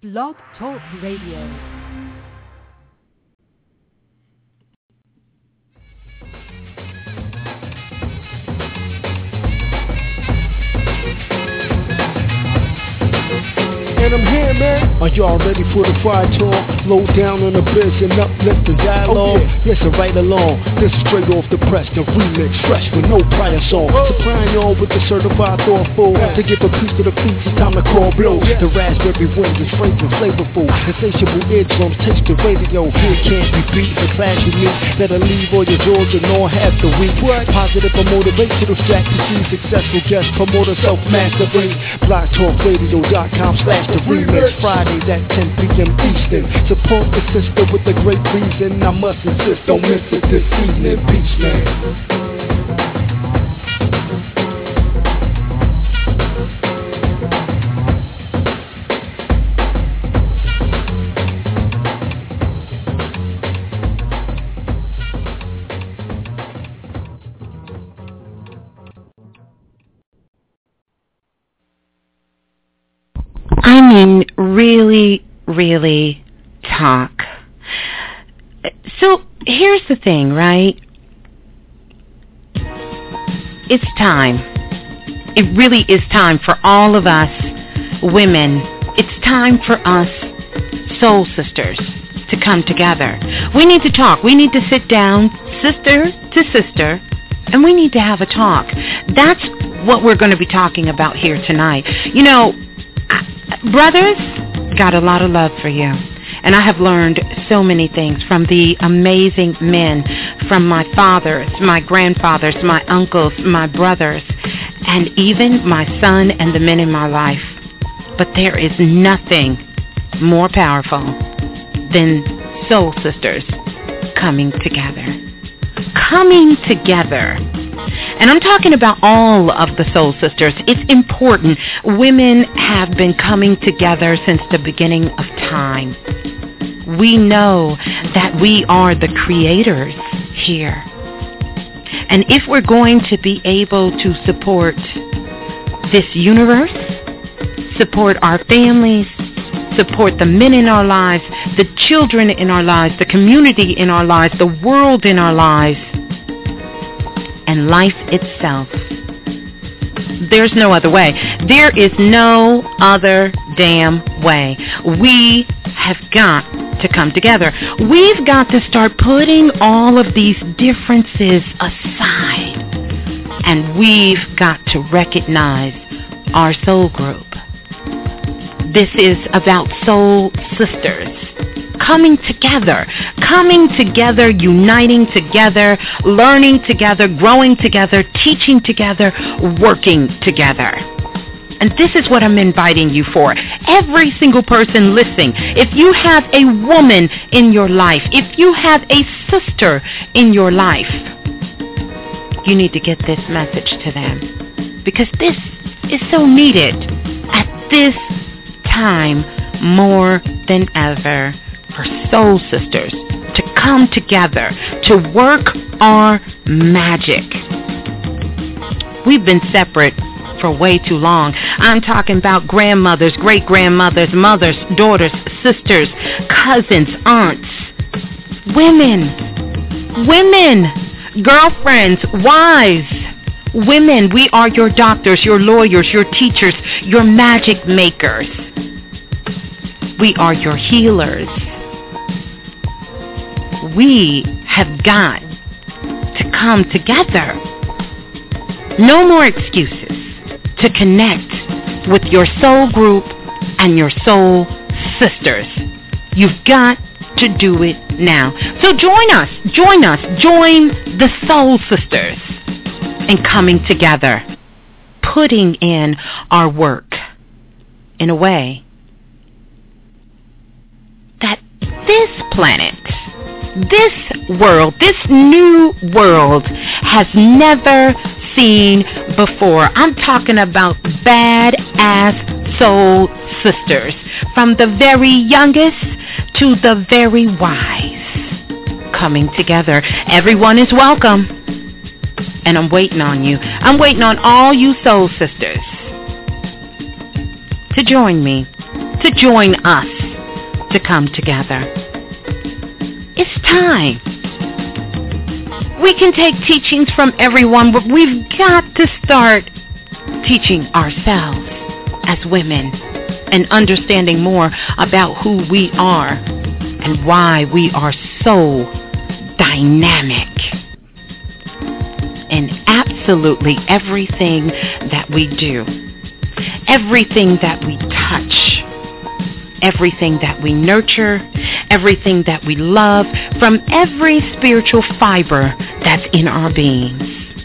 Blog Talk Radio. And I'm here, man. Are y'all ready for the fire talk? Low down on the biz and uplift the dialogue. Listen right along. This is straight off the press, the remix, fresh with no prior song. Supplying y'all with the certified thoughtful. To give a piece to the feast, it's time to call blow. The raspberry wind is fragrant, flavorful. Insatiable eardrums, taste the radio. Here can't be beat. The class unique that'll leave all your jaws and all half the week. Positive or motivational strategy. Successful guest promoter, self-mastery. BlogTalkRadio.com/the remix. Fridays at 10 p.m. Eastern. Support the sister with a great reason. I must insist, don't miss it this evening. Peace, man. I mean, really talk. So here's the thing, right? It's time. It really is time for all of us women. It's time for us soul sisters to come together. We need to talk. We need to sit down, sister to sister, and we need to have a talk. That's what we're going to be talking about here tonight. You know, brothers, got a lot of love for you. And I have learned so many things from the amazing men, from my fathers, my grandfathers, my uncles, my brothers, and even my son and the men in my life. But there is nothing more powerful than soul sisters coming together. Coming together. And I'm talking about all of the soul sisters. It's important. Women have been coming together since the beginning of time. We know that we are the creators here. And if we're going to be able to support this universe, support our families, support the men in our lives, the children in our lives, the community in our lives, the world in our lives, and life itself, there's no other way. There is no other damn way. We have got to come together. We've got to start putting all of these differences aside. And we've got to recognize our soul group. This is about soul sisters. Coming together, uniting together, learning together, growing together, teaching together, working together. And this is what I'm inviting you for. Every single person listening, if you have a woman in your life, if you have a sister in your life, you need to get this message to them. Because this is so needed at this time more than ever. For soul sisters to come together, to work our magic. We've been separate for way too long. I'm talking about grandmothers, great-grandmothers, mothers, daughters, sisters, cousins, aunts, women, girlfriends, wives. Women, we are your doctors, your lawyers, your teachers, your magic makers. We are your healers. We have got to come together. No more excuses to connect with your soul group and your soul sisters. You've got to do it now. So join the soul sisters in coming together, putting in our work in a way that this planet, this world, this new world has never seen before. I'm talking about badass soul sisters, from the very youngest to the very wise, coming together. Everyone is welcome, and I'm waiting on you. I'm waiting on all you soul sisters to join me, to join us to come together. It's time. We can take teachings from everyone, but we've got to start teaching ourselves as women and understanding more about who we are and why we are so dynamic in absolutely everything that we do, everything that we touch, everything that we nurture, everything that we love, from every spiritual fiber that's in our beings.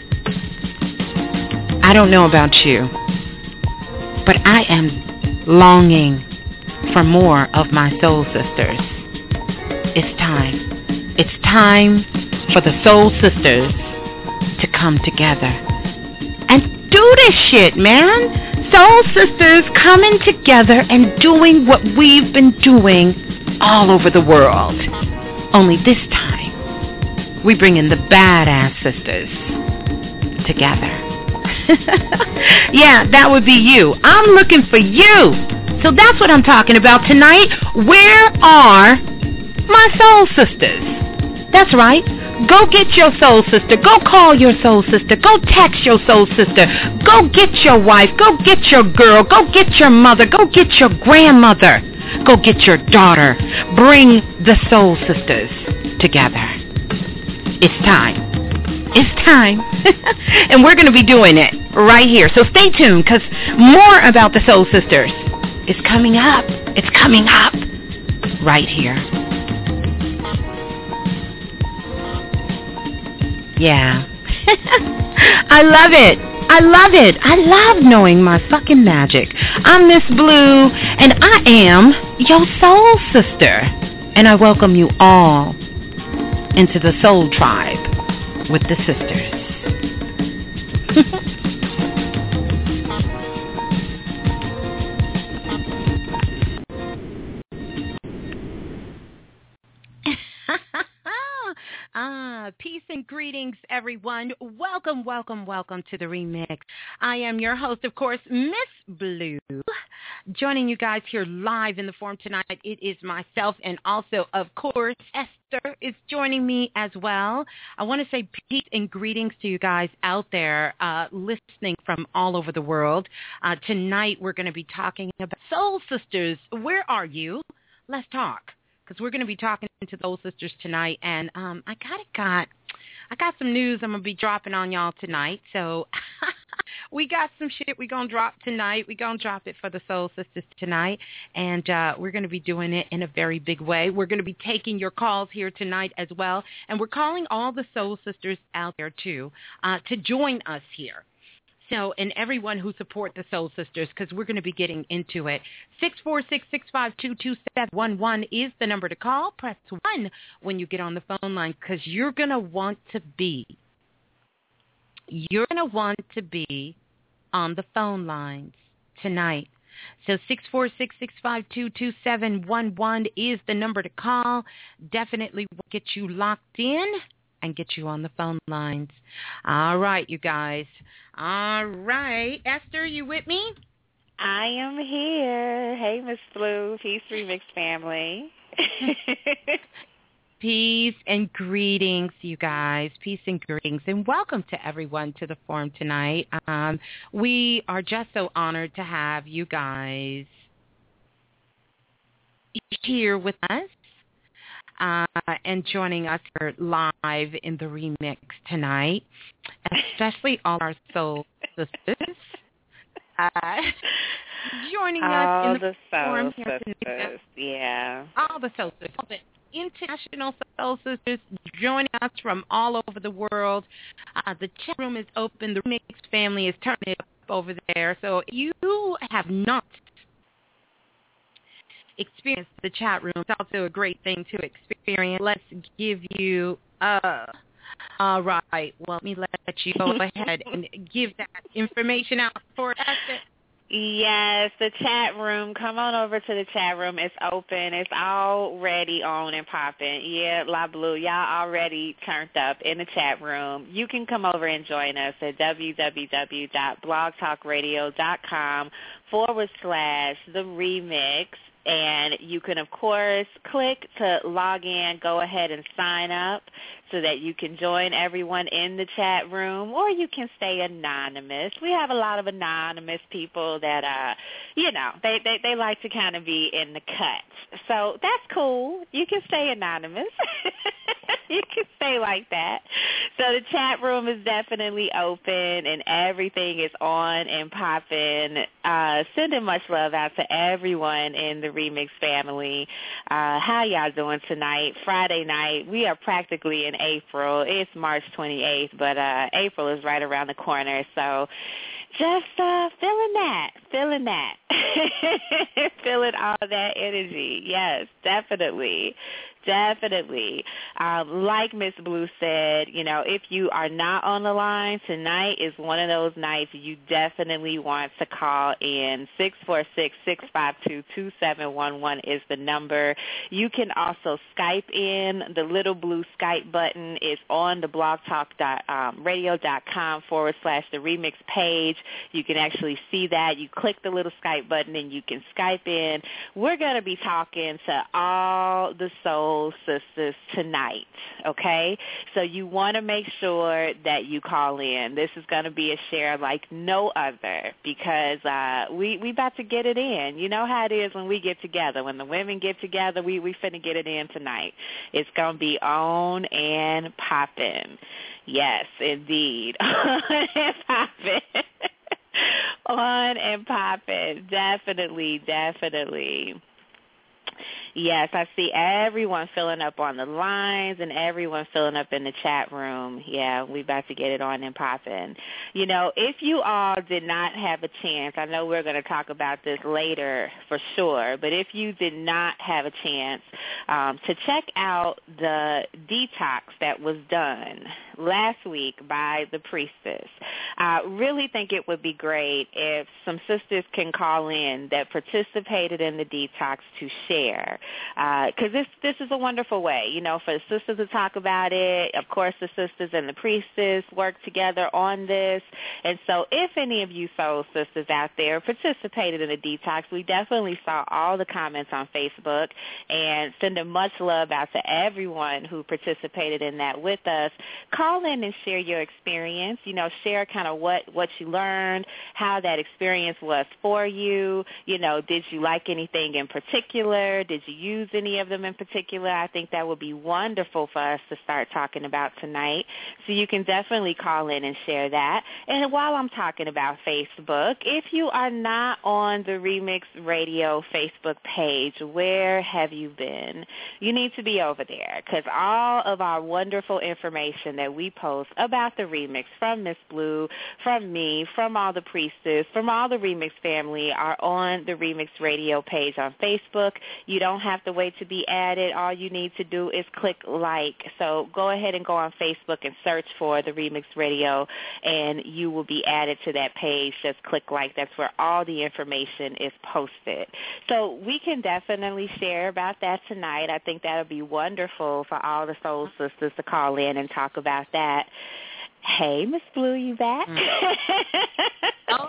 I don't know about you, but I am longing for more of my soul sisters. It's time. It's time for the soul sisters to come together and do this shit, man. Soul sisters coming together and doing what we've been doing all over the world. Only this time, we bring in the badass sisters together. Yeah, that would be you. I'm looking for you. So that's what I'm talking about tonight. Where are my soul sisters? That's right. Go get your soul sister. Go call your soul sister. Go text your soul sister. Go get your wife. Go get your girl. Go get your mother. Go get your grandmother. Go get your daughter. Bring the soul sisters together. It's time. It's time. And we're going to be doing it right here. So stay tuned, because more about the soul sisters is coming up. It's coming up right here. Yeah. I love it. I love it. I love knowing my fucking magic. I'm Miss Blue, and I am your soul sister. And I welcome you all into the soul tribe with the sisters. Peace and greetings, everyone. Welcome, welcome, welcome to the remix. I am your host, of course, Miss Blue. Joining you guys here live in the forum tonight, it is myself, and also, of course, Esther is joining me as well. I want to say peace and greetings to you guys out there listening from all over the world. Tonight, we're going to be talking about soul sisters. Where are you? Let's talk. Because we're going to be talking to those sisters tonight, and I got some news I'm going to be dropping on y'all tonight. So we got some shit we're going to drop tonight. We're going to drop it for the soul sisters tonight, and we're going to be doing it in a very big way. We're going to be taking your calls here tonight as well, and we're calling all the soul sisters out there, too, to join us here. So, and everyone who support the Soul Sisters, because we're going to be getting into it. 646-652-2711 is the number to call. Press 1 when you get on the phone line, because you're going to want to be on the phone lines tonight. So 646-652-2711 is the number to call. Definitely will get you locked in and get you on the phone lines. All right, you guys. All right. Esther, you with me? I am here. Hey, Miss Blue. Peace Remix family. Peace and greetings, you guys. Peace and greetings. And welcome to everyone to the forum tonight. We are just so honored to have you guys here with us. And joining us here live in the remix tonight, especially all our soul sisters. Joining us in the forum here tonight. Yeah. All the soul sisters, all the international soul sisters joining us from all over the world. The chat room is open. The remix family is turning it up over there. So if you have not experience the chat room, it's also a great thing to experience. Let's give you all right, well, let me let you go ahead and give that information out for us. Yes, the chat room. Come on over to the chat room. It's open. It's already on and popping. Yeah, La Blue, y'all already turned up in the chat room. You can come over and join us at www.blogtalkradio.com/the remix. And you can, of course, click to log in, go ahead and sign up so that you can join everyone in the chat room, or you can stay anonymous. We have a lot of anonymous people that, they like to kind of be in the cut. So that's cool. You can stay anonymous. You can stay like that. So the chat room is definitely open, and everything is on and popping. Sending much love out to everyone in the Remix family. How y'all doing tonight? Friday night. We are practically in April. It's March 28th, but April is right around the corner. So just feeling that. Feeling all that energy. Yes, definitely. Definitely. Like Miss Blue said, if you are not on the line, tonight is one of those nights you definitely want to call in. 646-652-2711 is the number. You can also Skype in. The little blue Skype button is on the blogtalkradio.com/the remix page. You can actually see that. You click the little Skype button and you can Skype in. We're going to be talking to all the soul sisters tonight, okay? So you want to make sure that you call in. This is going to be a share like no other because we about to get it in. You know how it is when we get together. When the women get together, we finna get it in tonight. It's going to be on and popping. Yes, indeed. On and popping. On and popping. Definitely, definitely. Yes, I see everyone filling up on the lines and everyone filling up in the chat room. Yeah, we about to get it on and popping. If you all did not have a chance, I know we're going to talk about this later for sure, but if you did not have a chance to check out the detox that was done last week by the priestess, I really think it would be great if some sisters can call in that participated in the detox to share. Because this is a wonderful way, for the sisters to talk about it. Of course, the sisters and the priestess work together on this. And so if any of you soul sisters out there participated in the detox, we definitely saw all the comments on Facebook and sending much love out to everyone who participated in that with us. Call in and share your experience, share kind of what you learned, how that experience was for you. Did you like anything in particular? Did you use any of them in particular? I think that would be wonderful for us to start talking about tonight. So you can definitely call in and share that. And while I'm talking about Facebook, if you are not on the Remix Radio Facebook page, where have you been? You need to be over there because all of our wonderful information that we post about the Remix from Miss Blue, from me, from all the priestess, from all the Remix family are on the Remix Radio page on Facebook. You don't have to wait to be added. All you need to do is click like. So go ahead and go on Facebook and search for the Remix Radio, and you will be added to that page. Just click like. That's where all the information is posted. So we can definitely share about that tonight. I think that would be wonderful for all the soul sisters to call in and talk about that. Hey, Miss Blue, you back? Oh,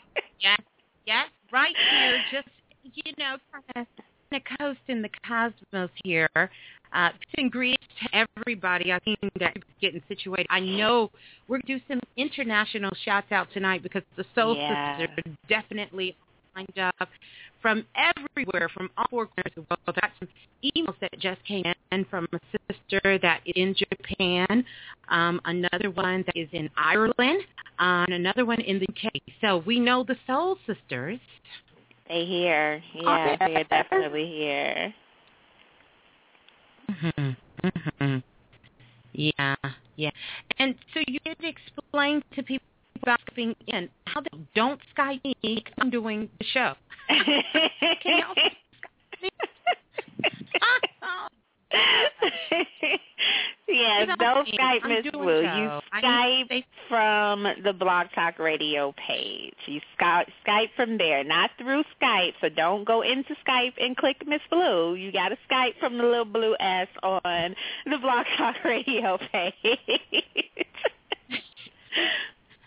yes, right here. Just, kind of the coast in the cosmos here. And greetings to everybody. I think that we're getting situated. I know we're going to do some international shouts out tonight because the soul sisters are definitely lined up from everywhere, from all four corners of the world. I got some emails that just came in from a sister that is in Japan, another one that is in Ireland, and another one in the UK. So we know the soul sisters. They here. Yeah, they're definitely here. Yeah. And so you did explain to people about Skyping in how they don't Skype me. I'm doing the show. Can y'all Skype me? Yes, don't Skype Miss Blue. You Skype from the Blog Talk Radio page. You Skype from there, not through Skype. So don't go into Skype and click Miss Blue. You got to Skype from the little blue S on the Blog Talk Radio page.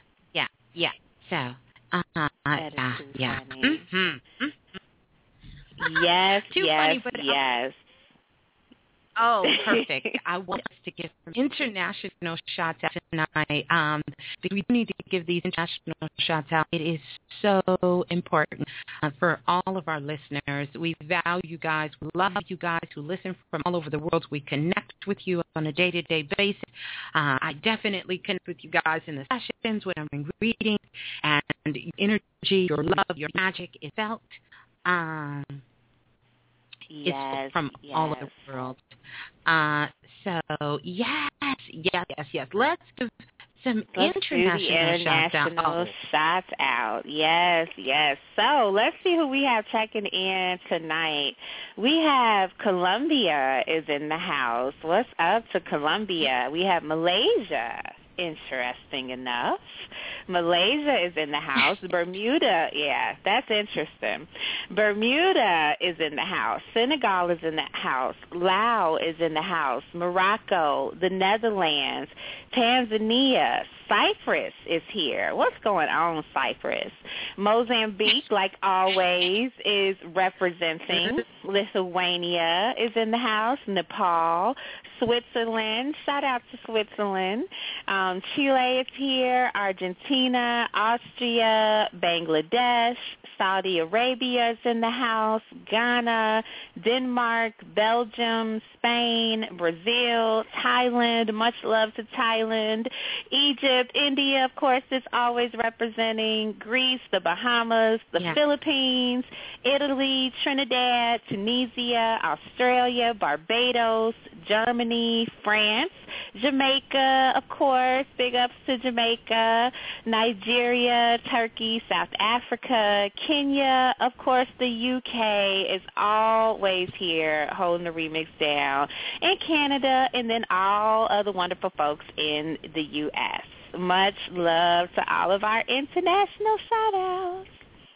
Yeah. So, that is too funny. Yes, Too yes, funny, but yes. Oh, perfect. I want us to give some international shots out tonight. We need to give these international shots out. It is so important for all of our listeners. We value you guys. We love you guys who listen from all over the world. We connect with you on a day-to-day basis. I definitely connect with you guys in the sessions when I'm reading, and your energy, your love, your magic is felt. Yes, it's from all over the world. So, yes. Let's give some international shots out. Yes. So, let's see who we have checking in tonight. We have Colombia is in the house. What's up to Colombia? We have Malaysia. Interesting enough. Malaysia is in the house. Bermuda, yeah, that's interesting. Bermuda is in the house. Senegal is in the house. Laos is in the house. Morocco, the Netherlands, Tanzania, Cyprus is here. What's going on, Cyprus? Mozambique, like always, is representing. Lithuania is in the house. Nepal, Switzerland, shout out to Switzerland. Chile is here. Argentina, Austria, Bangladesh, Saudi Arabia is in the house. Ghana, Denmark, Belgium, Spain, Brazil, Thailand, much love to Thailand. Egypt, India, of course, is always representing. Greece, the Bahamas, the Philippines, Italy, Trinidad, Tunisia, Australia, Barbados, Germany, France, Jamaica, of course, big ups to Jamaica, Nigeria, Turkey, South Africa, Kenya, of course, the UK is always here holding the remix down, and Canada, and then all other wonderful folks in the U.S. Much love to all of our international shout-outs.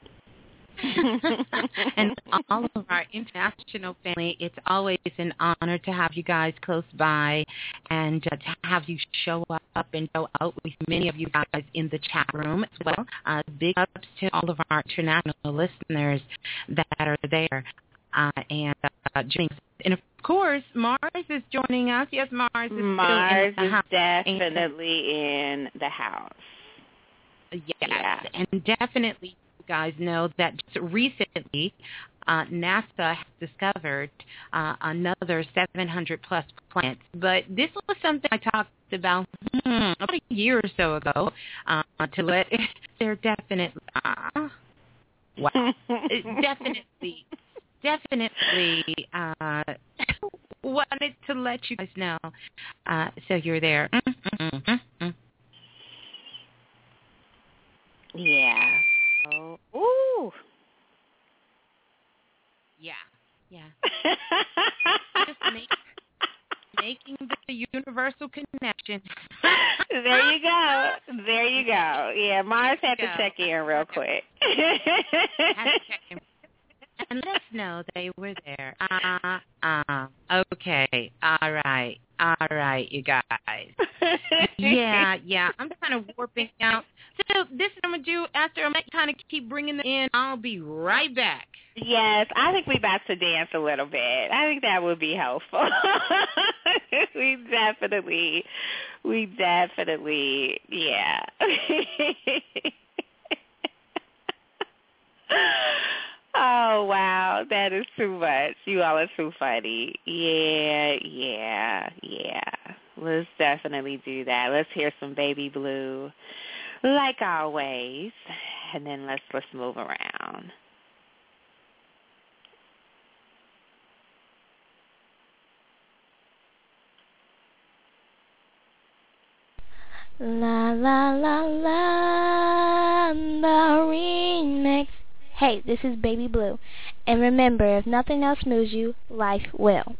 And all of our international family, it's always an honor to have you guys close by and to have you show up and show out with many of you guys in the chat room as well. Big ups to all of our international listeners that are there. And of course, Mars is joining us. Yes, Mars is still in the house. Definitely in the house. Yes, and definitely you guys know that just recently NASA has discovered another 700-plus planets. But this was something I talked about about a year or so ago to let they're definitely definitely wanted to let you guys know. So you're there. Yeah. Oh. Ooh. Yeah. Just making the universal connection. There you go. Yeah, Mars had to check in real quick. And let us know they were there. Okay. All right, you guys. Yeah. I'm kind of warping out. So this is what I'm going to do after I might kind of keep bringing them in. I'll be right back. Yes, I think we're about to dance a little bit. I think that would be helpful. We definitely, yeah. Oh, wow. That is too much. You all are too funny. Yeah. Let's definitely do that. Let's hear some Baby Blue, like always. And then let's move around. La la la la, the remix. Hey, this is Baby Blue. And remember, if nothing else moves you, life will.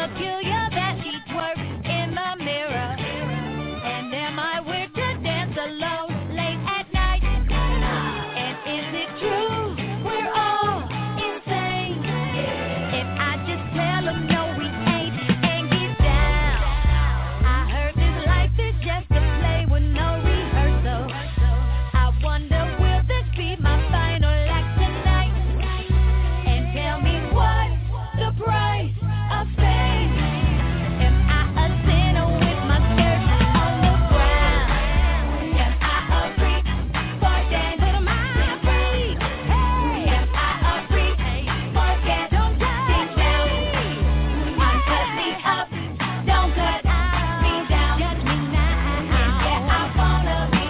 peculiar that she twerks in the mirror? And am I weird to dance alone late at night? And is it true we're all insane? If I just tell them no, we ain't, and get down. I heard this life is just a play with no rehearsal. I wonder, will this be my final act tonight? And tell me what's the price of fame? Am I a sinner with my skirt on the ground? Am I a freak for dance? Am I a freak? Am I a freak for dance? Don't cut me down. Cut me up. Don't cut me down. Judge me now. Yeah, I wanna be.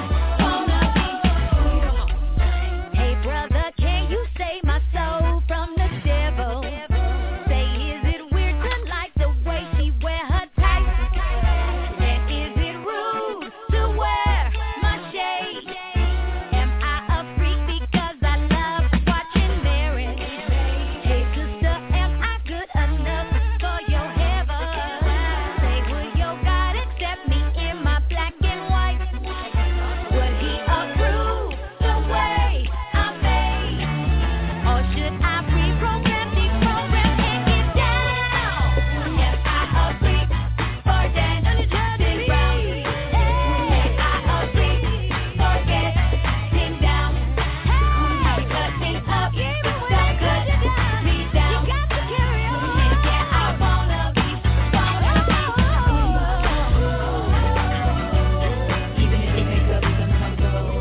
Hey brother, can you save my soul from the devil? Say, is it weird to like the way she wear her tights? And is it rude to wear my shade? Am I a freak because I love watching Mary? Hey sister, am I good enough for your heaven? Say, will your God accept me in my black and white? Would he approve the way I'm made? Or should I reprogram, deprogram, and get down? Am I a freak for dancing round? Am I a freak for getting down? Cut me up, don't cut me down. You got to carry on. Yeah, I wanna be. Even if you make up with uncomfortable,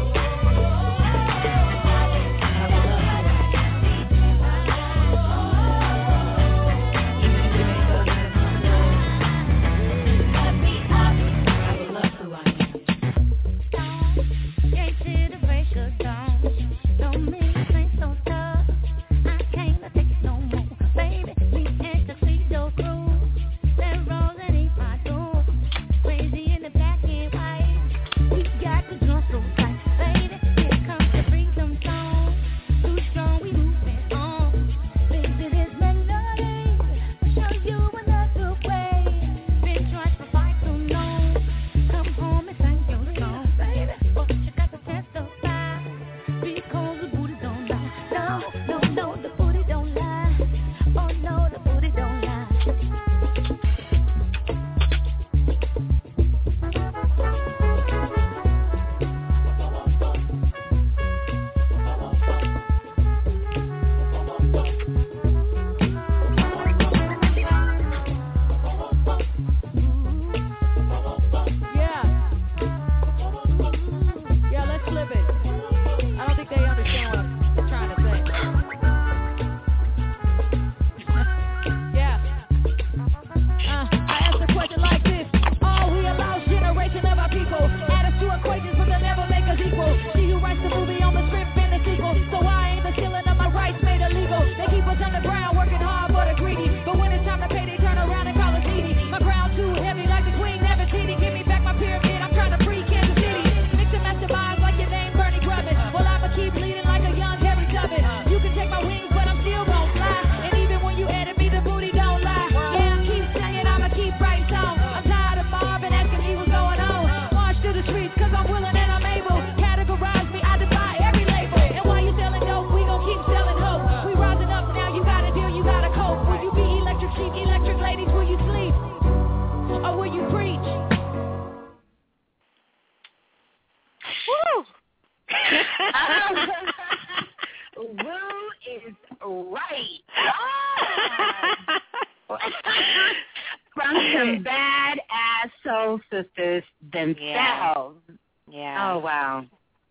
From some badass soul sisters themselves. Yeah. Oh, wow.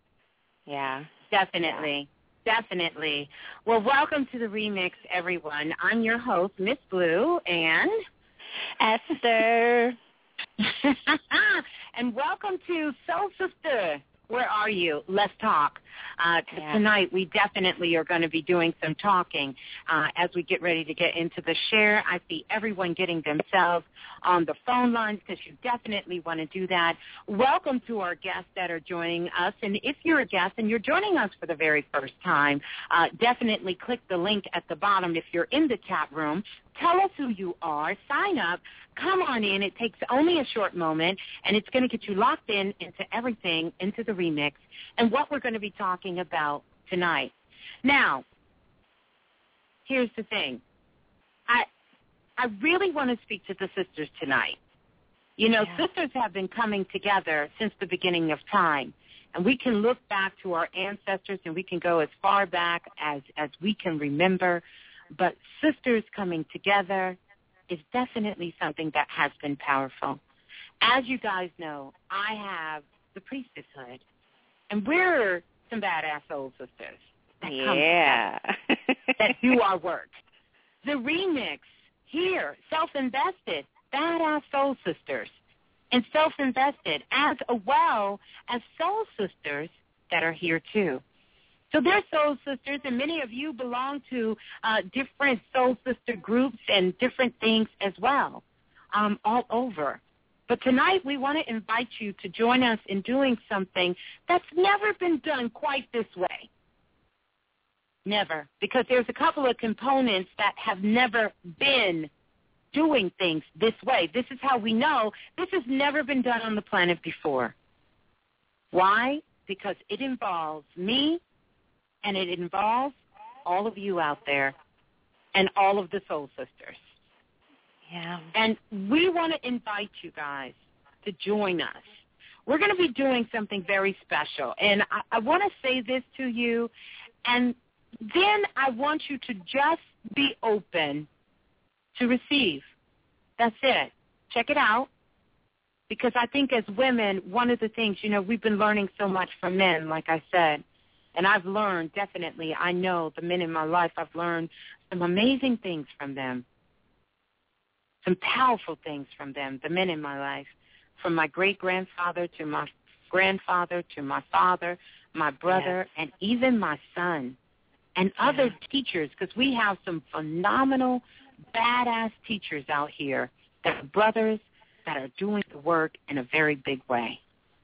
Yeah. Definitely. Definitely. Well, welcome to the remix, everyone. I'm your host, Miss Blue, and Esther. And welcome to Soul Sister. Where are you? Let's talk. Tonight, we definitely are going to be doing some talking as we get ready to get into the share. I see everyone getting themselves on the phone lines because you definitely want to do that. Welcome to our guests that are joining us. And if you're a guest and you're joining us for the very first time, definitely click the link at the bottom if you're in the chat room. Tell us who you are. Sign up. Come on in. It takes only a short moment, and it's going to get you locked in into everything, into the remix, and what we're going to be talking about tonight. Now, here's the thing. I really want to speak to the sisters tonight. You know, sisters have been coming together since the beginning of time, and we can look back to our ancestors, and we can go as far back as we can remember, but sisters coming together is definitely something that has been powerful. As you guys know, I have the priestesshood, and we're some badass soul sisters that come together, that do our work. The remix here, self-invested, badass soul sisters, and self-invested, as well as soul sisters that are here too. So they're soul sisters, and many of you belong to different soul sister groups and different things as well, all over. But tonight we want to invite you to join us in doing something that's never been done quite this way. Never. Because there's a couple of components that have never been doing things this way. This is how we know this has never been done on the planet before. Why? Because it involves me, and it involves all of you out there and all of the soul sisters. Yeah. And we want to invite you guys to join us. We're going to be doing something very special. And I want to say this to you, and then I want you to just be open to receive. That's it. Check it out. Because I think as women, one of the things, you know, we've been learning so much from men, like I said. And I've learned, definitely, I know the men in my life, I've learned some amazing things from them. Some powerful things from them, the men in my life. From my great-grandfather to my grandfather to my father, my brother, and even my son. And other teachers, because we have some phenomenal, badass teachers out here that are brothers that are doing the work in a very big way.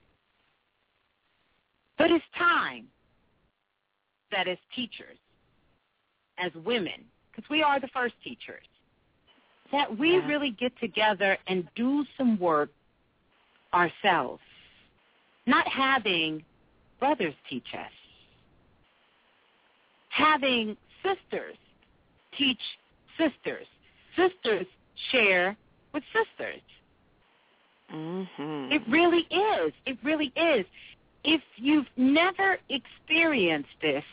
But it's time that as teachers, as women, because we are the first teachers, that we really get together and do some work ourselves, not having brothers teach us. Having sisters teach sisters. Sisters share with sisters. Mm-hmm. It really is. It really is. If you've never experienced this,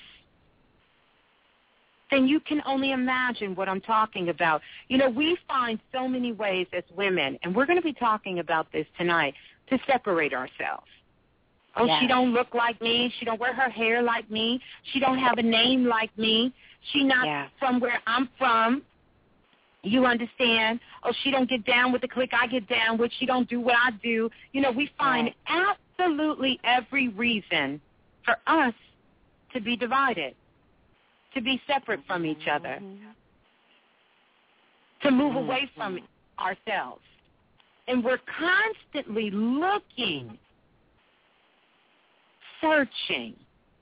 then you can only imagine what I'm talking about. You know, we find so many ways as women, and we're going to be talking about this tonight, to separate ourselves. Oh, she don't look like me. She don't wear her hair like me. She don't have a name like me. She not from where I'm from. You understand? Oh, she don't get down with the clique I get down with. She don't do what I do. You know, we find absolutely every reason for us to be divided, to be separate from each other, to move away from ourselves. And we're constantly looking, searching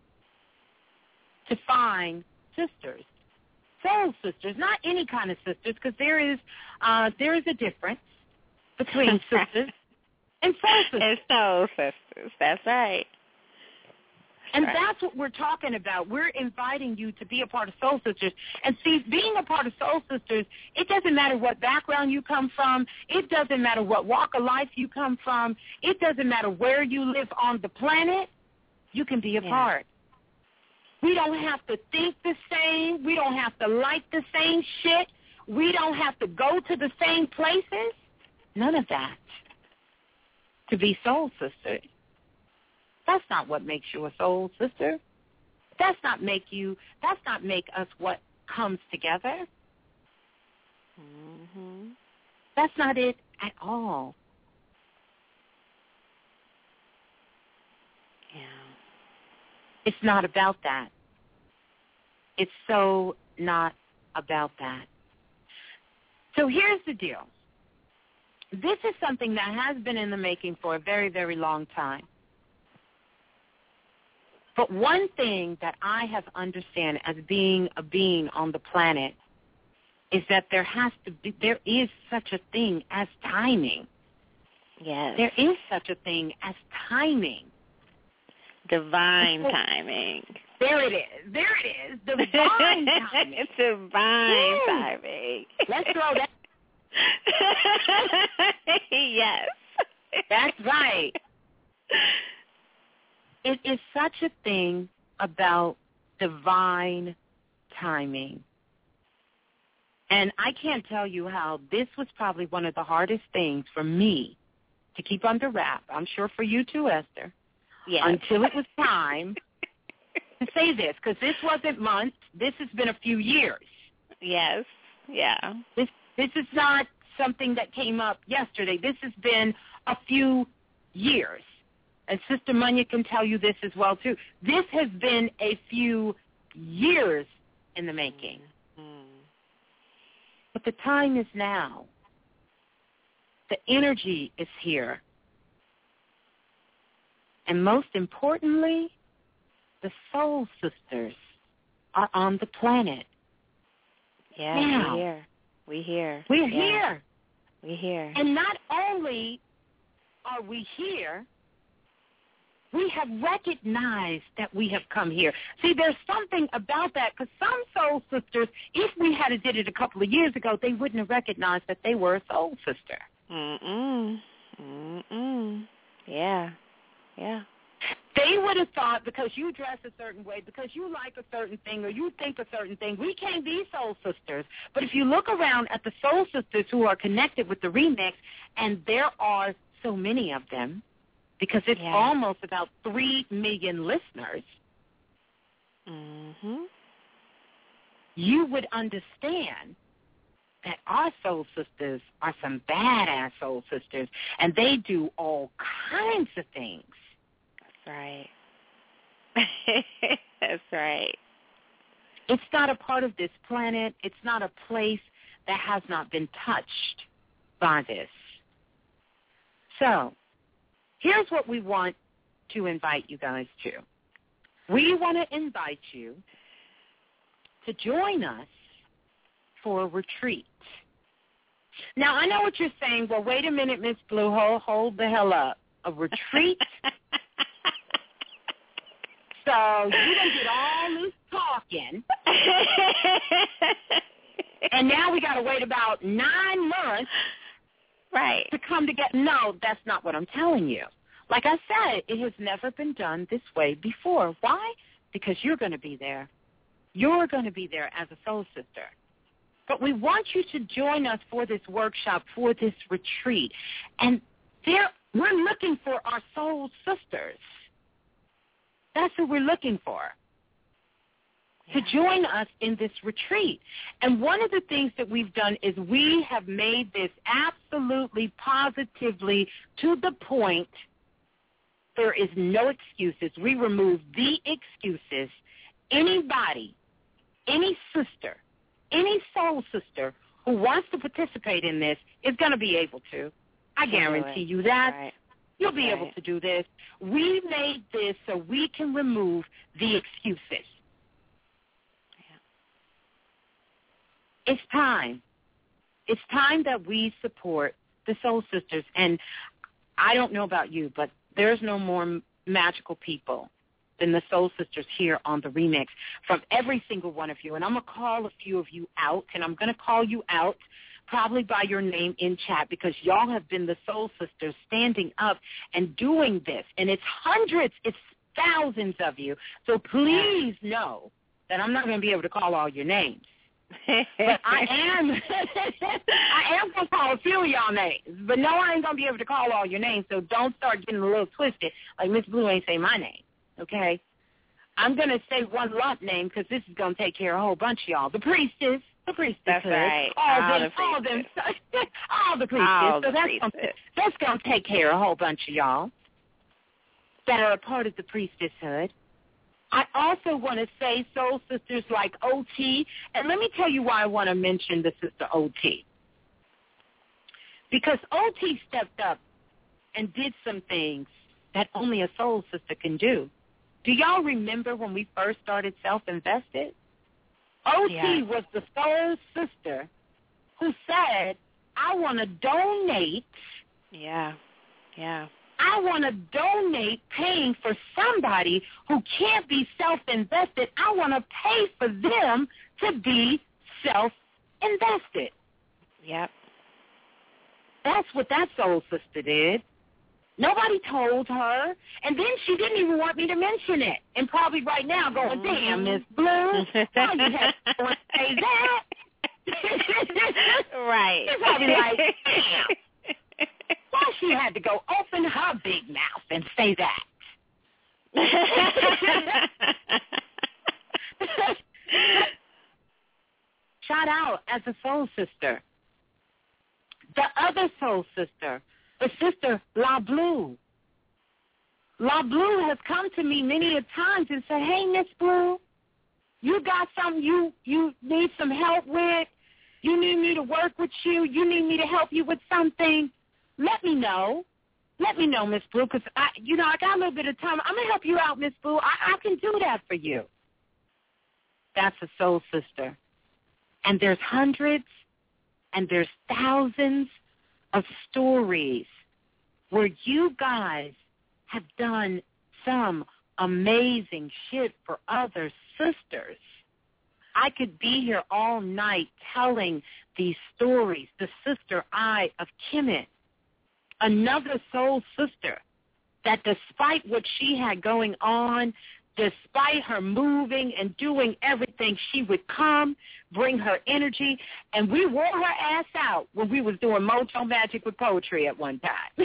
to find sisters, soul sisters, not any kind of sisters, because there is a difference between sisters and soul sisters. And soul sisters, that's right. And that's what we're talking about. We're inviting you to be a part of Soul Sisters. And see, being a part of Soul Sisters, it doesn't matter what background you come from. It doesn't matter what walk of life you come from. It doesn't matter where you live on the planet. You can be a part. We don't have to think the same. We don't have to like the same shit. We don't have to go to the same places. None of that. To be Soul Sisters. That's not what makes you a soul sister. That's not make us what comes together. Mm-hmm. That's not it at all. Yeah. It's not about that. It's so not about that. So here's the deal. This is something that has been in the making for a very, very long time. But one thing that I have understand as being a being on the planet is that there is such a thing as timing. Yes. There is such a thing as timing. Divine timing. There it is. Divine timing. Divine timing. Let's throw that. Yes. That's right. It is such a thing about divine timing. And I can't tell you how this was probably one of the hardest things for me to keep under wrap. I'm sure for you too, Esther. Yes. Until it was time to say this, because this wasn't months. This has been a few years. Yes. Yeah. This is not something that came up yesterday. This has been a few years. And Sister Munya can tell you this as well, too. This has been a few years in the making. But the time is now. The energy is here. And most importantly, the soul sisters are on the planet. Yeah, now. We're here. We're here. We're here. And not only are we here, we have recognized that we have come here. See, there's something about that, because some soul sisters, if we had did it a couple of years ago, they wouldn't have recognized that they were a soul sister. Yeah. Yeah. They would have thought because you dress a certain way, because you like a certain thing, or you think a certain thing, we can't be soul sisters. But if you look around at the soul sisters who are connected with the remix, and there are so many of them, because it's almost about 3 million listeners, you would understand that our soul sisters are some badass soul sisters, and they do all kinds of things. That's right. That's right. It's not a part of this planet. It's not a place that has not been touched by this. So, here's what we want to invite you guys to. We want to invite you to join us for a retreat. Now, I know what you're saying. Well, wait a minute, Miss Blue. Hold the hell up. A retreat? So you done did all this talking, and now we got to wait about 9 months to come together. No, that's not what I'm telling you. Like I said, it has never been done this way before. Why? Because you're going to be there. You're going to be there as a soul sister. But we want you to join us for this workshop, for this retreat. And we're looking for our soul sisters. That's who we're looking for, to join us in this retreat. And one of the things that we've done is we have made this absolutely, positively to the point there is no excuses. We remove the excuses. Anybody, any sister, any soul sister who wants to participate in this is going to be able to. I guarantee you that. Right. You'll be able to do this. We made this so we can remove the excuses. Yeah. It's time. It's time that we support the soul sisters. And I don't know about you, but there's no more magical people than the soul sisters here on the remix from every single one of you. And I'm going to call a few of you out, and I'm going to call you out probably by your name in chat, because y'all have been the soul sisters standing up and doing this. And it's hundreds, it's thousands of you. So please know that I'm not going to be able to call all your names. But I am going to call a few of y'all names. But no, I ain't going to be able to call all your names, so don't start getting a little twisted. Like Miss Blue ain't say my name, okay? I'm going to say one lump name, because this is going to take care of a whole bunch of y'all. The priestess. The priestess. That's right. All the priestess. So that's going to take care of a whole bunch of y'all that are a part of the priestesshood. I also want to say soul sisters like OT, and let me tell you why I want to mention the sister OT. Because OT stepped up and did some things that only a soul sister can do. Do y'all remember when we first started Self-Invested? OT was the soul sister who said, I want to donate. Yeah. I want to donate paying for somebody who can't be self-invested. I want to pay for them to be self-invested. Yep. That's what that soul sister did. Nobody told her, and then she didn't even want me to mention it. And probably right now going, damn, Miss Blue, why you have to say that? Right. She's probably like, damn. Why she had to go open her big mouth and say that? Shout out as a soul sister. The other soul sister, the sister La Blue. La Blue has come to me many a times and said, hey, Miss Blue, you got something you need some help with? You need me to work with you? You need me to help you with something? Let me know. Let me know, Miss Blue, because I got a little bit of time. I'm going to help you out, Miss Blue. I can do that for you. That's a soul sister. And there's hundreds and there's thousands of stories where you guys have done some amazing shit for other sisters. I could be here all night telling these stories. The sister Eye of Kemet, another soul sister that despite what she had going on, despite her moving and doing everything, she would come, bring her energy, and we wore her ass out when we was doing Mojo Magic with poetry at one time.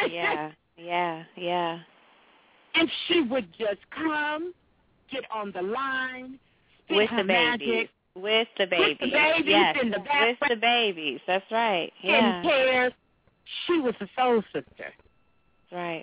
Yeah. And she would just come, get on the line, spit with her the babies. magic. With the babies. With the babies yes. in the background. With the babies. That's right. Yeah. Cares. She was a soul sister. Right.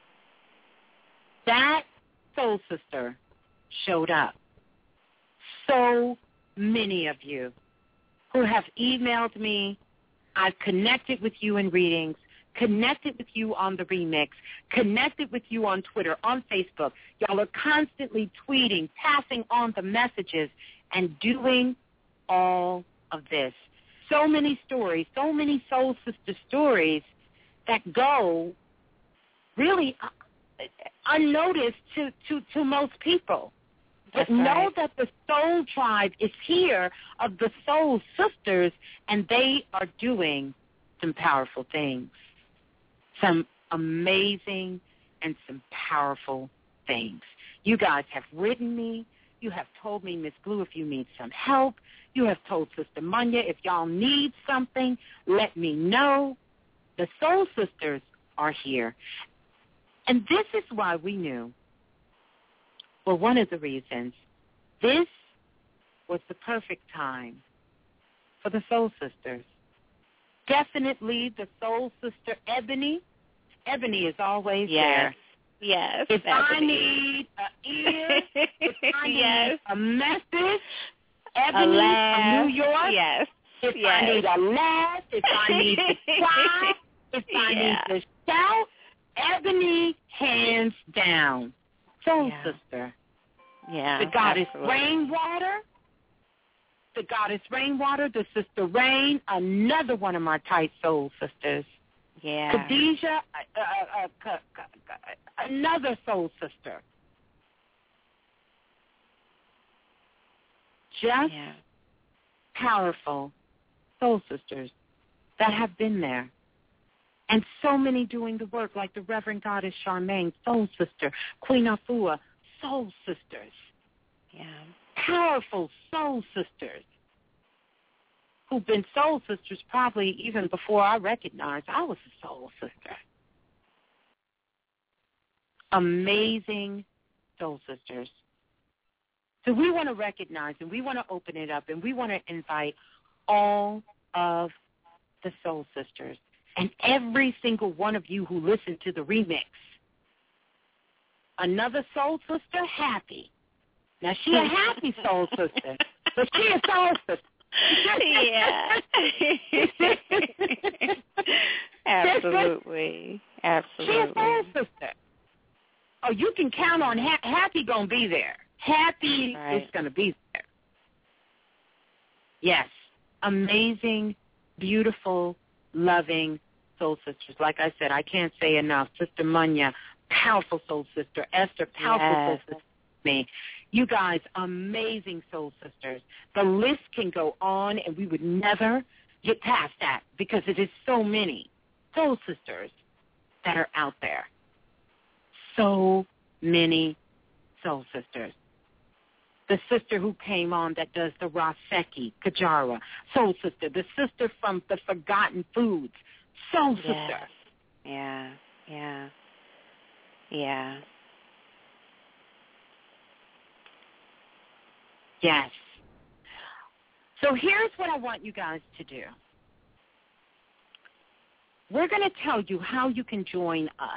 That soul sister showed up. So many of you who have emailed me, I've connected with you in readings, connected with you on the remix, connected with you on Twitter, on Facebook. Y'all are constantly tweeting, passing on the messages, and doing all of this. So many stories, so many soul sister stories that go really unnoticed to most people. But know that the soul tribe is here of the soul sisters, and they are doing some powerful things, some amazing and some powerful things. You guys have written me. You have told me, Miss Blue, if you need some help. You have told Sister Munya, if y'all need something, let me know. The soul sisters are here. And this is why we knew, well, one of the reasons, this was the perfect time for the soul sisters. Definitely the soul sister Ebony. Ebony is always there. Yes. If Ebony. I need an ear, if I need a message, Ebony from New York. Yes. If I need a laugh, if I need to cry, if I need to shout, Ebony, hands down. Soul sister. Yeah. The goddess absolutely. Rainwater. The goddess Rainwater, the sister Rain, another one of my tight soul sisters. Yeah. Khadijah, another soul sister. Just powerful soul sisters that have been there. And so many doing the work, like the Reverend Goddess Charmaine, soul sister, Queen Afua, soul sisters. Yeah. Powerful soul sisters who've been soul sisters probably even before I recognized I was a soul sister. Amazing soul sisters. So we want to recognize and we want to open it up and we want to invite all of the soul sisters and every single one of you who listened to the remix. Another soul sister, Happy. Now, she a happy soul sister, but she a soul sister. Yeah. Absolutely. She a soul sister. Oh, you can count on Happy going to be there. Happy is going to be there. Yes. Amazing beautiful, loving soul sisters. Like I said, I can't say enough. Sister Munya, powerful soul sister. Esther, powerful soul sister. Me. You guys, amazing soul sisters. The list can go on, and we would never get past that because it is so many soul sisters that are out there. So many soul sisters. The sister who came on that does the Raseki, Kajara, soul sister. The sister from the Forgotten Foods, soul sister. Yeah. Yes. So here's what I want you guys to do. We're going to tell you how you can join us.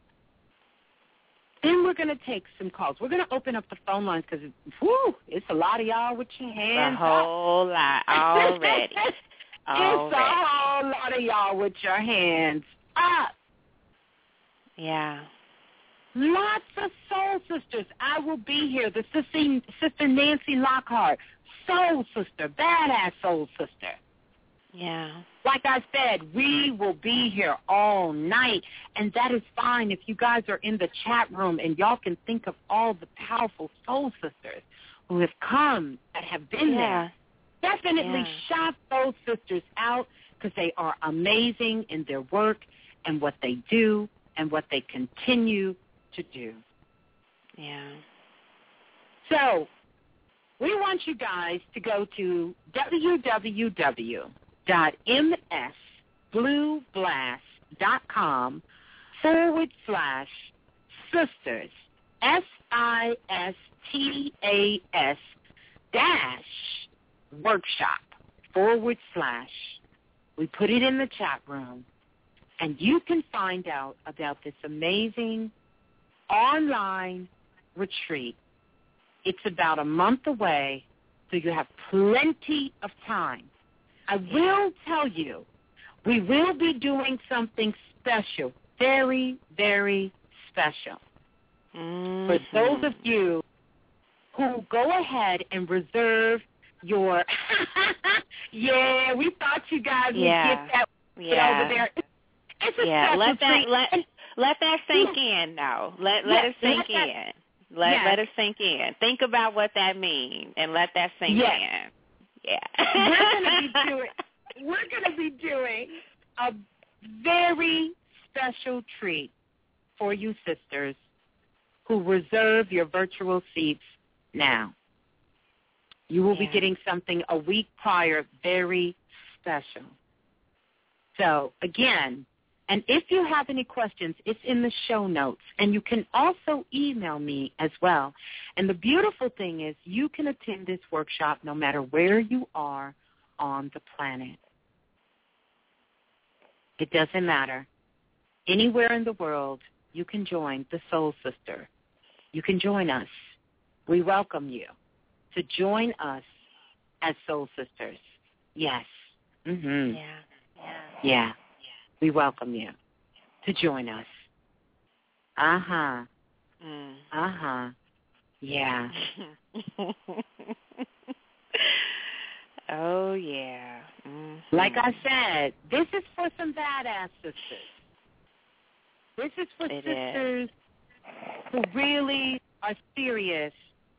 Then we're going to take some calls. We're going to open up the phone lines because, it's a lot of y'all with your hands up. A whole lot already. It's a whole lot of y'all with your hands up. Yeah. Lots of soul sisters. I will be here. The Sister Nancy Lockhart, soul sister, badass soul sister. Yeah. Like I said, we will be here all night, and that is fine if you guys are in the chat room and y'all can think of all the powerful soul sisters who have come that have been there. Definitely shout those sisters out because they are amazing in their work and what they do and what they continue to do. Yeah. So we want you guys to go to www.msblueblast.com/sisters, SISTAS-workshop / we put it in the chat room, and you can find out about this amazing online retreat. It's about a month away, so you have plenty of time. I will tell you, we will be doing something special, very, very special. For those of you who go ahead and reserve your, we thought you guys would get that over there. It's a special treat. Let that sink in now. Let it sink in. Let it sink in. Think about what that means and let that sink in. Yeah. We're gonna be doing a very special treat for you sisters who reserve your virtual seats now. You will be getting something a week prior, very special. So again, and if you have any questions, it's in the show notes. And you can also email me as well. And the beautiful thing is you can attend this workshop no matter where you are on the planet. It doesn't matter. Anywhere in the world, you can join the Soul Sister. You can join us. We welcome you to join us as Soul Sisters. Yes. Mm-hmm. Yeah. We welcome you to join us. Yeah. Oh, yeah. Mm-hmm. Like I said, this is for some badass sisters. This is for sisters who really are serious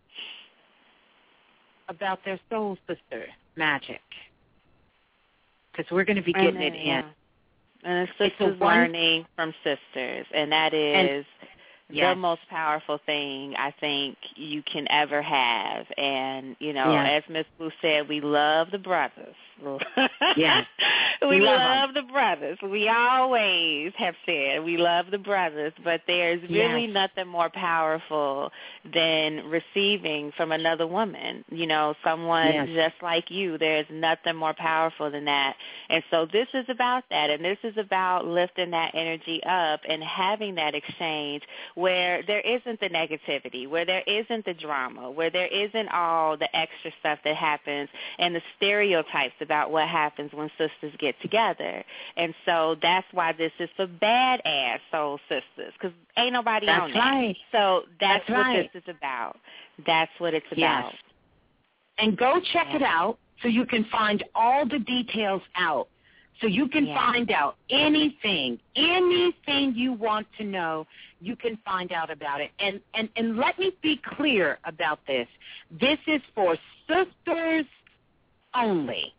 about their soul sister magic. Because we're going to be getting it in. And it's sisters learning from sisters, and that is the most powerful thing I think you can ever have. And, as Miss Blue said, we love the brothers. We love the brothers. We always have said we love the brothers, but there's really nothing more powerful than receiving from another woman, someone just like you. There's nothing more powerful than that. And so this is about that, and this is about lifting that energy up and having that exchange where there isn't the negativity, where there isn't the drama, where there isn't all the extra stuff that happens and the stereotypes about what happens when sisters get together. And so that's why this is for badass soul sisters, because ain't nobody on that. So that's what this is about. That's what it's about. And go check it out so you can find all the details out. So you can find out anything you want to know, you can find out about it. And let me be clear about this. This is for sisters only.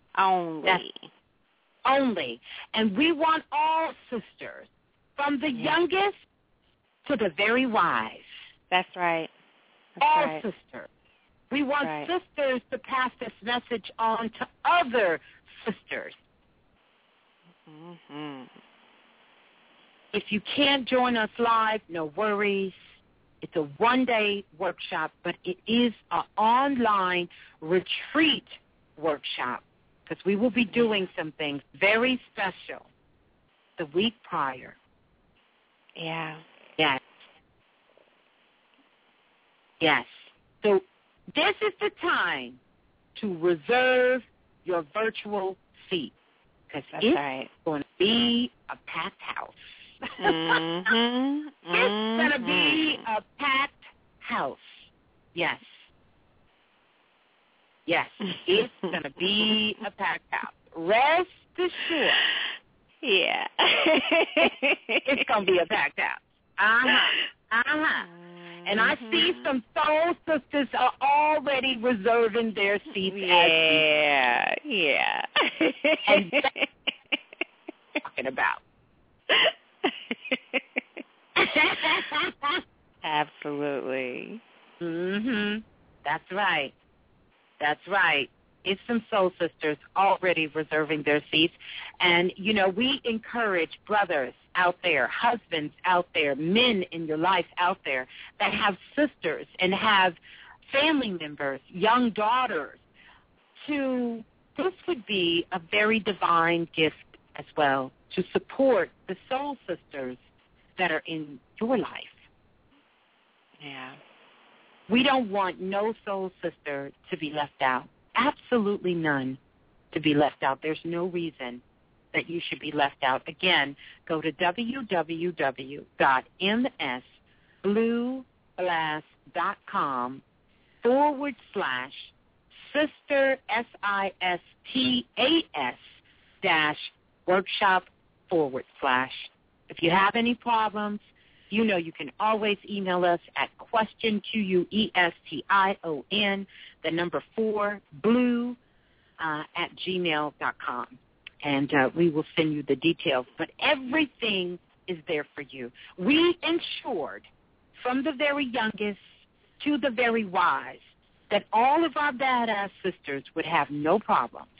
Only. And we want all sisters, from the youngest to the very wise. That's right. All sisters. We want sisters to pass this message on to other sisters. Mm-hmm. If you can't join us live, no worries. It's a one-day workshop, but it is an online retreat workshop because we will be doing some things very special the week prior. Yeah. Yes. So this is the time to reserve your virtual seat because it's going to be a packed house. Mm-hmm. It's going to be a packed house. Yes. It's going to be a packed house. Rest assured. Yeah. It's going to be a packed house. And I see some soul sisters are already reserving their seats. Yeah. And that's what I'm talking about. Absolutely. That's right. It's some soul sisters already reserving their seats. And, you know, we encourage brothers out there, husbands out there, men in your life out there that have sisters and have family members, young daughters, this would be a very divine gift as well to support the soul sisters that are in your life. Yeah. We don't want no soul sister to be left out. Absolutely none to be left out. There's no reason that you should be left out. Again, go to www.msblueblast.com/sister, SISTAS-workshop/. If you have any problems, you know you can always email us at question, question, the number 4, blue, at gmail.com. And we will send you the details. But everything is there for you. We ensured, from the very youngest to the very wise, that all of our badass sisters would have no problems.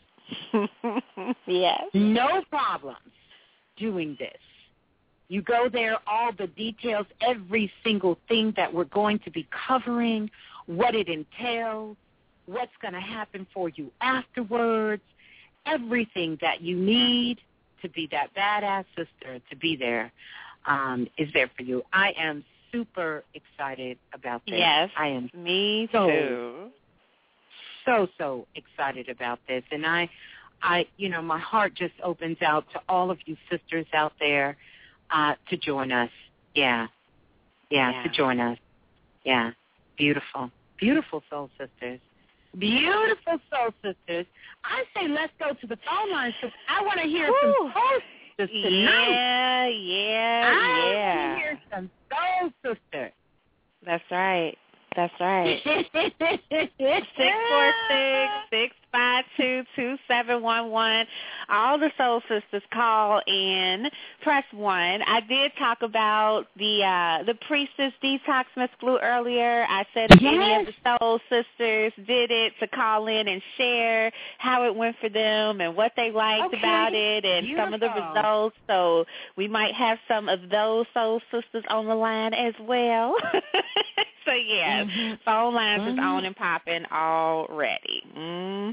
Yes. No problems doing this. You go there, all the details, every single thing that we're going to be covering, what it entails, what's going to happen for you afterwards, everything that you need to be that badass sister, to be there, is there for you. I am super excited about this. Yes, I am me too. So excited about this. And I, you know, my heart just opens out to all of you sisters out there to join us. Yeah, to join us. Yeah, beautiful soul sisters. Beautiful soul sisters. I say let's go to the phone lines because I want to hear some soul sisters tonight. Yeah. I want to hear some soul sisters. That's right. 646-652-2711. All the soul sisters call in. Press 1. I did talk about the priestess detox, Miss Blue, earlier. I said if any of the soul sisters did it, to call in and share how it went for them and what they liked about it and some of the results. So we might have some of those soul sisters on the line as well. So, yes, phone lines is on and popping already. Oh,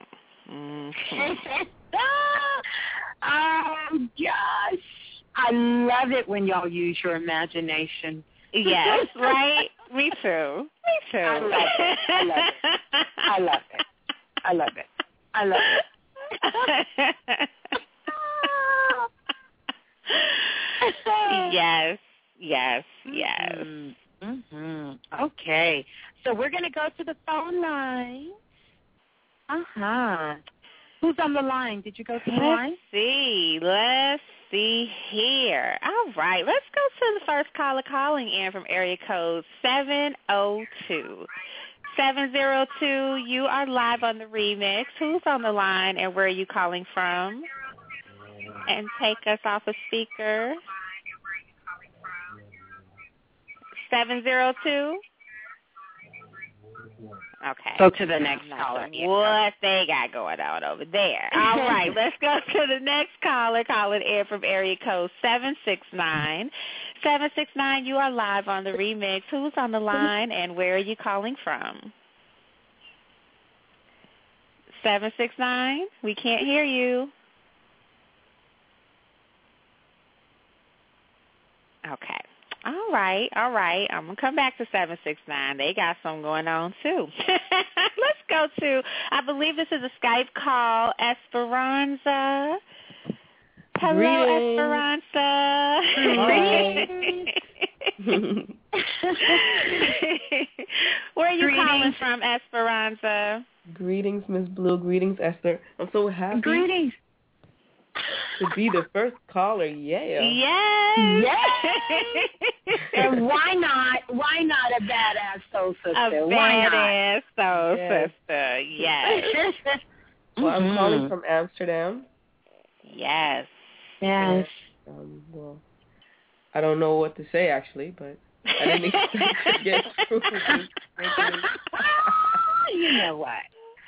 gosh. I love it when y'all use your imagination. Yes, right? Me too. I love it. Yes. Okay, so we're going to go to the phone line. Who's on the line? Did you go to the line? Let's see here. All right, let's go to the first caller calling in from area code 702. 702, you are live on the remix. Who's on the line and where are you calling from? And take us off a speaker. 702. Okay. Go to the next caller. What they got going on over there. All right, let's go to the next caller calling in from area code 769. 769, you are live on the remix. Who's on the line and where are you calling from? 769, we can't hear you. Okay. All right. I'm going to come back to 769. They got something going on, too. Let's go to, I believe this is a Skype call, Esperanza. Hello, Esperanza. Where are you calling from, Esperanza? Greetings, Miss Blue. Greetings, Esther. I'm so happy. Greetings. To be the first caller, Yes. And why not a badass soul sister? A badass soul sister, yes. Well, I'm calling from Amsterdam. Yes. Yes. Well, I don't know what to say, actually, but I didn't expect to get through with this. You know what?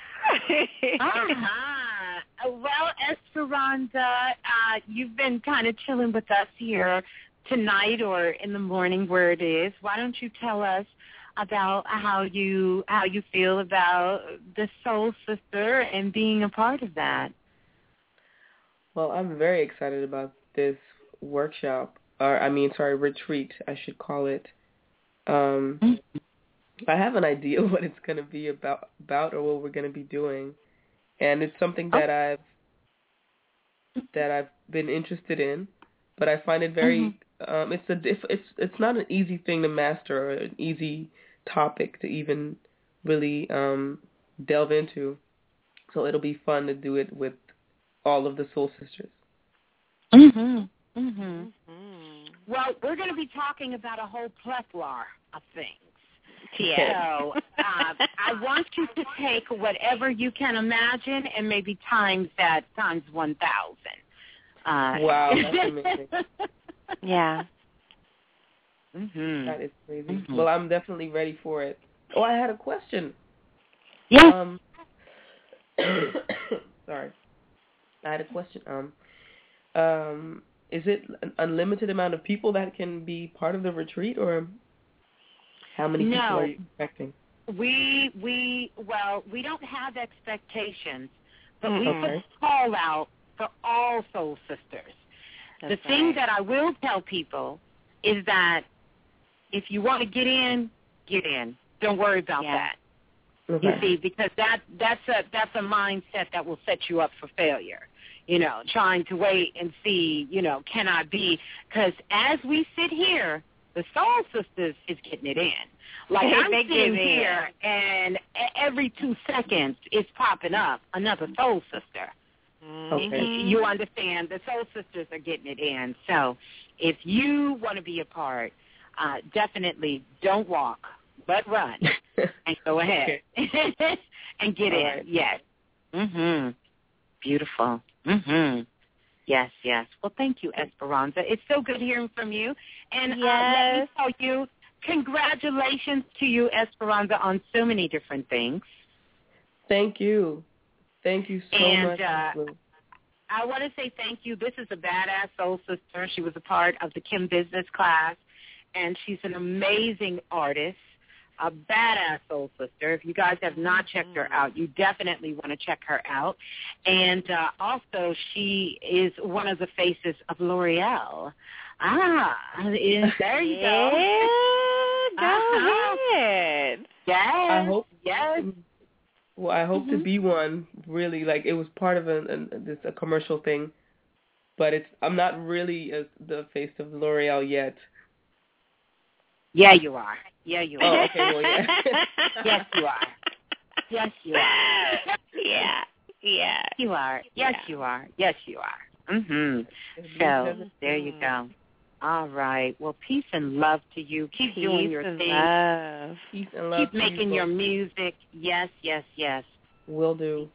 Well, Esperanza, you've been kind of chilling with us here tonight or in the morning where it is. Why don't you tell us about how you feel about the Soul Sister and being a part of that? Well, I'm very excited about this workshop, retreat, I should call it. I have an idea what it's going to be about or what we're going to be doing, and it's something that I've been interested in, but I find it very it's not an easy thing to master or an easy topic to even really delve into. So it'll be fun to do it with all of the Soul Sisters. Well, we're going to be talking about a whole plethora of things. Yeah. So I want you to take whatever you can imagine and maybe times that times 1,000. Wow, that's amazing. Yeah. That is crazy. Well, I'm definitely ready for it. Oh, I had a question. Yeah. Sorry. I had a question. Is it an unlimited amount of people that can be part of the retreat, or how many people are you expecting? We don't have expectations, but we put a call out for all Soul Sisters. The thing that I will tell people is that if you want to get in, get in. Don't worry about that. Okay. You see, because that's a mindset that will set you up for failure. You know, trying to wait and see, can I be? Because as we sit here, the Soul Sisters is getting it in. Like I'm sitting here, and every 2 seconds it's popping up another Soul Sister. Okay. You understand? The Soul Sisters are getting it in. So if you want to be a part, definitely don't walk, but run and go ahead and get in. Right. Yes. Beautiful. Yes. Well, thank you, Esperanza. It's so good hearing from you. And let me tell you, congratulations to you, Esperanza, on so many different things. Thank you. Thank you so much. I want to say thank you. This is a badass Soul Sister. She was a part of the Kim Business class, and she's an amazing artist, a badass Soul Sister. If you guys have not checked her out, you definitely want to check her out. And also, she is one of the faces of L'Oreal. There you go. Go ahead. Yes. I hope. Yes. Well, I hope to be one. Really, like it was part of a commercial thing, but I'm not really the face of L'Oreal yet. Yeah, you are. Yeah, you are. Oh, okay. Well, yeah. Yes, you are. Yes, you are. Yeah. You are. Yes, you are. Yes, you are. Mhm. So there you go. All right. Well, peace and love to you. Keep doing your thing. Love. Peace and love. Keep making your music. Yes, yes, yes. Will do.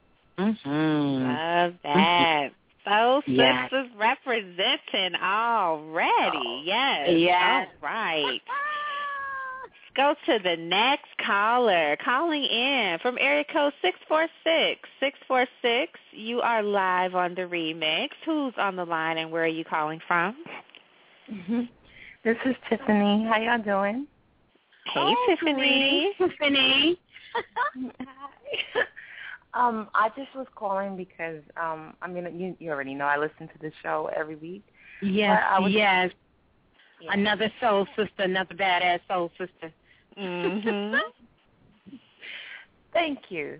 Love that. Soul Sisters representing already. Yes. Yes. All right. Go to the next caller. Calling in from area code 646. 646, you are live on the remix. Who's on the line and where are you calling from? This is Tiffany. How y'all doing? Hey, Tiffany. Tiffany. I just was calling because, I mean, you already know I listen to the show every week. Yes, yes. Yeah. Another soul sister, another badass soul sister. Mhm. Thank you.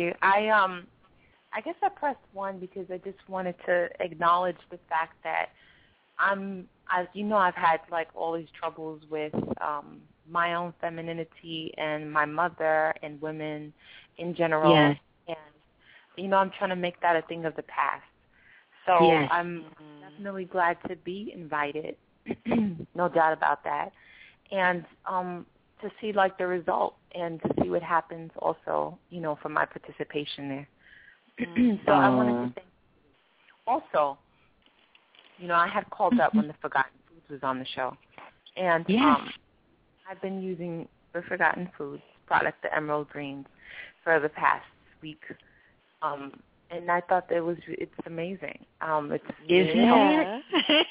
I guess I pressed 1 because I just wanted to acknowledge the fact that as you know, I've had like all these troubles with my own femininity and my mother and women in general. Yes. And, you know, I'm trying to make that a thing of the past. So I'm definitely glad to be invited, no doubt about that. And to see like the result and to see what happens also, you know, from my participation there. So I wanted to thank you. Also, you know, I had called up when the Forgotten Foods was on the show. And I've been using the Forgotten Foods product, the Emerald Greens, for the past week. And I thought it's amazing. It's Yes.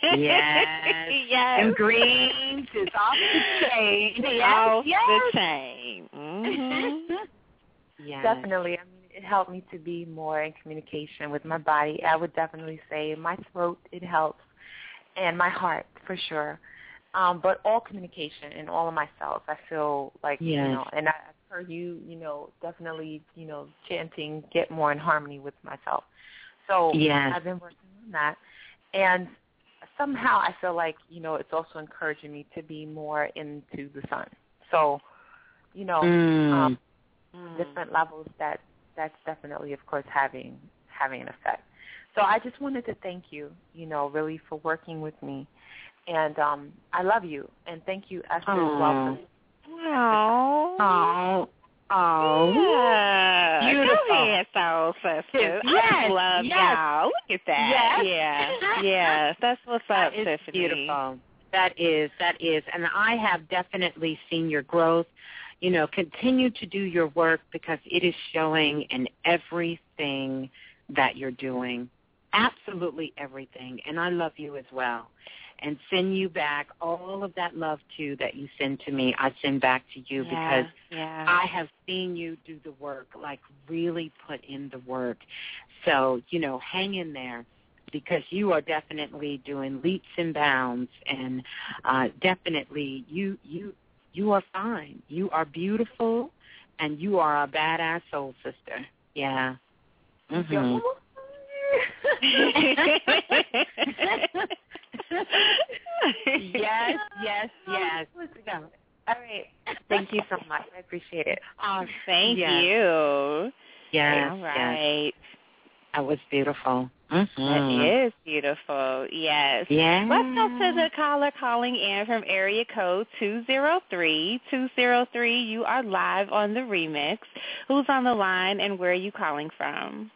And greens is off the chain. Off the chain. Mm-hmm. Yes. Definitely. I mean, it helped me to be more in communication with my body. I would definitely say my throat, it helps, and my heart, for sure. But all communication in all of my cells, I feel like, you know, and I've heard you, you know, definitely, you know, chanting, get more in harmony with myself. So I've been working on that. And somehow I feel like, you know, it's also encouraging me to be more into the sun. So, you know, different levels, that's definitely, of course, having an effect. So I just wanted to thank you, you know, really for working with me. And I love you. And thank you, Esther, as well. Yeah. Beautiful. Go ahead, soul sisters. I love y'all. Look at that. Yeah. That's what's up, Tiffany. Beautiful. That is. And I have definitely seen your growth. You know, continue to do your work because it is showing in everything that you're doing. Absolutely everything. And I love you as well. And send you back all of that love, too, that you send to me. I send back to you because I have seen you do the work, like really put in the work. So, you know, hang in there because you are definitely doing leaps and bounds. And definitely you are fine. You are beautiful, and you are a badass soul sister. Yeah. Mm-hmm. Yes. All right. Thank you so much. I appreciate it. Oh, thank you. Yes. All right. Yes. That was beautiful. Mm-hmm. That is beautiful. Yes. Yeah. Let's go to the caller calling in from area code 203. 203, you are live on the remix. Who's on the line and where are you calling from?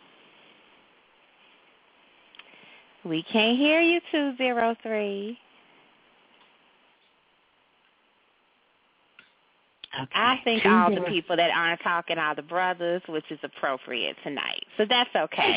We can't hear you, 203. Okay. I think all the people that aren't talking are the brothers, which is appropriate tonight. So that's okay.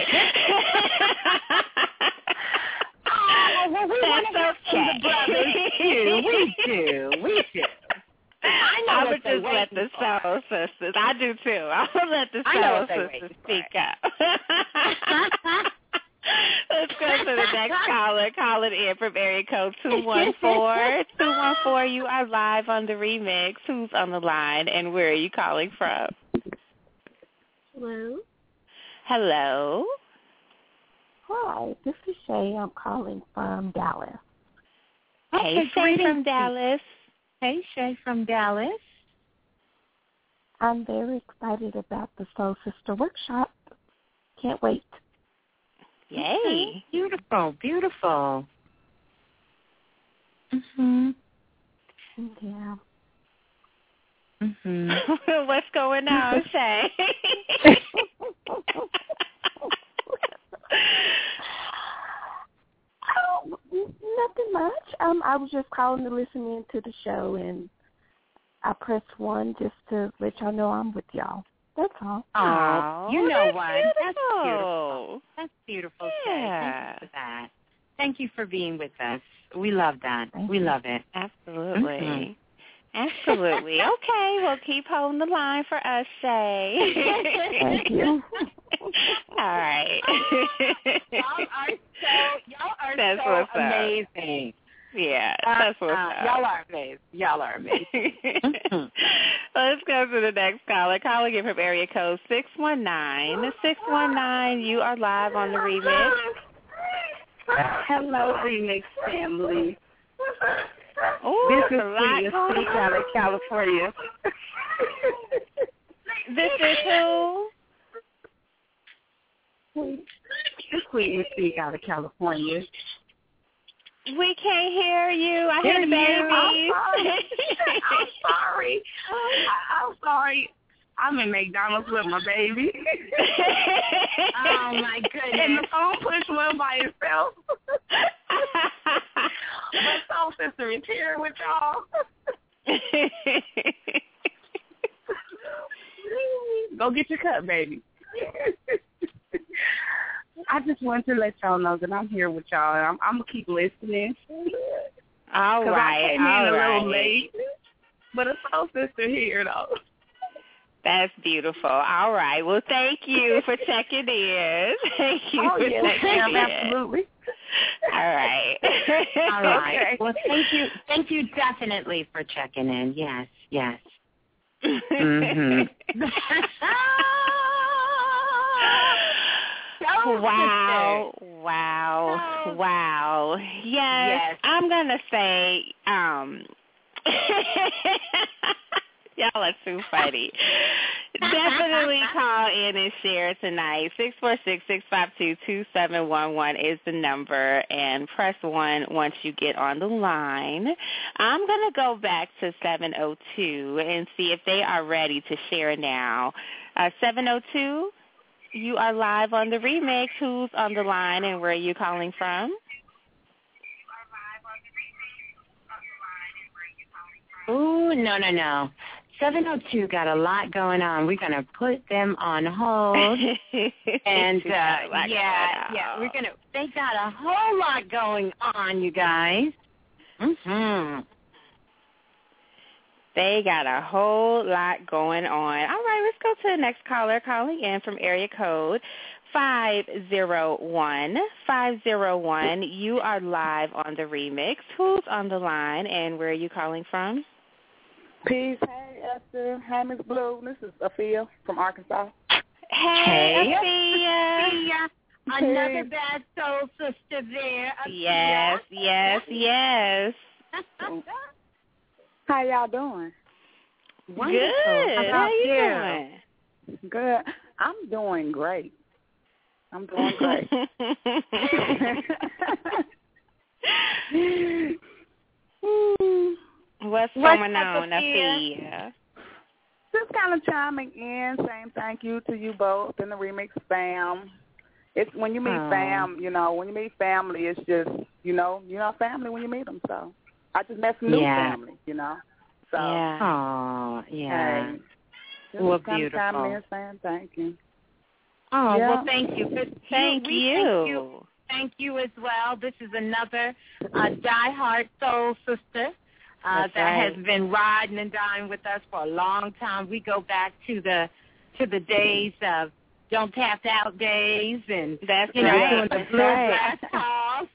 That's okay. We do. I would just let the soul sisters. I do too. I would let the soul sisters speak up. Let's go to the next caller. Calling in from area code 214. 214, you are live on the remix. Who's on the line and where are you calling from? Hello. Hello. Hi, this is Shay. I'm calling from Dallas. Hey, Shay from Dallas. Hey, Shay from Dallas. I'm very excited about the Soul Sister Workshop. Can't wait. Yay. Beautiful, beautiful. Yeah. What's going on, Shay? Nothing much. I was just calling to listen in to the show, and I pressed 1 just to let y'all know I'm with y'all. That's all. Oh, you know what? Beautiful. That's beautiful, Yeah. Shay. Thank you for that. Thank you for being with us. We love that. We love it. Absolutely. Absolutely. Okay, well, keep holding the line for us, Shay. Thank you. All right. Y'all are That's so what's up. amazing. Yeah, that's what's up. Y'all are amazing. Y'all are amazing. Let's go to the next caller. Calling in from area code 619. 619, you are live on the remix. Hello, Remix family. Ooh, This is Sweet Speak out of California. This is who? Sweet Speak out of California. We can't hear you. I hear the babies. I'm sorry. I'm sorry. I'm in McDonald's with my baby. Oh, my goodness. And the phone push one by itself. My soul sister is here with y'all. Go get your cup, baby. I just wanted to let y'all know that I'm here with y'all. I'm going to keep listening. All right. I came in a little late, but a soul sister here, though. That's beautiful. All right. Well, thank you for checking in. Thank you for checking in. Absolutely. All right. All right. Okay. Well, thank you definitely for checking in. Yes, yes. Wow. Yes. I'm going to say, y'all are too funny. Definitely call in and share tonight. 646-652-2711 is the number, and press 1 once you get on the line. I'm going to go back to 702 and see if they are ready to share now. 702, you are live on the remix. Who's on the line and where are you calling from? Ooh, no. 702 got a lot going on. We're going to put them on hold. And, we're going to, they got a whole lot going on, you guys. They got a whole lot going on. All right, let's go to the next caller calling in from area code 501. 501, you are live on the remix. Who's on the line and where are you calling from? Peace. Hey, Esther. Hey, Miss Blue. This is Afia from Arkansas. Hey, Afia. Another bad soul sister there. Yes. How y'all doing? Wonderful. Good. How you doing? Good. I'm doing great. What's going on, Afia? Just kind of chiming in, saying thank you to you both and the Remix fam. It's when you meet when you meet family, it's just, you're not family when you meet them. So I just met some new family, So, yeah. Just well, kind beautiful. of chiming in, saying thank you. Oh, well, thank you. Thank you. Thank you as well. This is another diehard soul sister that has been riding and dying with us for a long time. We go back to the days of Don't Tap Out days and doing the bluegrass calls.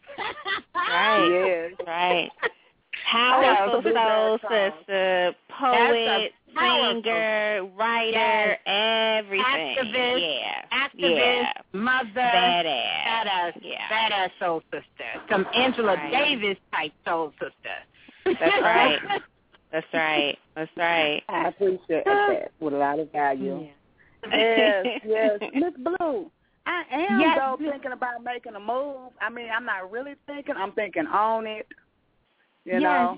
Right. Powerful soul sister, poet, singer, writer, everything. Activist, mother, badass soul sister. Some Angela Davis type soul sister. That's right. I appreciate that with a lot of value. Yes. Miss Blue, I am, though, thinking about making a move. I mean, I'm not really thinking. I'm thinking on it, you know.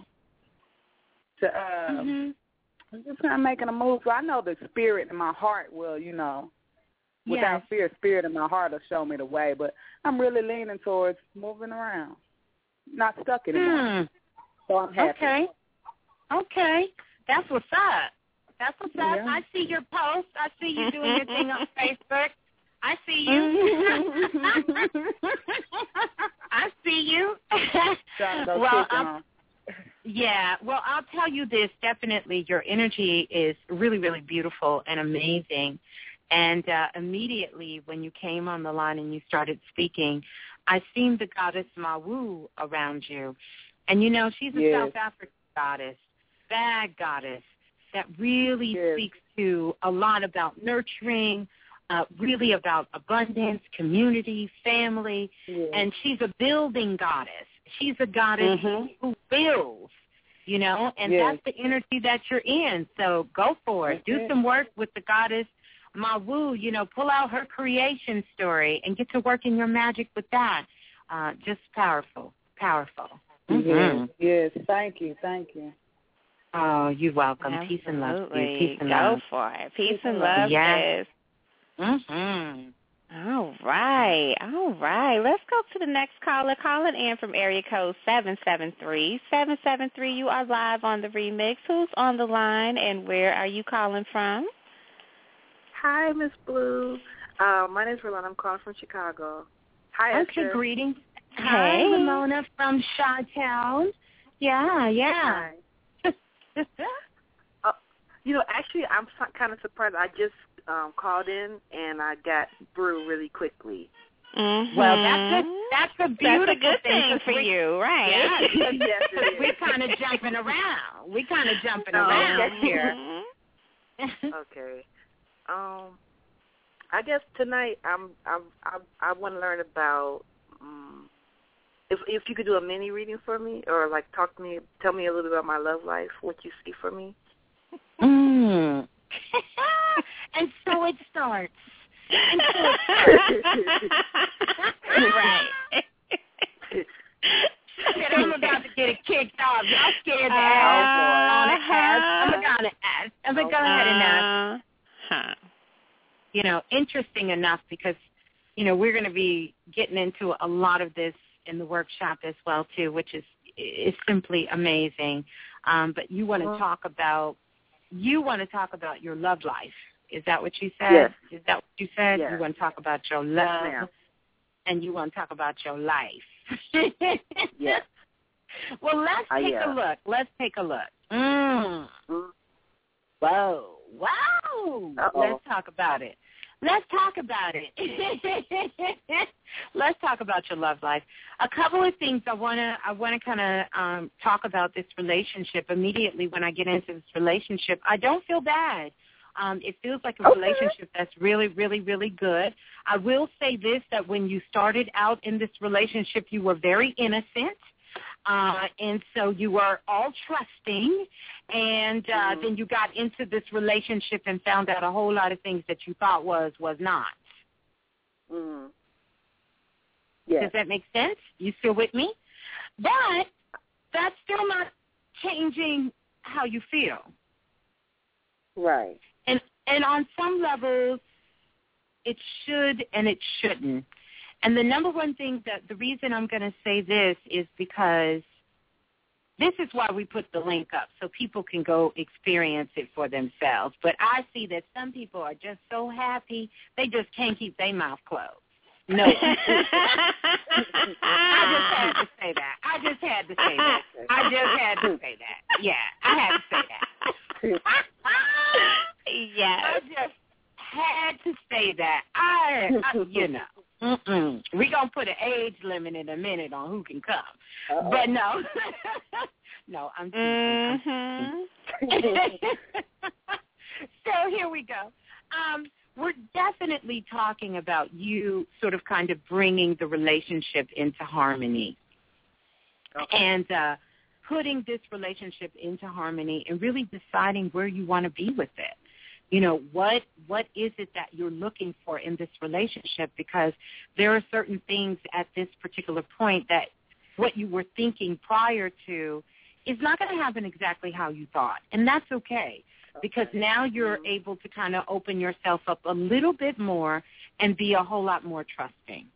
I'm just not making a move. So I know the spirit in my heart will, you know, without fear, spirit in my heart will show me the way. But I'm really leaning towards moving around, not stuck anymore. So I'm happy. Okay. That's what's up. Yeah. I see your post. I see you doing your thing on Facebook. I see you. I see you. Well, I'll tell you this. Definitely, your energy is really, really beautiful and amazing. And immediately when you came on the line and you started speaking, I seen the goddess Mawu around you. And, you know, she's a South African goddess, bad goddess, that really speaks to a lot about nurturing, really about abundance, community, family. And she's a building goddess. She's a goddess who builds, you know, and that's the energy that you're in. So go for it. Do some work with the goddess Mawu, you know, pull out her creation story and get to work in your magic with that. Just powerful. Yes, thank you. Oh, you're welcome. Absolutely. Peace and love to you. Peace and love. Go for it. Peace and love. Yes. All right. Let's go to the next caller. Calling in from area code 773. 773, you are live on the remix. Who's on the line and where are you calling from? Hi, Miss Blue. My name is Rolanda. I'm calling from Chicago. Hi, Okay, greetings. Hey. Hi, Ramona from Chi-Town. Yeah. Hi. You know, actually, I'm kind of surprised. I just called in and I got through really quickly. Well, that's a beautiful good thing for you, right? Yeah, yes, it is. We're kind of jumping around. Around here. Okay. I guess tonight I want to learn about if you could do a mini reading for me, or like tell me a little bit about my love life, what you see for me. And so it starts. Right. I'm about to get it kicked off. Y'all scared to ask. I'm going to go ahead and ask. You know, interesting enough because, you know, we're going to be getting into a lot of this in the workshop as well, too, which is simply amazing. But you want to talk about your love life. Is that what you said? Yes. Is that what you said? Yes. You want to talk about your love, yes, and you want to talk about your life. Yes. Well, let's take a look. Whoa. Uh-oh. Let's talk about it. Let's talk about your love life. A couple of things I want to kind of talk about this relationship. Immediately when I get into this relationship, I don't feel bad. It feels like a relationship that's really, really, really good. I will say this, that when you started out in this relationship, you were very innocent. And so you were all trusting, and then you got into this relationship and found out a whole lot of things that you thought was not. Yes. Does that make sense? You still with me? But that's still not changing how you feel. Right. And on some levels, it should and it shouldn't. And the number one thing the reason I'm going to say this is because this is why we put the link up, so people can go experience it for themselves. But I see that some people are just so happy, they just can't keep their mouth closed. No. I just had to say that. Yeah, I had to say that. Yes. I just had to say that. You know. We're going to put an age limit in a minute on who can come. Uh-oh. But no. No, I'm teasing. So here we go. We're definitely talking about you sort of kind of bringing the relationship into harmony. Okay. And putting this relationship into harmony and really deciding where you want to be with it. You know, what is it that you're looking for in this relationship? Because there are certain things at this particular point that what you were thinking prior to is not going to happen exactly how you thought. And that's okay, because now you're able to kind of open yourself up a little bit more and be a whole lot more trusting.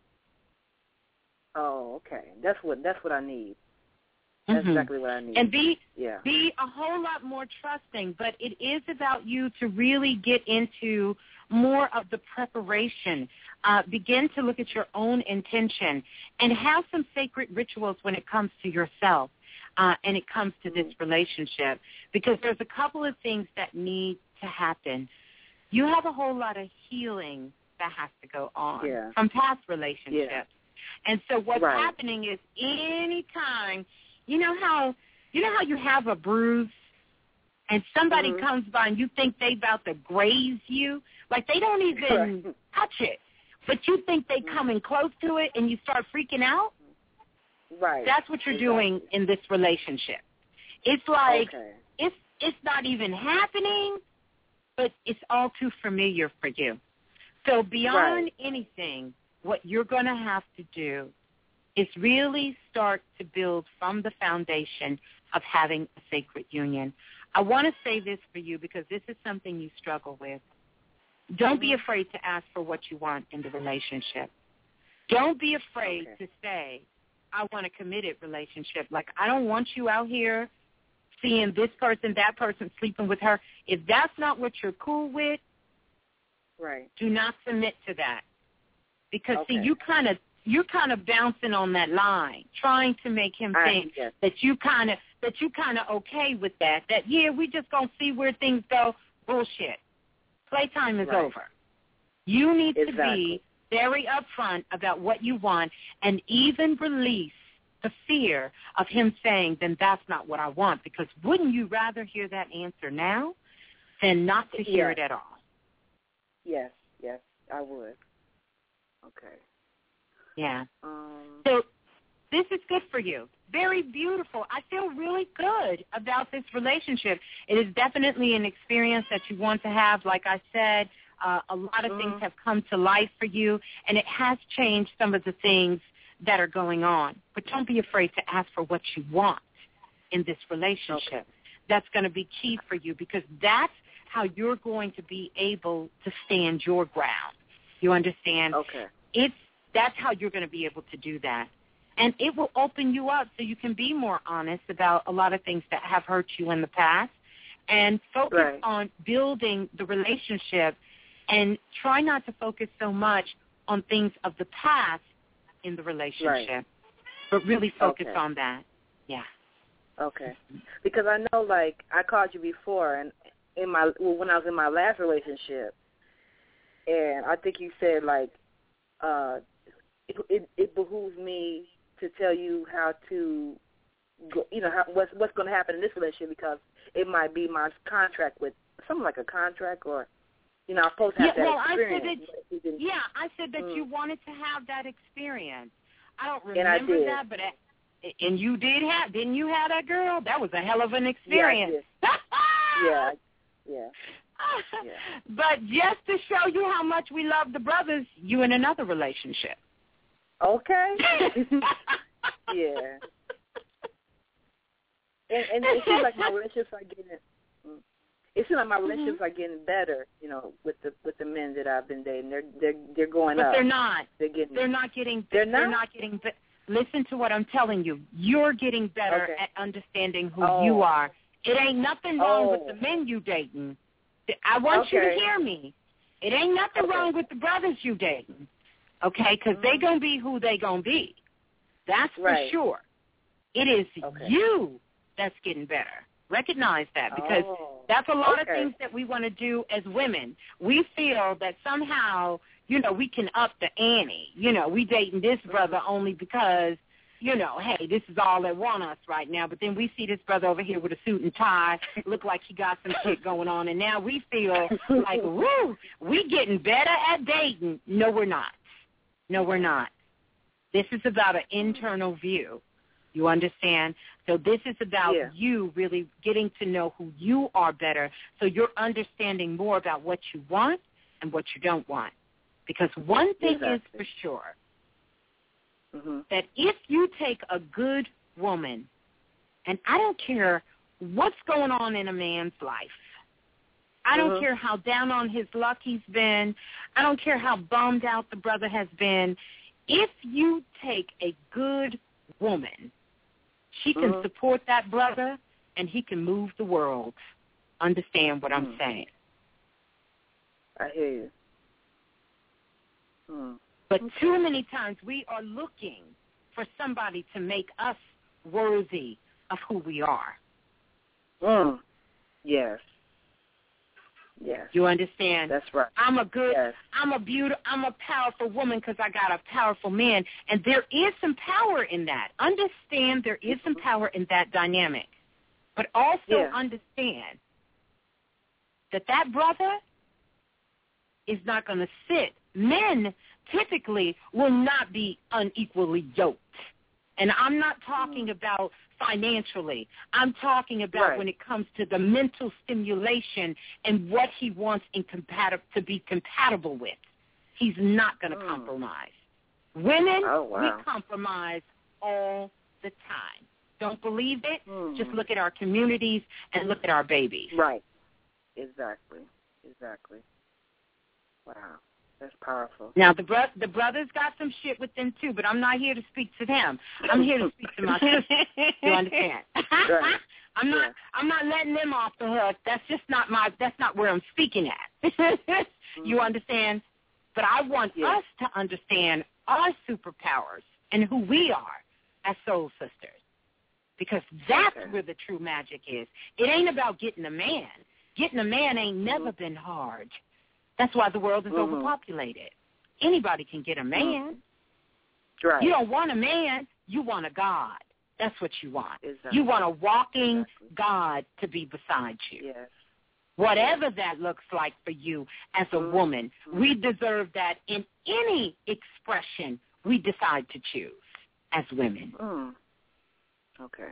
Oh, okay. That's what I need. That's exactly what I need. And be a whole lot more trusting, but it is about you to really get into more of the preparation. Begin to look at your own intention and have some sacred rituals when it comes to yourself and it comes to this relationship, because there's a couple of things that need to happen. You have a whole lot of healing that has to go on from past relationships. Yeah. And so what's happening is anytime you know how you have a bruise and somebody comes by and you think they about to graze you, like they don't even touch it, but you think they coming close to it and you start freaking out? Right. That's what you're doing in this relationship. It's like it's not even happening, but it's all too familiar for you. So beyond anything, what you're going to have to do is really start to build from the foundation of having a sacred union. I want to say this for you because this is something you struggle with. Don't be afraid to ask for what you want in the relationship. Don't be afraid to say, I want a committed relationship. Like, I don't want you out here seeing this person, that person, sleeping with her. If that's not what you're cool with, do not submit to that. Because, see, you're kind of bouncing on that line, trying to make him think that you kind of okay with that. That we just gonna see where things go. Bullshit. Playtime is over. You need to be very upfront about what you want, and even release the fear of him saying, "Then that's not what I want." Because wouldn't you rather hear that answer now than not to hear it at all? Yes, I would. Okay. Yeah. So this is good for you. Very beautiful. I feel really good about this relationship. It is definitely an experience that you want to have. Like I said, a lot of things have come to life for you, and it has changed some of the things that are going on. But don't be afraid to ask for what you want in this relationship. That's going to be key for you, because that's how you're going to be able to stand your ground. You understand? That's how you're going to be able to do that. And it will open you up so you can be more honest about a lot of things that have hurt you in the past, and focus on building the relationship, and try not to focus so much on things of the past in the relationship, but really focus on that. Yeah. Okay. Because I know, like, I called you before, and when I was in my last relationship, and I think you said, like, it behooves me to tell you how to go, what's going to happen in this relationship, because it might be my contract with something like a contract, or I'm supposed to have that experience. I said that you wanted to have that experience. I don't remember that, but and you didn't you have that, girl? That was a hell of an experience. Yeah. But just to show you how much we love the brothers, you in another relationship. Okay. Yeah. And it seems like my relationships are getting. It seems like my relationships are getting better, with the men that I've been dating. They're going up. But they're not. They're not getting. Listen to what I'm telling you. You're getting better at understanding who you are. It ain't nothing wrong with the men you dating. I want you to hear me. It ain't nothing wrong with the brothers you dating. Okay, because they going to be who they going to be. That's for sure. It is you that's getting better. Recognize that, because that's a lot of things that we want to do as women. We feel that somehow, we can up the ante. We dating this brother only because, hey, this is all they want us right now. But then we see this brother over here with a suit and tie, look like he got some shit going on, and now we feel like, woo, we getting better at dating. No, we're not. No, we're not. This is about an internal view. You understand? So this is about you really getting to know who you are better, so you're understanding more about what you want and what you don't want. Because one thing is for sure, that if you take a good woman, and I don't care what's going on in a man's life, I don't care how down on his luck he's been, I don't care how bummed out the brother has been, if you take a good woman, she can support that brother, and he can move the world. Understand what I'm saying? I hear you. But too many times we are looking for somebody to make us worthy of who we are. Yes. Yes. You understand? That's right. I'm a powerful woman because I got a powerful man. And there is some power in that. Understand there is some power in that dynamic. But also understand that brother is not going to sit. Men typically will not be unequally yoked. And I'm not talking about financially. I'm talking about when it comes to the mental stimulation and what he wants to be compatible with. He's not going to compromise. Women, we compromise all the time. Don't believe it? Just look at our communities and look at our babies. Right. Exactly. Wow. That's powerful. Now, the brothers got some shit with them, too, but I'm not here to speak to them. I'm here to speak to my sister. You understand? Right. I'm not letting them off the hook. That's not where I'm speaking at. You understand? But I want us to understand our superpowers and who we are as soul sisters, because that's where the true magic is. It ain't about getting a man. Getting a man ain't never been hard. That's why the world is overpopulated. Anybody can get a man. Right. You don't want a man. You want a God. That's what you want. Exactly. You want a walking God to be beside you. Yes. Whatever that looks like for you as a woman, we deserve that in any expression we decide to choose as women. Okay.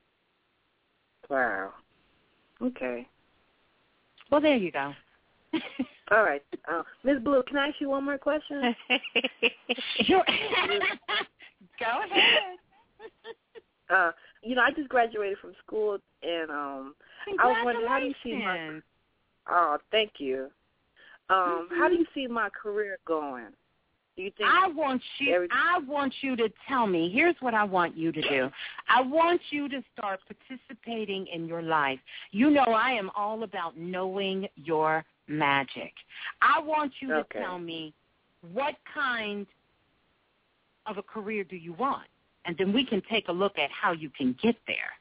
Wow. Okay. Well, there you go. All right. Ms. Blue, can I ask you one more question? Sure. Go ahead. I just graduated from school, and I was wondering, how do you see my... Oh, thank you. How do you see my career going? Do you think I want you to tell me. Here's what I want you to do. I want you to start participating in your life. You know I am all about knowing your magic. I want you to tell me what kind of a career do you want, and then we can take a look at how you can get there.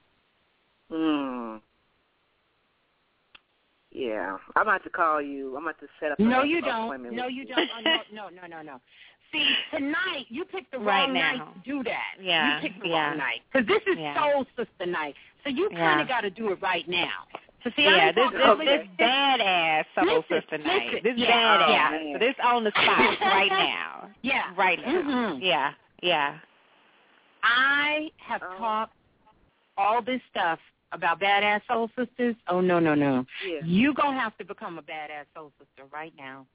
Yeah, I'm about to call you. I'm about to set up. No, you don't. No, you don't. No. See, tonight you picked the wrong night to do that. Yeah, you picked the wrong night because this is Soul Sister night. So you kind of got to do it right now. So see, this badass Soul Sister night. This badass. Yeah. So this on the spot right now. Yeah, right now. Yeah. I have talked all this stuff about badass soul sisters. Oh, no. Yeah. You going to have to become a badass soul sister right now.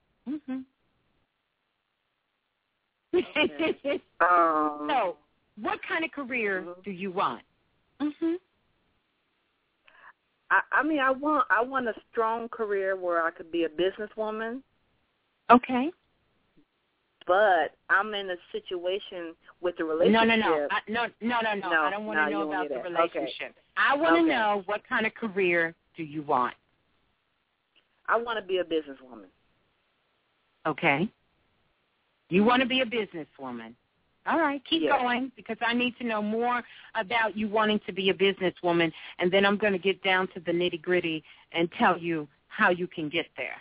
So, what kind of career do you want? I mean, I want a strong career where I could be a businesswoman. Okay. But I'm in a situation with the relationship. No. I don't want to know about the relationship. Okay. I want to know what kind of career do you want? I want to be a businesswoman. Okay. You want to be a businesswoman. All right, keep going, because I need to know more about you wanting to be a businesswoman, and then I'm going to get down to the nitty-gritty and tell you how you can get there.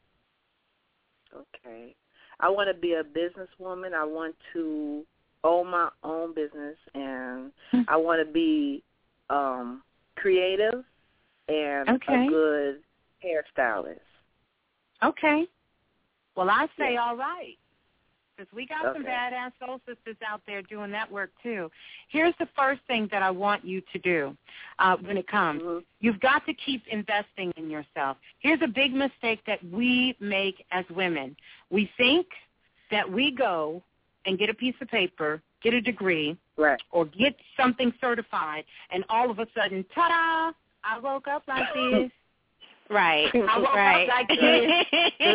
Okay. I want to be a businesswoman. I want to own my own business, and I want to be creative and a good hairstylist. Okay. Well, I say all right. because we got some badass soul sisters out there doing that work too. Here's the first thing that I want you to do when it comes. You've got to keep investing in yourself. Here's a big mistake that we make as women. We think that we go and get a piece of paper, get a degree, or get something certified, and all of a sudden, ta-da, I woke up like this. Right. I woke up like this.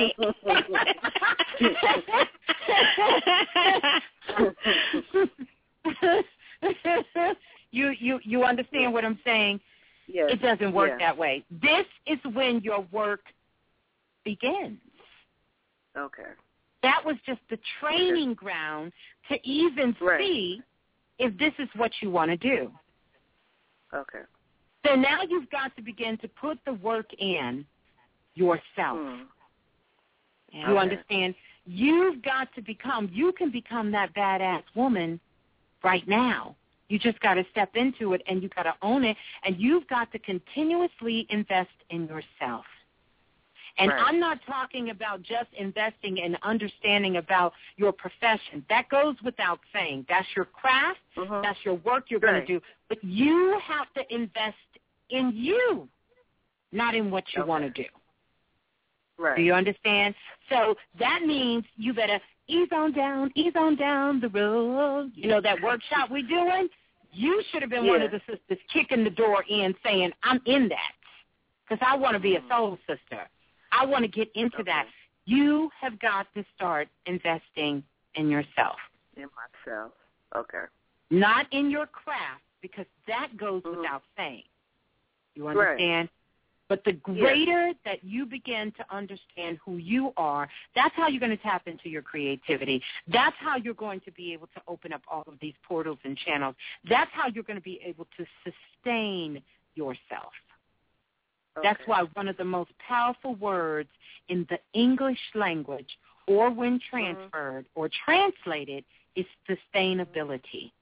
Right. You understand what I'm saying? Yes. It doesn't work that way. This is when your work begins. Okay. That was just the training ground to even see if this is what you want to do. Okay. So now you've got to begin to put the work in yourself. You understand? You've got to you can become that badass woman right now. You just got to step into it, and you got to own it, and you've got to continuously invest in yourself. And I'm not talking about just investing and understanding about your profession. That goes without saying. That's your craft. That's your work you're going to do. But you have to invest in you, not in what you want to do. Right. Do you understand? So that means you better ease on down the road. You know that workshop we're doing? You should have been one of the sisters kicking the door in saying, I'm in that because I want to be a soul sister. I want to get into that. You have got to start investing in yourself. In myself. Okay. Not in your craft, because that goes without saying. You understand? But the greater that you begin to understand who you are, that's how you're going to tap into your creativity. That's how you're going to be able to open up all of these portals and channels. That's how you're going to be able to sustain yourself. That's why one of the most powerful words in the English language, or when transferred or translated, is sustainability.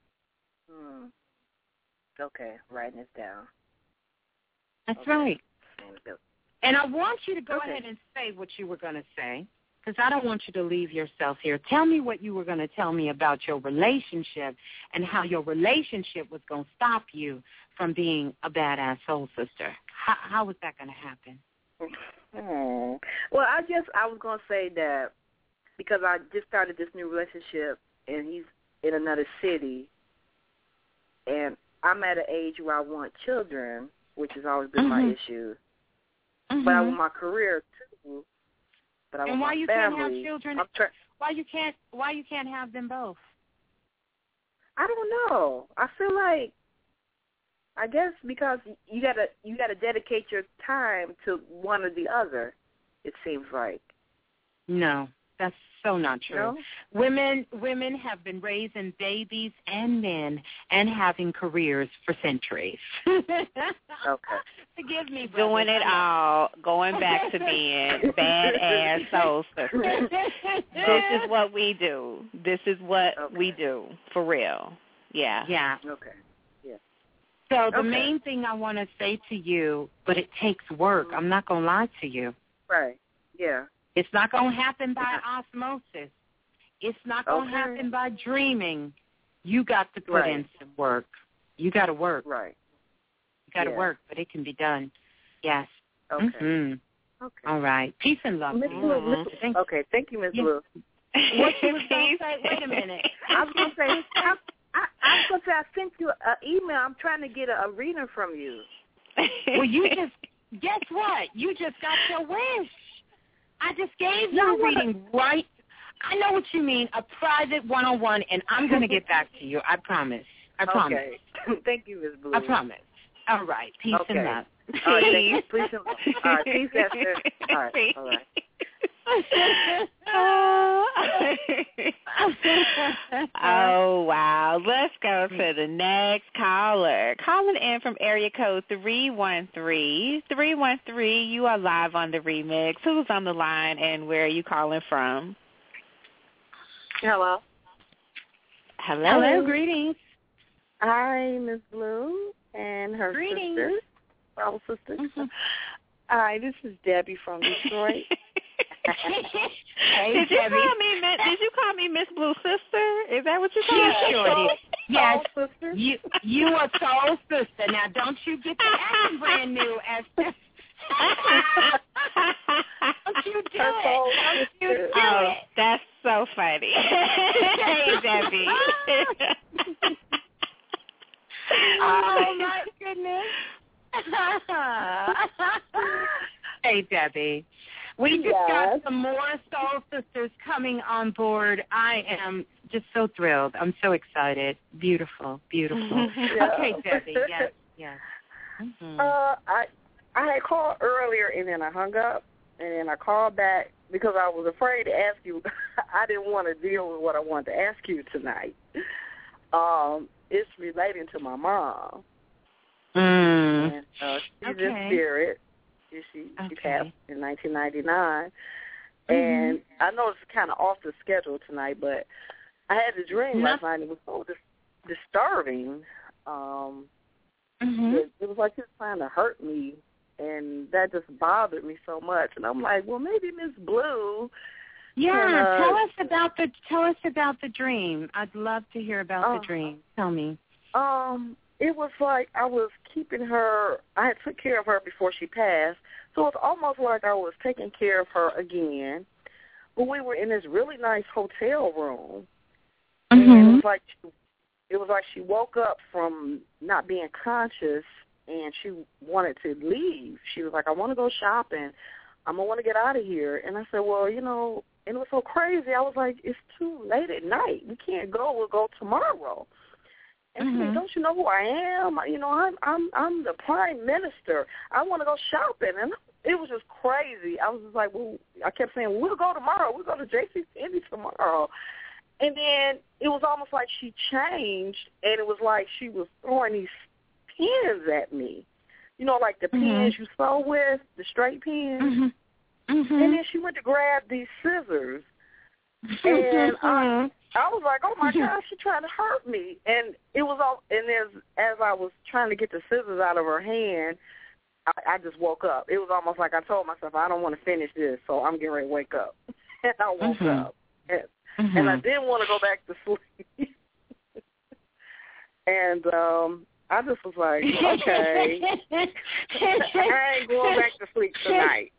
Okay, writing this down. That's right. And I want you to go ahead and say what you were going to say, because I don't want you to leave yourself here. Tell me what you were going to tell me about your relationship and how your relationship was going to stop you from being a badass soul sister. How was that going to happen? Well, I was going to say that because I just started this new relationship, and he's in another city, and I'm at an age where I want children, which has always been my issue. But I want my career too. But I want my family. Can't have children? Why you can't have them both? I don't know. I feel like, I guess because you gotta dedicate your time to one or the other. It seems like. No, that's so not true. No? Women have been raising babies and men and having careers for centuries. Forgive me, brother. Doing it all, going back to being badass soul sisters. This is what we do. This is what we do, for real. Yeah. Yeah. Okay. Yeah. So the main thing I want to say to you, but it takes work. I'm not going to lie to you. Right. Yeah. It's not going to happen by osmosis. It's not going to happen by dreaming. You got to put in some work. You got to work. Right. You got to work, but it can be done. Yes. Okay. Okay. All right. Peace and love. Thank you, Ms. Blue. What you was going to say? Wait a minute. I was going to say, I sent you an email. I'm trying to get a reading from you. Well, guess what? You just got your wish. I just gave you a reading, right? I know what you mean, a private one-on-one, and I'm going to get back to you. I promise. I promise. Okay. Thank you, Ms. Blue. I promise. All right. Peace and love. All right. Thank you. Peace and love. All right. Peace, Esther. All right. All right. Oh, wow. Let's go to the next caller. Calling in from area code 313. 313, you are live on the remix. Who's on the line and where are you calling from? Hello. Hello, greetings. Hi, Ms. Blue and her sisters, our sisters. Hi, this is Debbie from Detroit. Hey, Did you Debbie. call me Miss Blue Sister? Is that what you called me? Yes, sure did. Yes, Soul sister. you are Soul Sister. Now, don't you get to acting brand new as don't you do it. Don't you do it. That's so funny. Hey, Debbie. Oh, my goodness. Hey, Debbie. We just got some more Soul Sisters coming on board. I am just so thrilled. I'm so excited. Beautiful, beautiful. Yeah. Okay, Debbie. Yes. Mm-hmm. I had called earlier and then I hung up and then I called back because I was afraid to ask you. I didn't want to deal with what I wanted to ask you tonight. It's relating to my mom. And she's in spirit. She passed in 1999. And I know it's kind of off the schedule tonight, but I had a dream last night. It was so disturbing. It was like she was trying to hurt me, and that just bothered me so much. And I'm like, well, maybe Miss Blue. Yeah, tell us about the dream. I'd love to hear about the dream. Tell me. It was like I was keeping her. I had took care of her before she passed, so it's almost like I was taking care of her again. But we were in this really nice hotel room, and it was like she woke up from not being conscious, and she wanted to leave. She was like, "I want to go shopping. I'm gonna want to get out of here." And I said, "Well, and it was so crazy. I was like, it's too late at night. We can't go. We'll go tomorrow." And she said, "Don't you know who I am? I'm the prime minister. I want to go shopping." And it was just crazy. I was just like, well, I kept saying, we'll go tomorrow. We'll go to JCPenney tomorrow. And then it was almost like she changed, and it was like she was throwing these pins at me. Like the pins you sew with, the straight pins. And then she went to grab these scissors. And I was like, oh, my gosh, she's trying to hurt me. And it was all, and as I was trying to get the scissors out of her hand, I just woke up. It was almost like I told myself, I don't want to finish this, so I'm getting ready to wake up. And I woke up. And I didn't want to go back to sleep. And I just was like, okay, I ain't going back to sleep tonight.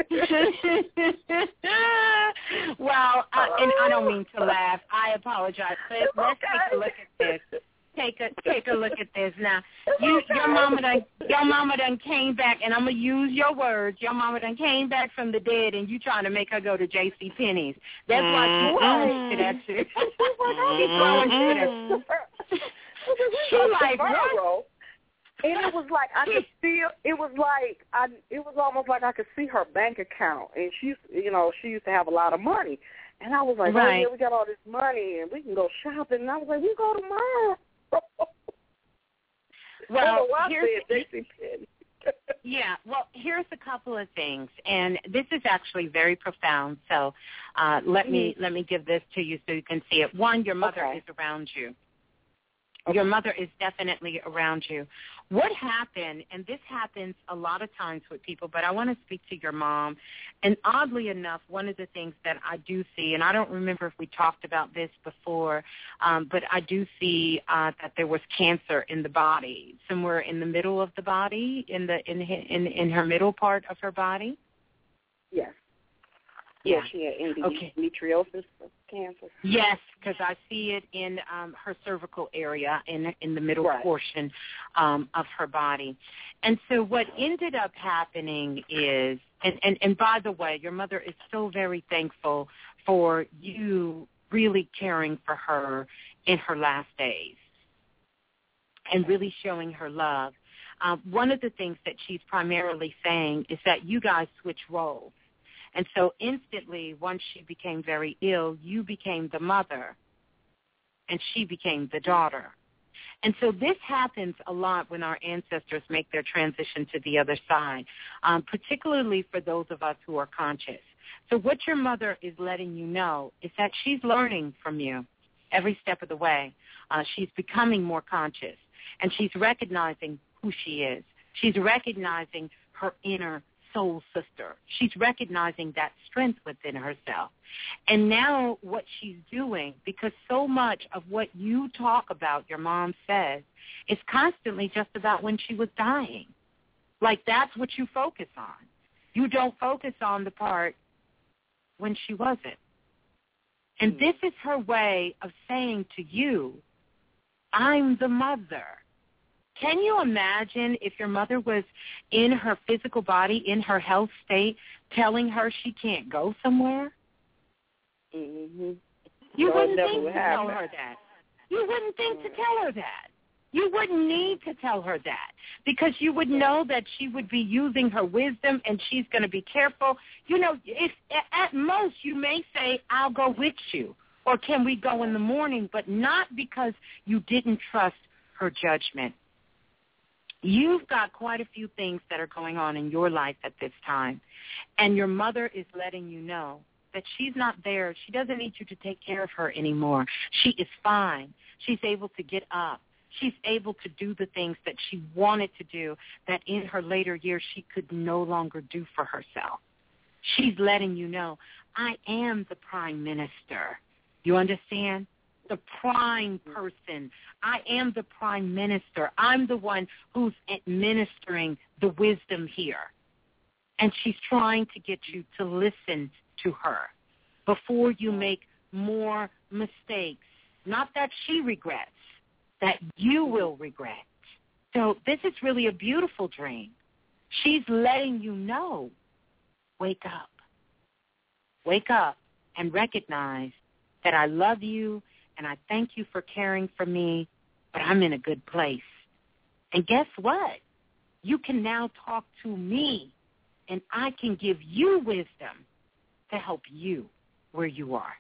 Well, and I don't mean to laugh. I apologize. But let's take a look at this. Take a look at this now. Your mama done came back, and I'm gonna use your words. Your mama done came back from the dead, and you trying to make her go to J.C. Penney's. That's why she's throwing shit at you. She's throwing shit at you. She's like, what? And it was like I could feel. It was almost like I could see her bank account, and she used to have a lot of money. And I was like, oh yeah, we got all this money, and we can go shopping. And I was like, we go tomorrow. Well, here's a couple of things, and this is actually very profound. So let me give this to you so you can see it. One, your mother is around you. Your mother is definitely around you. What happened, and this happens a lot of times with people, but I want to speak to your mom. And oddly enough, one of the things that I do see, and I don't remember if we talked about this before, but I do see that there was cancer in the body, somewhere in the middle of the body, in her middle part of her body. Yes. Yeah. She had endometriosis cancer. Yes, because I see it in her cervical area, in the middle portion of her body. And so what ended up happening is, and by the way, your mother is so very thankful for you really caring for her in her last days and really showing her love. One of the things that she's primarily saying is that you guys switch roles. And so instantly, once she became very ill, you became the mother, and she became the daughter. And so this happens a lot when our ancestors make their transition to the other side, particularly for those of us who are conscious. So what your mother is letting you know is that she's learning from you every step of the way. She's becoming more conscious, and she's recognizing who she is. She's recognizing her inner soul sister. She's recognizing that strength within herself. And now what she's doing, because so much of what you talk about, your mom says, is constantly just about when she was dying. Like, that's what you focus on. You don't focus on the part when she wasn't. And this is her way of saying to you, I'm the mother. Can you imagine if your mother was in her physical body, in her health state, telling her she can't go somewhere? Mm-hmm. You wouldn't think to tell her that. You wouldn't think to tell her that. You wouldn't need to tell her that, because you would know that she would be using her wisdom and she's going to be careful. You know, if at most you may say, I'll go with you, or can we go in the morning, but not because you didn't trust her judgment. You've got quite a few things that are going on in your life at this time, and your mother is letting you know that she's not there. She doesn't need you to take care of her anymore. She is fine. She's able to get up. She's able to do the things that she wanted to do that in her later years she could no longer do for herself. She's letting you know, I am the prime minister. You understand? The prime person. I am the prime minister. I'm the one who's administering the wisdom here. And she's trying to get you to listen to her before you make more mistakes. Not that she regrets, that you will regret. So this is really a beautiful dream. She's letting you know, wake up. Wake up and recognize that I love you and I thank you for caring for me, but I'm in a good place. And guess what? You can now talk to me, and I can give you wisdom to help you where you are.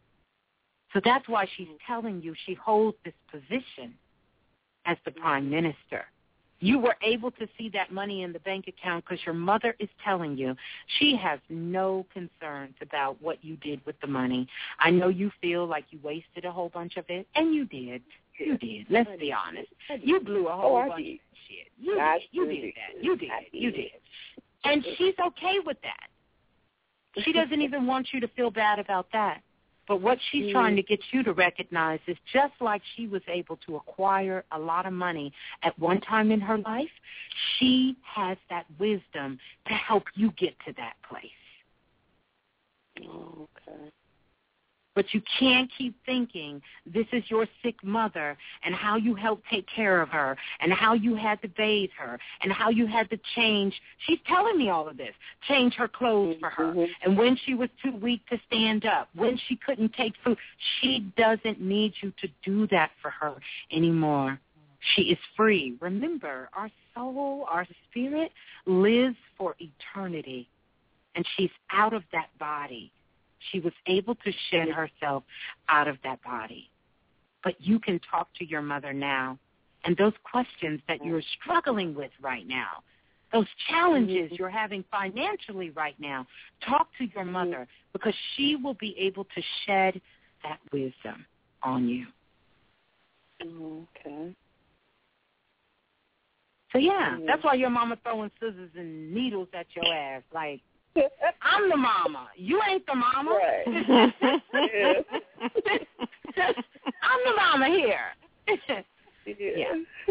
So that's why she's telling you she holds this position as the prime minister. You were able to see that money in the bank account because your mother is telling you she has no concerns about what you did with the money. I know you feel like you wasted a whole bunch of it, and you did. You did. Let's be honest. You blew a whole bunch of shit. You did that. You did. And she's okay with that. She doesn't even want you to feel bad about that. But what she's trying to get you to recognize is just like she was able to acquire a lot of money at one time in her life, she has that wisdom to help you get to that place. Okay. But you can't keep thinking this is your sick mother and how you helped take care of her and how you had to bathe her and how you had to change. She's telling me all of this. Change her clothes for her. And when she was too weak to stand up, when she couldn't take food, she doesn't need you to do that for her anymore. She is free. Remember, our soul, our spirit lives for eternity, and she's out of that body. She was able to shed herself out of that body. But you can talk to your mother now. And those questions that you're struggling with right now, those challenges you're having financially right now, talk to your mother because she will be able to shed that wisdom on you. Okay. So, yeah, that's why your mama throwing scissors and needles at your ass. Like, I'm the mama. You ain't the mama. Right. I'm the mama here. Yeah.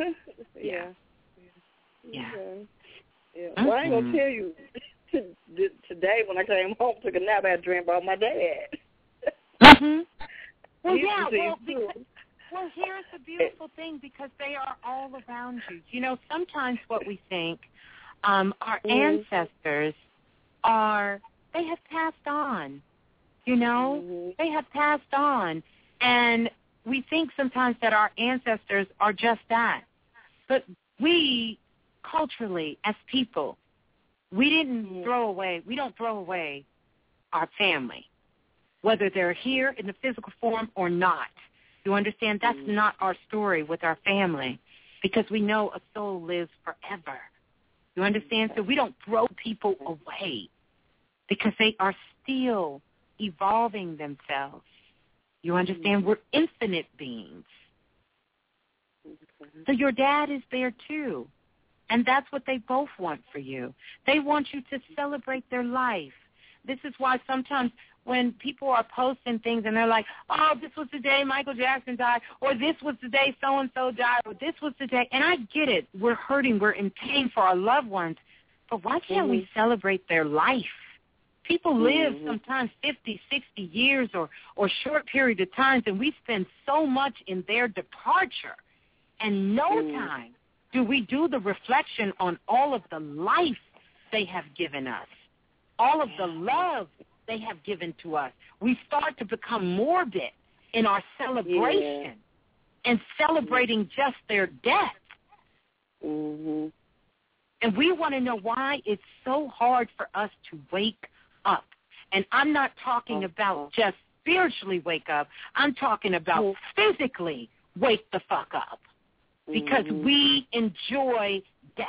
Mm-hmm. Well, I ain't going to tell you. Today when I came home, took a nap, I had a dream about my dad. Mm-hmm. Well, here's the beautiful thing, because they are all around you. You know, sometimes what we think, our ancestors they have passed on, you know? They have passed on. And we think sometimes that our ancestors are just that. But we, culturally, as people, we don't throw away our family, whether they're here in the physical form or not. You understand? That's not our story with our family, because we know a soul lives forever. You understand? So we don't throw people away, because they are still evolving themselves. You understand? We're infinite beings. So your dad is there too. And that's what they both want for you. They want you to celebrate their life. This is why sometimes when people are posting things and they're like, oh, this was the day Michael Jackson died, or this was the day so-and-so died, or this was the day. And I get it. We're hurting. We're in pain for our loved ones. But why can't we celebrate their life? People live sometimes 50, 60 years or short period of times, and we spend so much in their departure. And no time do we do the reflection on all of the life they have given us, all of the love they have given to us. We start to become morbid in our celebration and celebrating just their death. And we want to know why it's so hard for us to wake up. And I'm not talking about just spiritually wake up. I'm talking about physically wake the fuck up. Because we enjoy death.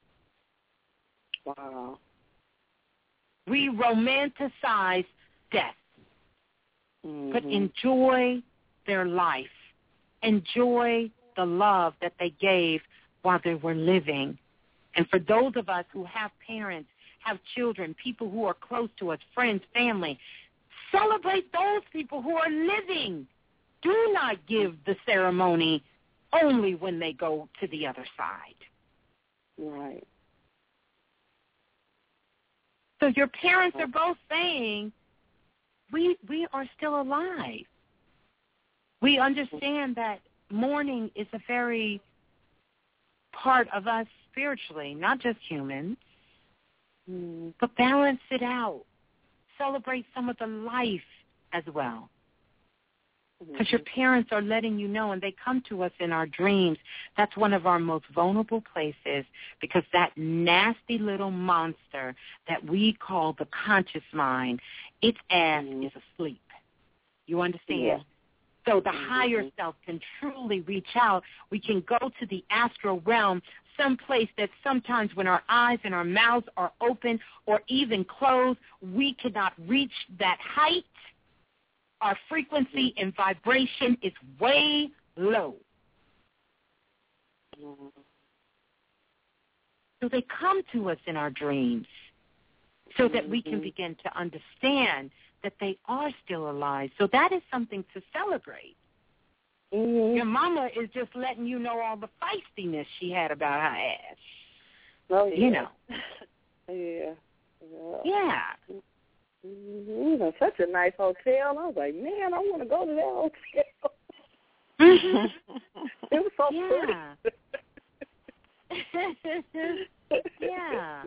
Wow. We romanticize death. But enjoy their life. Enjoy the love that they gave while they were living. And for those of us who have parents, have children, people who are close to us, friends, family, celebrate those people who are living. Do not give the ceremony only when they go to the other side. Right. So your parents are both saying, we are still alive. We understand that mourning is a very part of us spiritually, not just humans, but balance it out. Celebrate some of the life as well. Because your parents are letting you know, and they come to us in our dreams. That's one of our most vulnerable places, because that nasty little monster that we call the conscious mind, its ass is asleep. You understand? Yeah. So the higher self can truly reach out. We can go to the astral realm, someplace that sometimes when our eyes and our mouths are open or even closed, we cannot reach that height. Our frequency and vibration is way low. So they come to us in our dreams so that we can begin to understand that they are still alive. So that is something to celebrate. Your mama is just letting you know all the feistiness she had about her ass. Oh, yeah. You know. Yeah. It was such a nice hotel. I was like, man, I want to go to that hotel. It was so pretty. Yeah.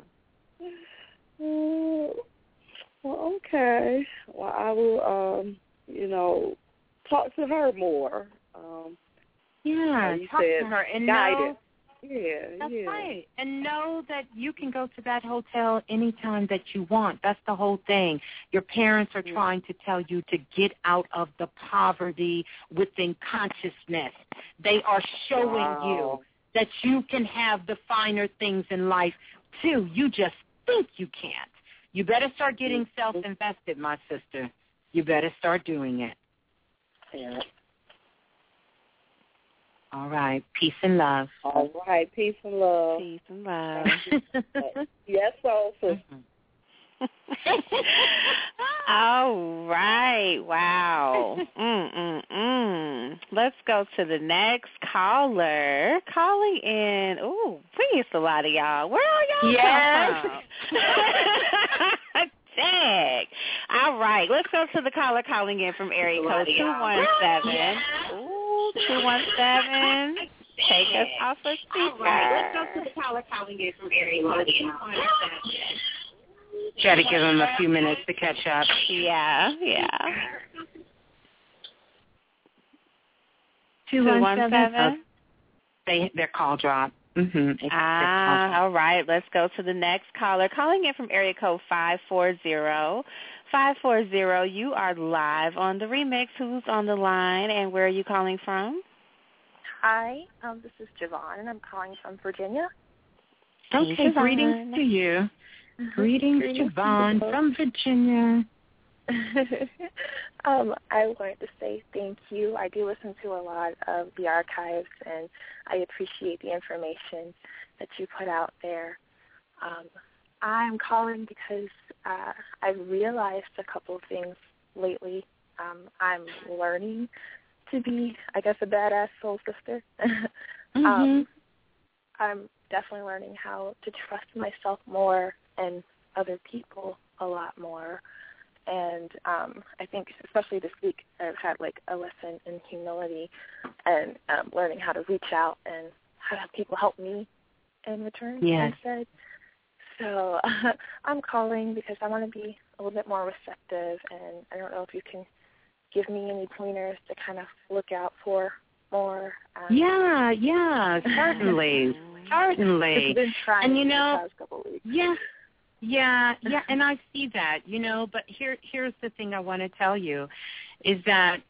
Well, okay. Well, I will, talk to her more. You talk to her and guide know. it. Yeah, That's right. And know that you can go to that hotel anytime that you want. That's the whole thing. Your parents are trying to tell you to get out of the poverty within consciousness. They are showing you that you can have the finer things in life, too. You just think you can't. You better start getting self-invested, my sister. You better start doing it. Yeah. All right. Peace and love. All right. Peace and love. Peace and love. Yes, so sister. All right. Wow. Let's go to the next caller. Calling in. Ooh, we missed a lot of y'all. Where are y'all come from? Dang. All right. Let's go to the caller calling in from area code 217. Ooh. 217. Take us off of speaker. All right, let's go to the caller calling in from area code 217. Try to give them a few minutes to catch up. Yeah. 217. Their call dropped. All right. Let's go to the next caller. Calling in from area code 540. 540, you are live on the remix. Who's on the line and where are you calling from? Hi, this is Javon, and I'm calling from Virginia. Okay, greetings to you. Greetings, Javon, from Virginia. I wanted to say thank you. I do listen to a lot of the archives, and I appreciate the information that you put out there. I'm calling because I've realized a couple of things lately. I'm learning to be, I guess, a badass soul sister. I'm definitely learning how to trust myself more and other people a lot more. And I think especially this week I've had like a lesson in humility and learning how to reach out and how to have people help me in return instead. So I'm calling because I want to be a little bit more receptive, and I don't know if you can give me any pointers to kind of look out for more. Yeah, certainly. Certainly. It's been trying and the past couple of weeks. Yeah, and I see that, but here's the thing I want to tell you is that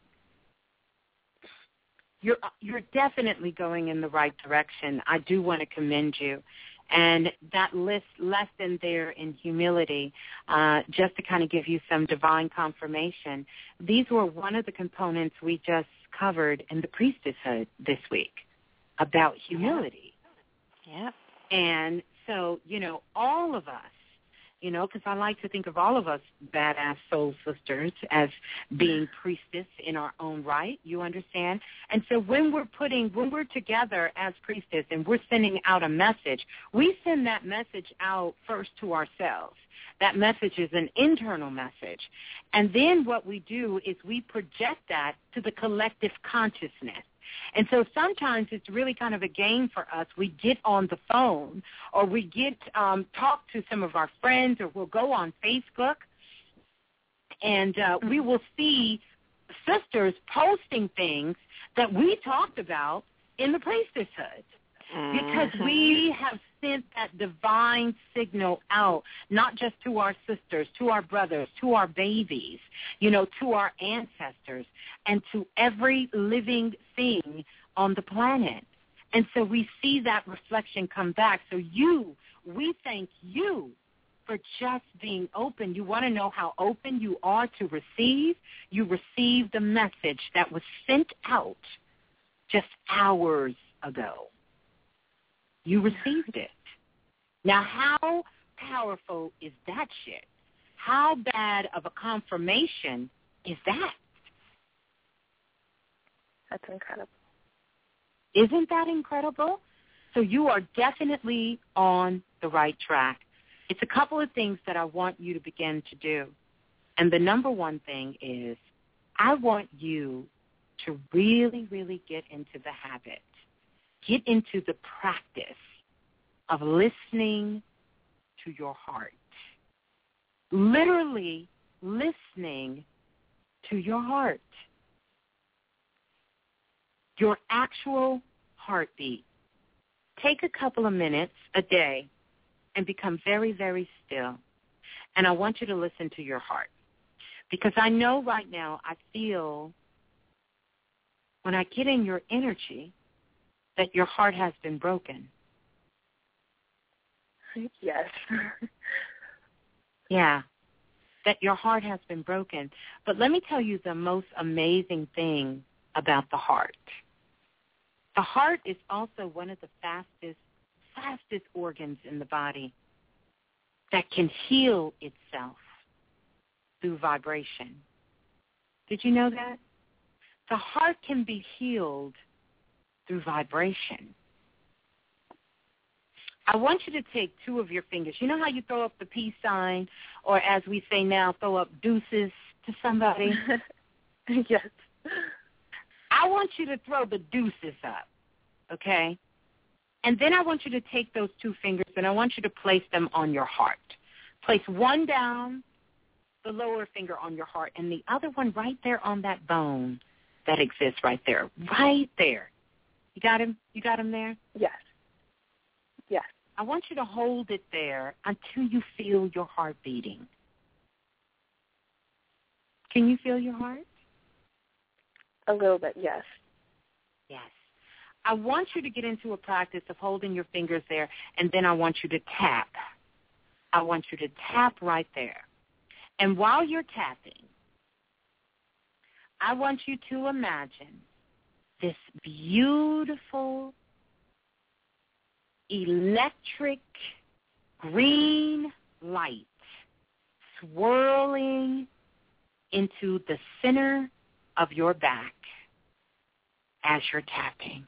you're definitely going in the right direction. I do want to commend you. And that lesson there in humility, just to kind of give you some divine confirmation, these were one of the components we just covered in the priestesshood this week about humility. Yep. And so, all of us, because I like to think of all of us badass soul sisters as being priestess in our own right, you understand? And so when we're together as priestess and we're sending out a message, we send that message out first to ourselves. That message is an internal message. And then what we do is we project that to the collective consciousness. And so sometimes it's really kind of a game for us. We get on the phone or we get talk to some of our friends, or we'll go on Facebook, and we will see sisters posting things that we talked about in the priestesshood. Because we have sent that divine signal out, not just to our sisters, to our brothers, to our babies, to our ancestors, and to every living thing on the planet. And so we see that reflection come back. So we thank you for just being open. You want to know how open you are to receive? You received the message that was sent out just hours ago. You received it. Now, how powerful is that shit? How bad of a confirmation is that? That's incredible. Isn't that incredible? So you are definitely on the right track. It's a couple of things that I want you to begin to do. And the number one thing is I want you to really, really get into the habit. Get into the practice of listening to your heart. Literally listening to your heart. Your actual heartbeat. Take a couple of minutes a day and become very, very still. And I want you to listen to your heart. Because I know right now, I feel when I get in your energy, that your heart has been broken. Yes. Yeah, that your heart has been broken. But let me tell you the most amazing thing about the heart. The heart is also one of the fastest organs in the body that can heal itself through vibration. Did you know that? The heart can be healed through vibration. I want you to take two of your fingers. You know how you throw up the peace sign, or as we say now, throw up deuces to somebody? Yes. I want you to throw the deuces up, okay? And then I want you to take those two fingers and I want you to place them on your heart. Place one down, the lower finger on your heart, and the other one right there on that bone that exists right there. Right there. You got him? You got him there? Yes. Yes. I want you to hold it there until you feel your heart beating. Can you feel your heart? A little bit, yes. Yes. I want you to get into a practice of holding your fingers there, and then I want you to tap. I want you to tap right there. And while you're tapping, I want you to imagine this beautiful electric green light swirling into the center of your back as you're tapping.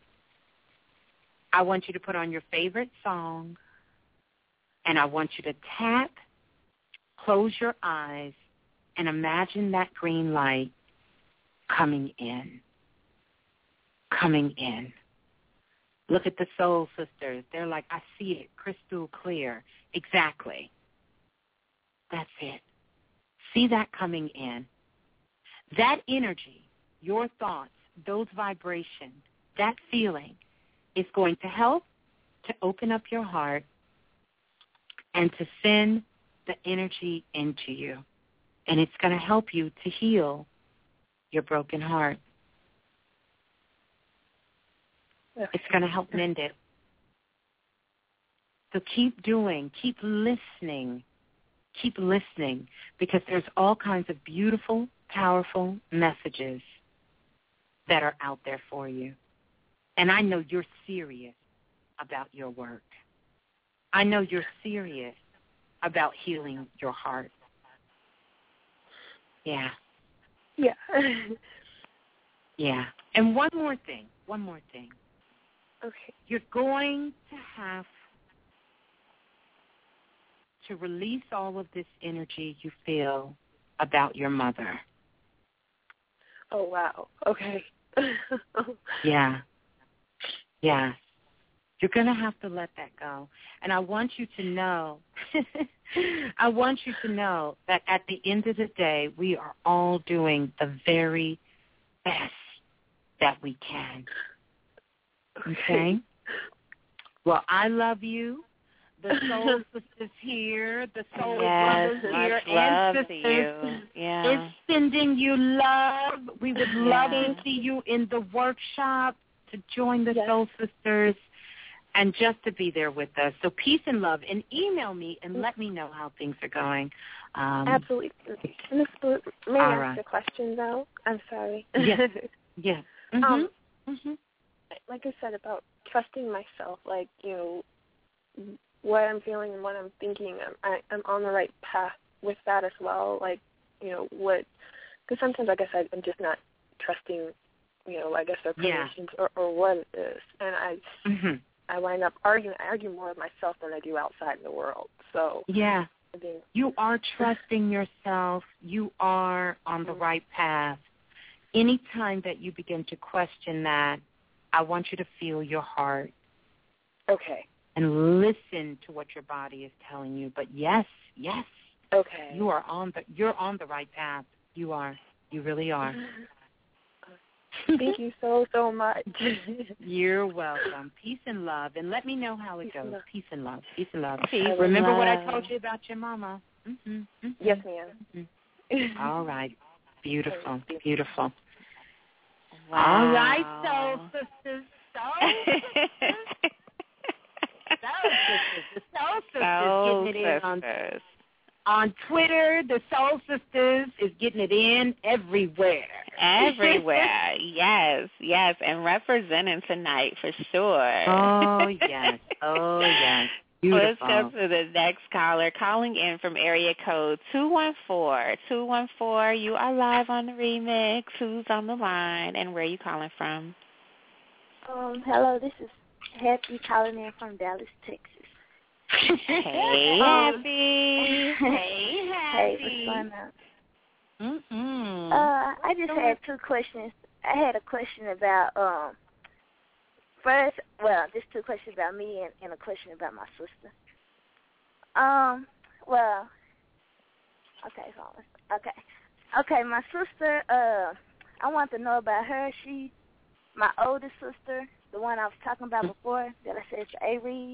I want you to put on your favorite song, and I want you to tap, close your eyes, and imagine that green light coming in. Coming in. Look at the soul sisters. They're like, I see it crystal clear. Exactly. That's it. See that coming in. That energy, your thoughts, those vibrations, that feeling is going to help to open up your heart and to send the energy into you. And it's going to help you to heal your broken heart. It's going to help mend it. So keep listening, because there's all kinds of beautiful, powerful messages that are out there for you. And I know you're serious about your work. I know you're serious about healing your heart. Yeah. Yeah. Yeah. And one more thing. Okay. You're going to have to release all of this energy you feel about your mother. Oh, wow. Okay. Yeah. Yeah. You're going to have to let that go. And I want you to know, that at the end of the day, we are all doing the very best that we can. Okay? Well, I love you. The soul sisters here, the soul brothers here, and sisters is sending you love. We would love to see you in the workshop, to join the soul sisters, and just to be there with us. So peace and love. And email me and let me know how things are going. Absolutely. Ms. Blue, may I ask a question, though? I'm sorry. Yes. Yes. Mm-hmm. Like I said about trusting myself, like, what I'm feeling and what I'm thinking, I'm on the right path with that as well. Like, because sometimes, like I said, I'm just not trusting, I guess their permissions or what it is. And I wind up arguing. I argue more with myself than I do outside in the world. So yeah, you are trusting yourself. You are on the right path. Anytime that you begin to question that, I want you to feel your heart. Okay. And listen to what your body is telling you. But yes. Okay. You're on the right path. You are. You really are. Thank you so much. You're welcome. Peace and love. And let me know how it goes. Peace and love. Peace and love. Remember what I told you about your mama? Yes, ma'am. All right. Beautiful. Beautiful. Wow. All right, soul sisters. The soul sisters getting it in on Twitter. The soul sisters is getting it in everywhere. Everywhere, yes, and representing tonight for sure. Oh yes. Beautiful. Let's go to the next caller calling in from area code 214. 214, you are live on the remix. Who's on the line and where are you calling from? Hello, this is Happy calling in from Dallas, Texas. Hey, Happy. Hey, what's going on? I just had two questions. I had a question about just two questions about me and a question about my sister. Okay, my sister, I want to know about her. She, my oldest sister, the one I was talking about before, that I said is Aries.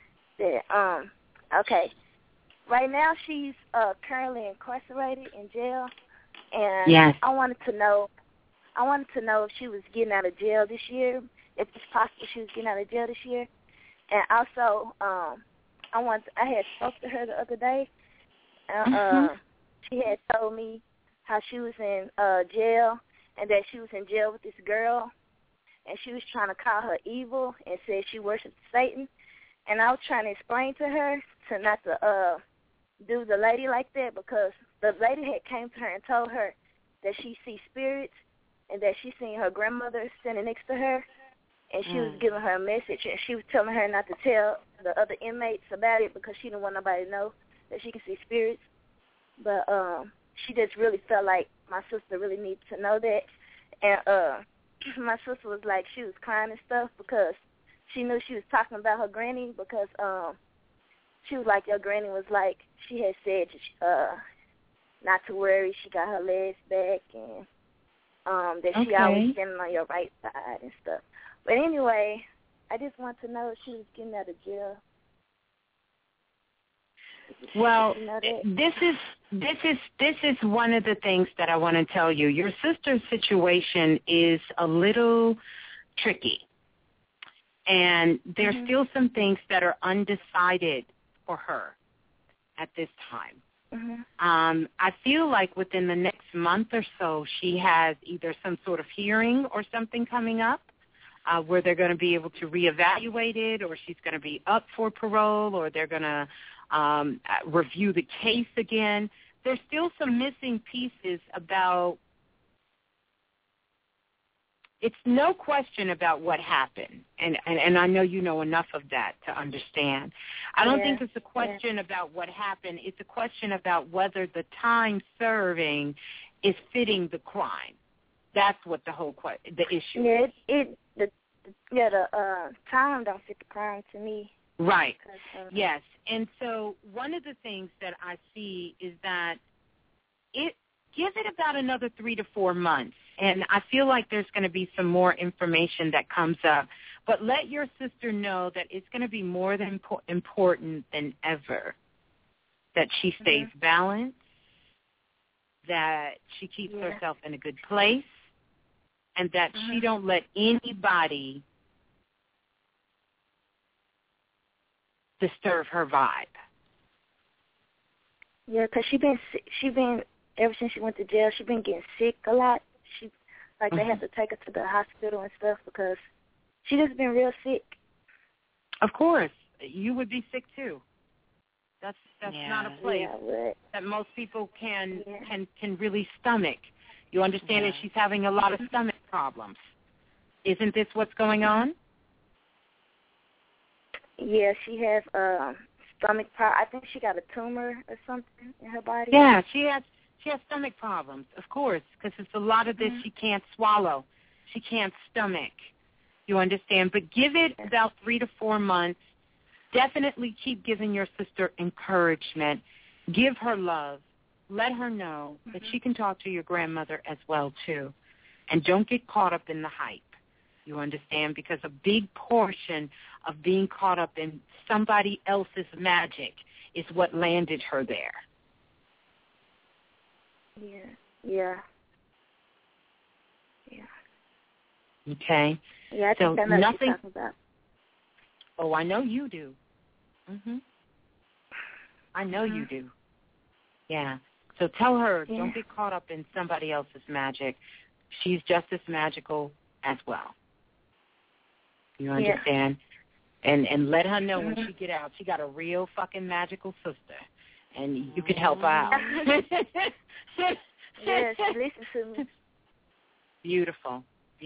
Right now she's currently incarcerated in jail, and I wanted to know if she was getting out of jail this year, if it's possible she was getting out of jail this year. And also, I had spoke to her the other day. She had told me how she was in jail, and that she was in jail with this girl, and she was trying to call her evil and said she worshipped Satan. And I was trying to explain to her to not to do the lady like that, because the lady had came to her and told her that she sees spirits and that she seen her grandmother standing next to her, and she was giving her a message, and she was telling her not to tell the other inmates about it because she didn't want nobody to know that she can see spirits. But she just really felt like my sister really needed to know that. And my sister was like, she was crying and stuff because she knew she was talking about her granny, because she was like, your granny was like, she had said not to worry, she got her legs back, and that she always standing on your right side and stuff. But anyway, I just want to know if she was getting out of jail. Well, this is one of the things that I want to tell you. Your sister's situation is a little tricky, and there's still some things that are undecided for her at this time. I feel like within the next month or so, she has either some sort of hearing or something coming up where they're going to be able to reevaluate it, or she's going to be up for parole, or they're going to review the case again. There's still some missing pieces about, it's no question about what happened, and I know you know enough of that to understand. I don't think it's a question about what happened. It's a question about whether the time serving is fitting the crime. That's what the whole the issue is. The time don't fit the crime to me. Right. Yes. And so one of the things that I see is that give it about another 3 to 4 months, and I feel like there's going to be some more information that comes up. But let your sister know that it's going to be more than important than ever that she stays balanced, that she keeps herself in a good place, and that she don't let anybody disturb her vibe. Yeah, because she been ever since she went to jail, she been getting sick a lot. They have to take her to the hospital and stuff because she just been real sick. Of course, you would be sick too. That's not a place that most people can really stomach. You understand that she's having a lot of stomach problems. Isn't this what's going on? Yeah, she has stomach problems. I think she got a tumor or something in her body. Yeah, she has stomach problems, of course, because it's a lot of this she can't swallow. She can't stomach. You understand? But give it about 3 to 4 months. Definitely keep giving your sister encouragement. Give her love. Let her know that she can talk to your grandmother as well, too. And don't get caught up in the hype. You understand? Because a big portion of being caught up in somebody else's magic is what landed her there. Yeah. Okay? Yeah, I think I know what you're talking about. Oh, I know you do. I know you do. Yeah. So tell her, don't get caught up in somebody else's magic. She's just as magical as well. You understand? And let her know when she get out, she got a real fucking magical sister, and you can help her out. Yes, listen to me. Beautiful.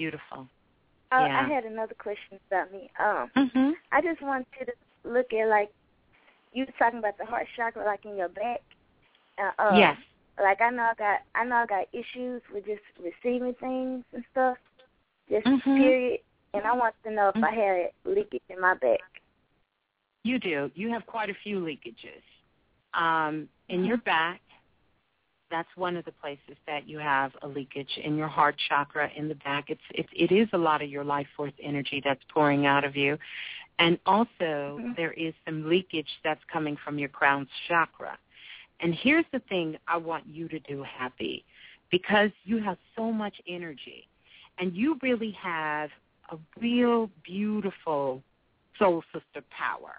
I had another question about me. I just wanted to look at, like, you were talking about the heart chakra, like in your back. Yes. Like I know I got issues with just receiving things and stuff. Just period. And I want to know if I had leakage in my back. You do. You have quite a few leakages. In your back, that's one of the places that you have a leakage in your heart chakra in the back. It is a lot of your life force energy that's pouring out of you. And also there is some leakage that's coming from your crown chakra. And here's the thing I want you to do, Happy, because you have so much energy and you really have a real beautiful soul sister power,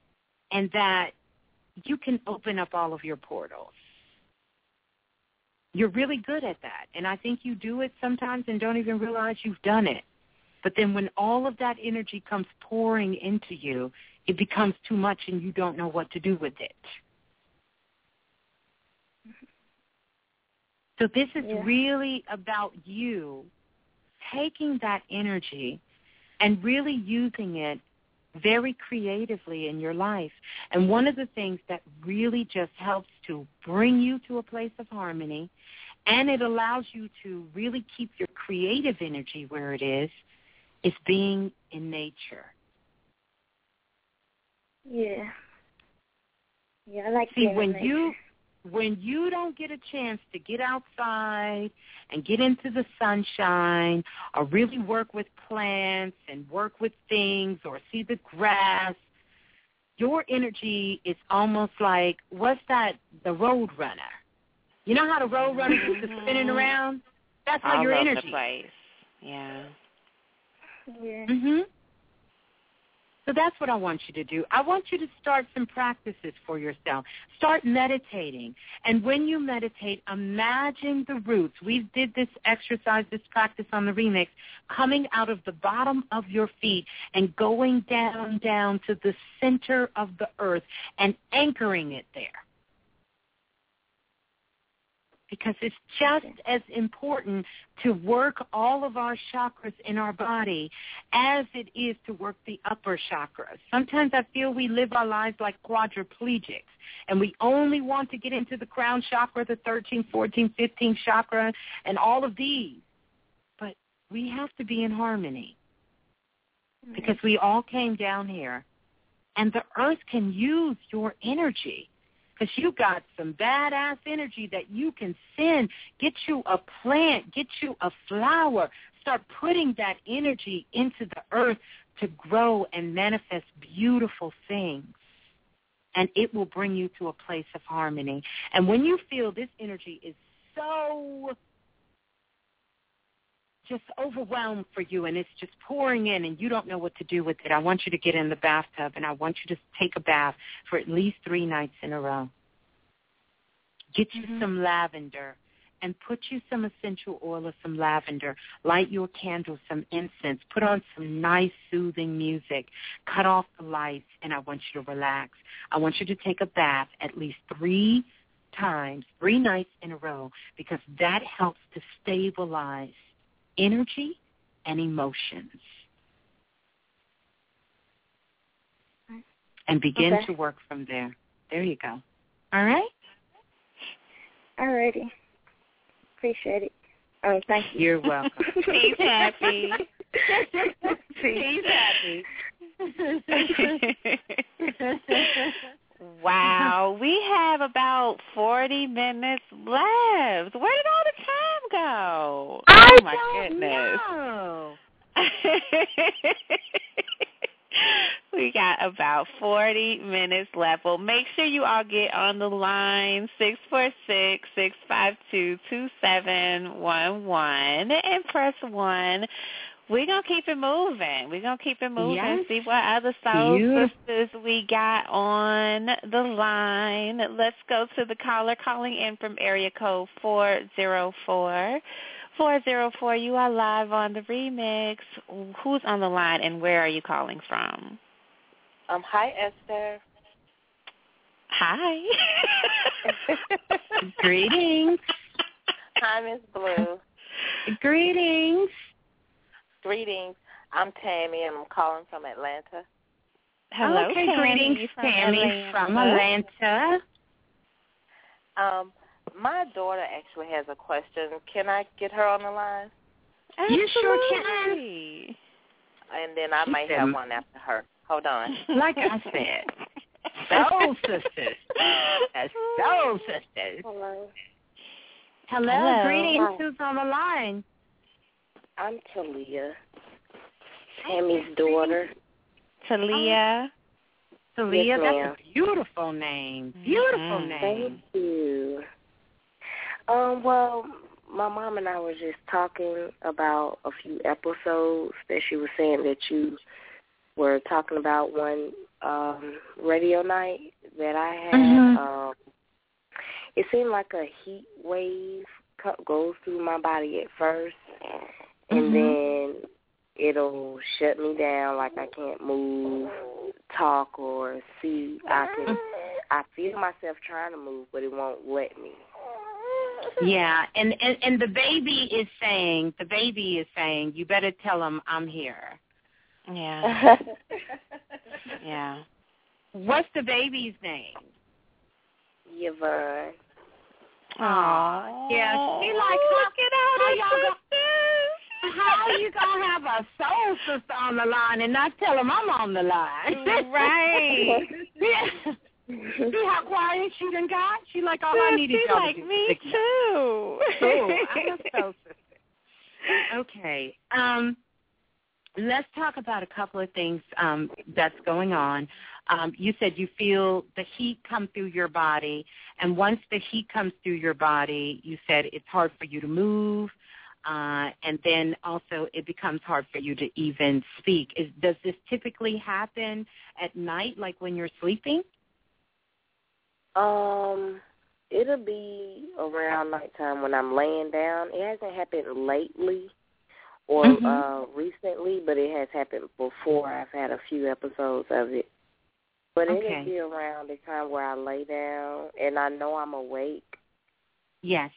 and that you can open up all of your portals. you're really good at that. And I think you do it sometimes and don't even realize you've done it. But then when all of that energy comes pouring into you, it becomes too much and you don't know what to do with it. So this is really about you taking that energy and really using it very creatively in your life. And one of the things that really just helps to bring you to a place of harmony, and it allows you to really keep your creative energy where it is being in nature. Yeah. Yeah, I like See, when you don't get a chance to get outside and get into the sunshine or really work with plants and work with things or see the grass, your energy is almost like, what's that, the road runner? You know how the road runner is just spinning around? That's how your energy. All over the place. Yeah. Yeah. Mhm. So that's what I want you to do. I want you to start some practices for yourself. Start meditating. And when you meditate, imagine the roots. We did this exercise, this practice on the remix, coming out of the bottom of your feet and going down to the center of the earth and anchoring it there. Because it's just as important to work all of our chakras in our body as it is to work the upper chakras. Sometimes I feel we live our lives like quadriplegics, and we only want to get into the crown chakra, the 13, 14, 15 chakra, and all of these. But we have to be in harmony because we all came down here, and the earth can use your energy. Because you got some badass energy that you can send. Get you a plant. Get you a flower. Start putting that energy into the earth to grow and manifest beautiful things. And it will bring you to a place of harmony. And when you feel this energy is so just overwhelmed for you and it's just pouring in and you don't know what to do with it, I want you to get in the bathtub and I want you to take a bath for at least 3 nights in a row. Get you some lavender and put you some essential oil of some lavender. Light your candle, some incense. Put on some nice soothing music. Cut off the lights and I want you to relax. I want you to take a bath at least 3 times, 3 nights in a row, because that helps to stabilize energy and emotions. And begin to work from there. There you go. All right? All righty. Appreciate it. Oh, thank you. You're welcome. He's happy. He's happy. Wow, we have about 40 minutes left. Where did all the time go? Oh, my goodness. Know. We got about 40 minutes left. Well, make sure you all get on the line, 646-652-2711, and press 1. We're going to keep it moving. Yes. See what other soul sisters we got on the line. Let's go to the caller calling in from area code 404. 404, you are live on the remix. Who's on the line and where are you calling from? Hi, Esther. Hi. Greetings. Hi, Miss Blue. Greetings. Greetings. I'm Tammy, and I'm calling from Atlanta. Hello, okay, Tammy. Greetings, Tammy from Atlanta. My daughter actually has a question. Can I get her on the line? Absolutely. You sure can. And then I might have one after her. Hold on. Like I said, soul sisters. Soul sisters. Hello. Greetings. Who's on the line? I'm Talia, Tammy's daughter. Talia. Talia, yes, that's a beautiful name. Beautiful name. Thank you. Well, my mom and I were just talking about a few episodes that she was saying that you were talking about one radio night that I had. It seemed like a heat wave goes through my body at first, and then it'll shut me down, like I can't move, talk, or see. I feel myself trying to move, but it won't let me. Yeah, and the baby is saying, you better tell him I'm here. Yeah. Yeah. What's the baby's name? Yvonne. Aw. Yeah, she like, look at how you gonna have a soul sister on the line and not tell him I'm on the line? Right. Yeah. See how quiet she done got? She like, all I need is y'all to do. Me too. Oh, I'm a soul sister. Okay. Let's talk about a couple of things that's going on. You said you feel the heat come through your body, and once the heat comes through your body, you said it's hard for you to move, and then also it becomes hard for you to even speak. Does this typically happen at night, like when you're sleeping? It'll be around nighttime when I'm laying down. It hasn't happened lately or recently, but it has happened before. I've had a few episodes of it. But it'll be around the time where I lay down and I know I'm awake. Yes.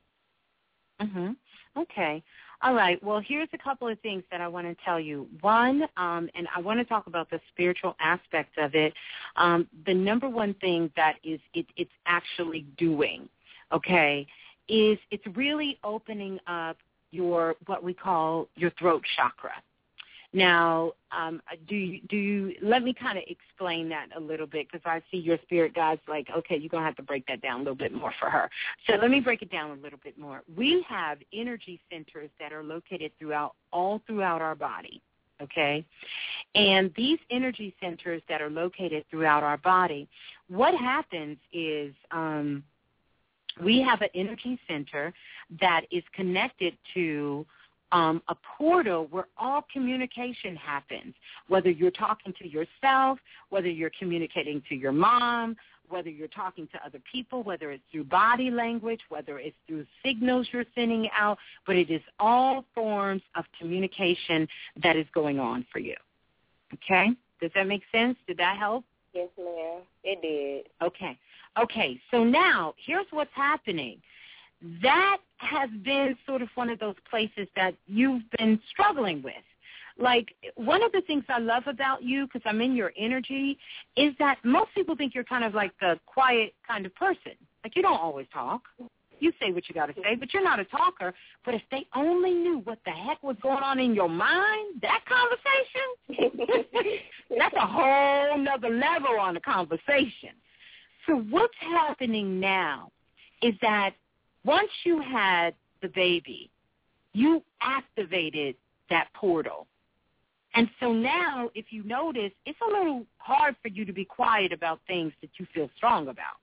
Okay. All right. Well, here's a couple of things that I want to tell you. One, and I want to talk about the spiritual aspect of it. The number one thing that it's actually doing, okay, is it's really opening up what we call your throat chakra. Now, do you let me kind of explain that a little bit, because I see your spirit guides like, okay, you're going to have to break that down a little bit more for her. So let me break it down a little bit more. We have energy centers that are located all throughout our body, okay? And these energy centers that are located throughout our body, what happens is we have an energy center that is connected to a portal where all communication happens, whether you're talking to yourself, whether you're communicating to your mom, whether you're talking to other people, whether it's through body language, whether it's through signals you're sending out, but it is all forms of communication that is going on for you. Okay? Does that make sense? Did that help? Yes, ma'am. It did. Okay, so now here's what's happening. That has been sort of one of those places that you've been struggling with. Like, one of the things I love about you, because I'm in your energy, is that most people think you're kind of like the quiet kind of person. Like, you don't always talk. You say what you got to say, but you're not a talker. But if they only knew what the heck was going on in your mind, that conversation, that's a whole nother level on the conversation. So what's happening now is that once you had the baby, you activated that portal. And so now, if you notice, it's a little hard for you to be quiet about things that you feel strong about.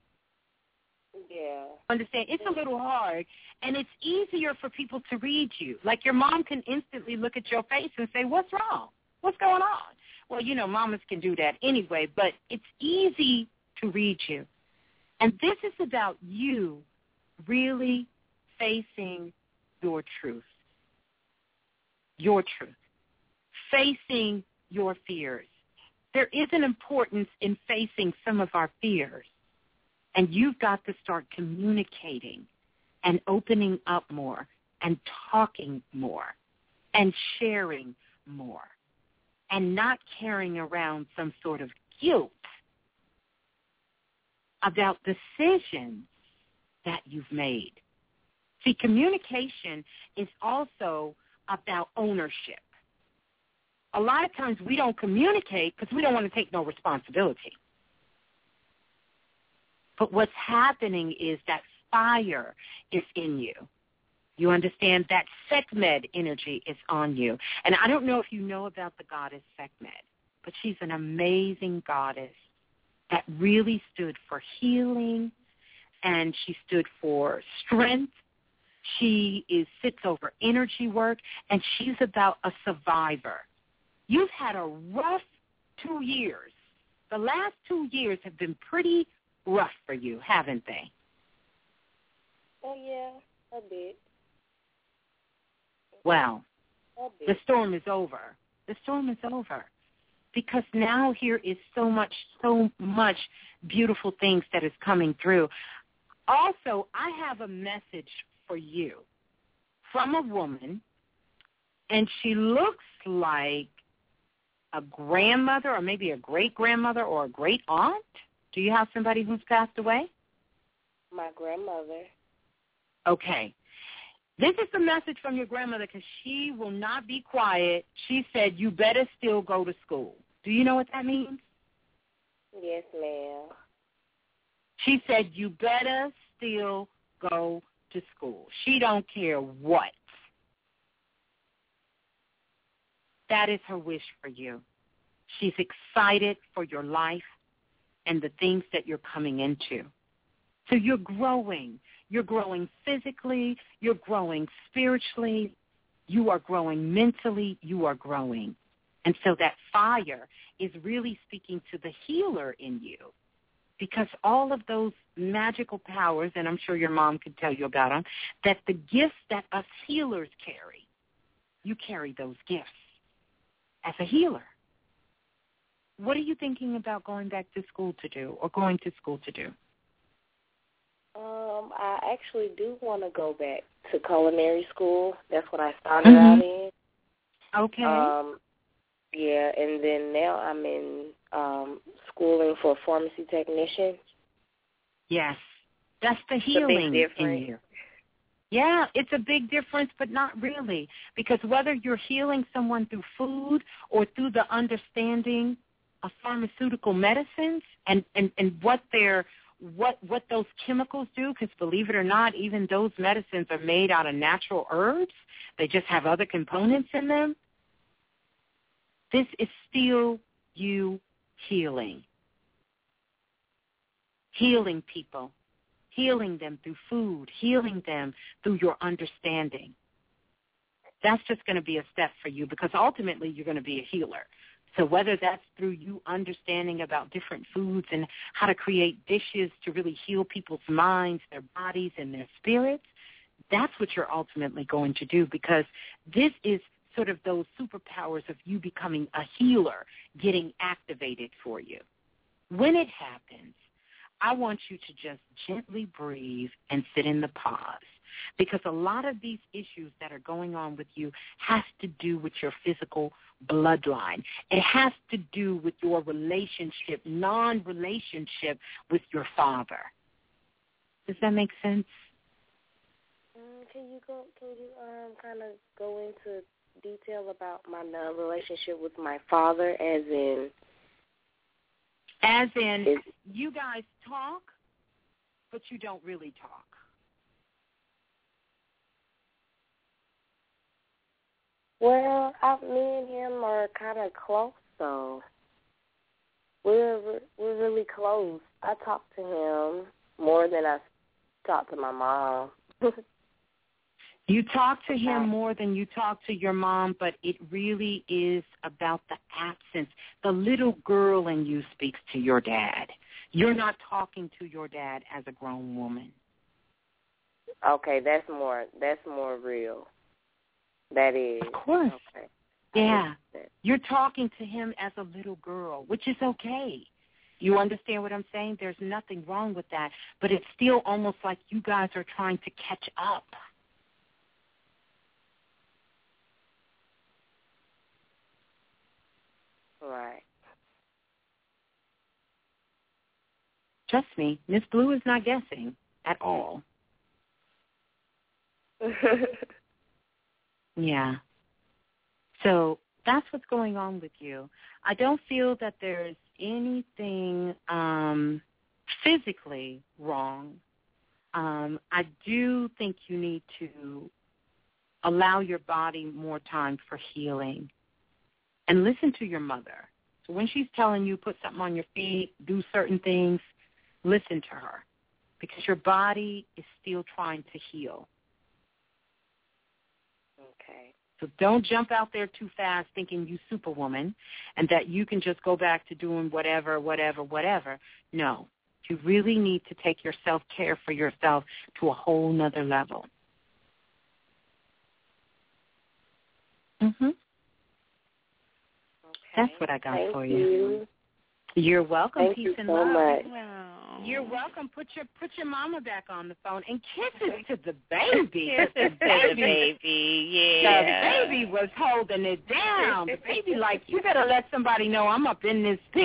Yeah. Understand? It's a little hard, and it's easier for people to read you. Like, your mom can instantly look at your face and say, what's wrong? What's going on? Well, you know, mamas can do that anyway, but it's easy to read you. And this is about you really facing your truth, facing your fears. There is an importance in facing some of our fears, and you've got to start communicating and opening up more and talking more and sharing more and not carrying around some sort of guilt about decisions that you've made. See, communication is also about ownership. A lot of times we don't communicate because we don't want to take no responsibility. But what's happening is that fire is in you. You understand? That Sekhmet energy is on you. And I don't know if you know about the goddess Sekhmet, but she's an amazing goddess that really stood for healing, and she stood for strength. She sits over energy work, and she's about a survivor. You've had a rough 2 years. The last 2 years have been pretty rough for you, haven't they? Oh, yeah. A bit. Well, the storm is over. The storm is over. Because now here is so much beautiful things that is coming through. Also, I have a message for you from a woman, and she looks like a grandmother or maybe a great-grandmother or a great-aunt. Do you have somebody who's passed away? My grandmother. Okay. This is the message from your grandmother because she will not be quiet. She said, you better still go to school. Do you know what that means? Yes, ma'am. She said, you better still go to school. She don't care what. That is her wish for you. She's excited for your life and the things that you're coming into. So you're growing. You're growing physically. You're growing spiritually. You are growing mentally. You are growing. And so that fire is really speaking to the healer in you, because all of those magical powers, and I'm sure your mom could tell you about them, that the gifts that us healers carry, you carry those gifts as a healer. What are you thinking about going back to school to do or going to school to do? I actually do want to go back to culinary school. That's what I started out in. Okay. Yeah, and then now I'm in schooling for a pharmacy technician. Yes, that's the healing in you. Yeah, it's a big difference, but not really, because whether you're healing someone through food or through the understanding of pharmaceutical medicines and what those chemicals do, because believe it or not, even those medicines are made out of natural herbs. They just have other components in them. This is still you healing. Healing people. Healing them through food. Healing them through your understanding. That's just going to be a step for you, because ultimately you're going to be a healer. So whether that's through you understanding about different foods and how to create dishes to really heal people's minds, their bodies, and their spirits, that's what you're ultimately going to do, because this is sort of those superpowers of you becoming a healer getting activated for you. When it happens, I want you to just gently breathe and sit in the pause, because a lot of these issues that are going on with you has to do with your physical bloodline. It has to do with your relationship, non-relationship with your father. Does that make sense? Can you kind of go into detail about my non-relationship with my father, as in you guys talk, but you don't really talk. Well, me and him are kind of close, though. We're really close. I talk to him more than I talk to my mom. You talk to him more than you talk to your mom, but it really is about the absence. The little girl in you speaks to your dad. You're not talking to your dad as a grown woman. Okay, that's more real. That is. Of course. Okay. Yeah. You're talking to him as a little girl, which is okay. You understand what I'm saying? There's nothing wrong with that, but it's still almost like you guys are trying to catch up. Right. Trust me, Miss Blue is not guessing at all. Yeah. So that's what's going on with you. I don't feel that there's anything physically wrong. I do think you need to allow your body more time for healing. And listen to your mother. So when she's telling you put something on your feet, do certain things, listen to her, because your body is still trying to heal. Okay. So don't jump out there too fast thinking you superwoman and that you can just go back to doing whatever. No. You really need to take your self-care for yourself to a whole nother level. Mhm. That's what I got Thank for you. You're welcome. Thank Peace you and so love. much. You're welcome. Put your mama back on the phone and kisses to the baby. Kisses to the baby, yeah. The baby was holding it down. The baby like, you better let somebody know I'm up in this piece.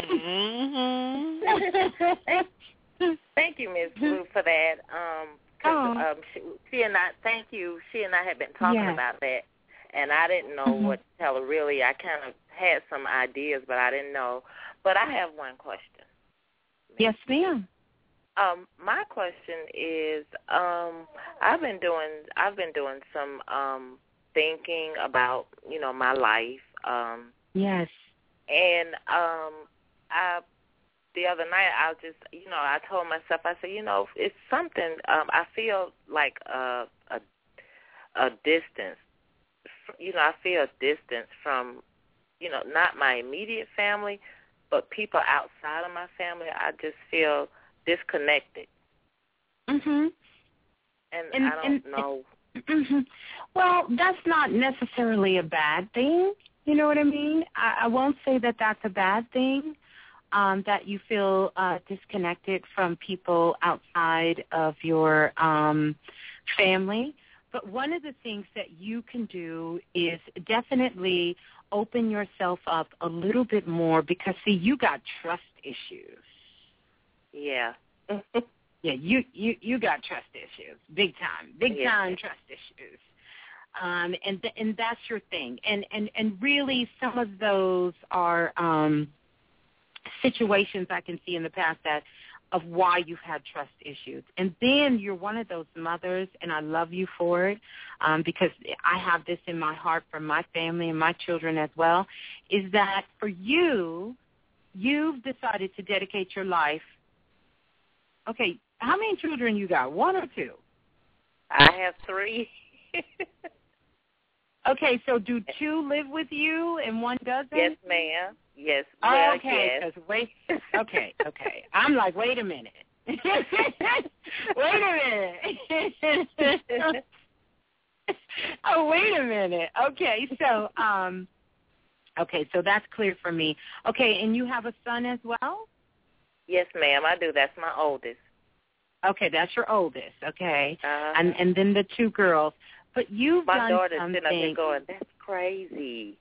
Mm-hmm. Thank you, Ms. Blue, for that. She and I had been talking about that, and I didn't know what to tell her really. I kind of had some ideas, but I didn't know. But I have one question. Yes, ma'am. My question is, I've been doing some thinking about, my life. Yes. And the other night I told myself, I said, it's something. I feel like a distance. I feel a distance from, not my immediate family, but people outside of my family. I just feel disconnected. Mhm. And I don't know. Well, that's not necessarily a bad thing. You know what I mean? I won't say that that's a bad thing, that you feel disconnected from people outside of your family. But one of the things that you can do is definitely open yourself up a little bit more because, see, you got trust issues. Yeah. Yeah, you got trust issues, big time trust issues, and that's your thing, and really some of those are situations I can see in the past of why you've had trust issues, and then you're one of those mothers, and I love you for it, because I have this in my heart for my family and my children as well, is that for you've decided to dedicate your life. Okay, how many children you got? 1 or 2? I have 3. Okay, so do 2 live with you and 1 doesn't? Yes, ma'am. Yes. Well, okay. Yes. Okay. I'm like, wait a minute. Wait a minute. Oh, wait a minute. Okay, so so that's clear for me. Okay, and you have a son as well? Yes, ma'am, I do. That's my oldest. Okay, that's your oldest. Okay, and then the 2 girls. But you've my done daughter's something. sitting up here going, "That's crazy."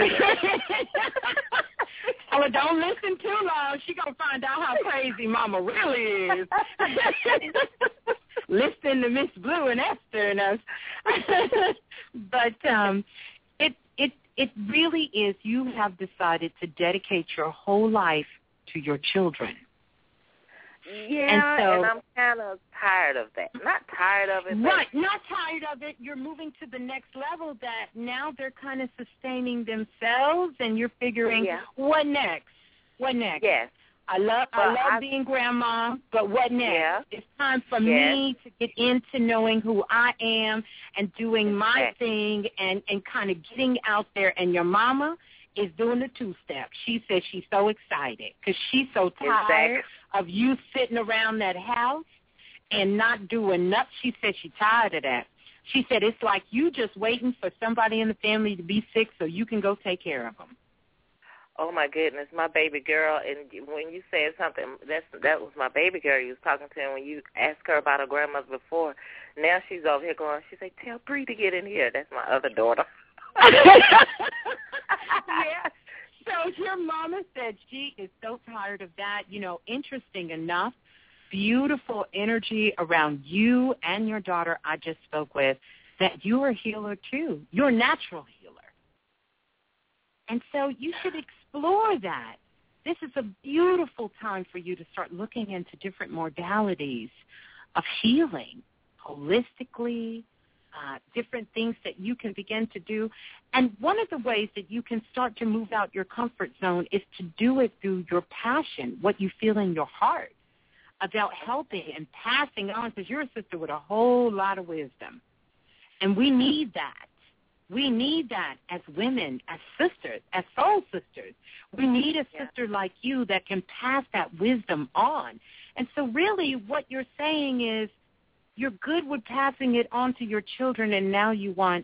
Oh, don't listen too long. She's gonna find out how crazy Mama really is. Listen to Miss Blue and Esther and us. But it really is. You have decided to dedicate your whole life to your children. Yeah, and I'm kind of tired of that. Not tired of it. Right, not tired of it. You're moving to the next level that now they're kind of sustaining themselves, and you're figuring, what next? What next? Yes. I love being grandma, but what next? Yeah. It's time for me to get into knowing who I am and doing my thing and kind of getting out there. And your mama is doing the 2-step. She says she's so excited because she's so tired of you sitting around that house and not doing nothing. She said she's tired of that. She said it's like you just waiting for somebody in the family to be sick so you can go take care of them. Oh, my goodness, my baby girl. And when you said something, that was my baby girl you was talking to. And when you asked her about her grandmother before, now she's over here going, she said, tell Bree to get in here. That's my other daughter. Yes. So your mama said she is so tired of that. Interesting enough, beautiful energy around you and your daughter I just spoke with, that you're a healer too. You're a natural healer. And so you should explore that. This is a beautiful time for you to start looking into different modalities of healing, holistically, different things that you can begin to do. And one of the ways that you can start to move out your comfort zone is to do it through your passion, what you feel in your heart about helping and passing on, because you're a sister with a whole lot of wisdom. And we need that. We need that as women, as sisters, as soul sisters. We need a sister like you that can pass that wisdom on. And so really what you're saying is you're good with passing it on to your children, and now you want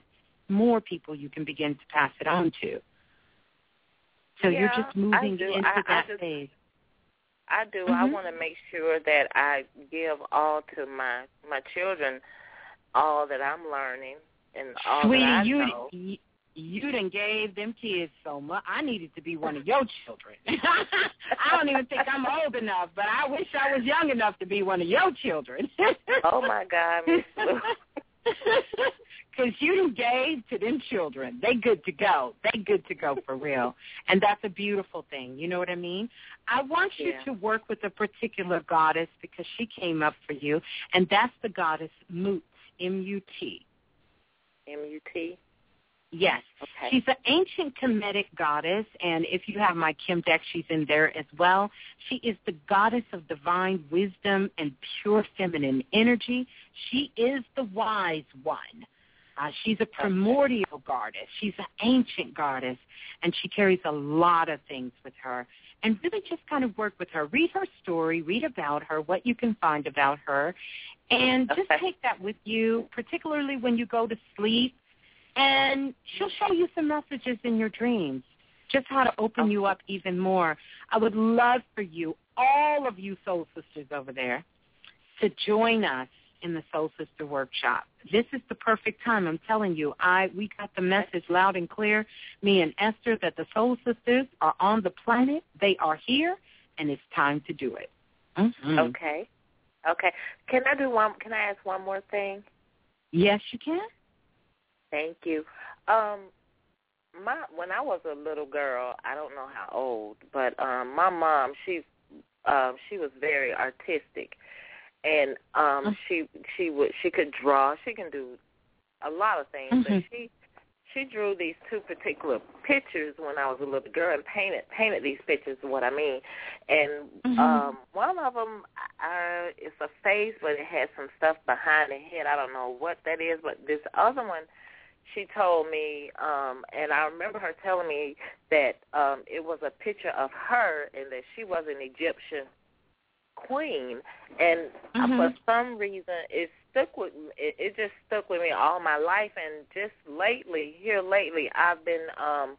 more people you can begin to pass it on to. So you're just moving into that phase. I do. I want to make sure that I give all to my children, all that I'm learning and all Sweetie, that I know. You done gave them kids so much. I needed to be one of your children. I don't even think I'm old enough, but I wish I was young enough to be one of your children. Oh, my God, Miss Blue. Because you done gave to them children. They good to go. They good to go for real. And that's a beautiful thing. You know what I mean? I want you to work with a particular goddess because she came up for you, and that's the goddess Mut, M-U-T. M-U-T? Yes. Okay. She's an ancient Kemetic goddess, and if you have my Kim deck, she's in there as well. She is the goddess of divine wisdom and pure feminine energy. She is the wise one. She's a primordial goddess. She's an ancient goddess, and she carries a lot of things with her. And really just kind of work with her. Read her story, read about her, what you can find about her, and just take that with you, particularly when you go to sleep. And she'll show you some messages in your dreams, just how to open you up even more. I would love for you, all of you Soul Sisters over there, to join us in the Soul Sister Workshop. This is the perfect time. I'm telling you, we got the message loud and clear, me and Esther, that the Soul Sisters are on the planet. They are here, and it's time to do it. Mm-hmm. Okay. Can I ask one more thing? Yes, you can. Thank you. When I was a little girl, I don't know how old, but my mom, she was very artistic, and she could draw. She can do a lot of things, but she drew these two particular pictures when I was a little girl and painted these pictures. What I mean, and one of them, it's a face, but it has some stuff behind the head. I don't know what that is, but this other one, she told me, and I remember her telling me that it was a picture of her and that she was an Egyptian queen. And for some reason, it stuck with me. It just stuck with me all my life. And just lately, I've been,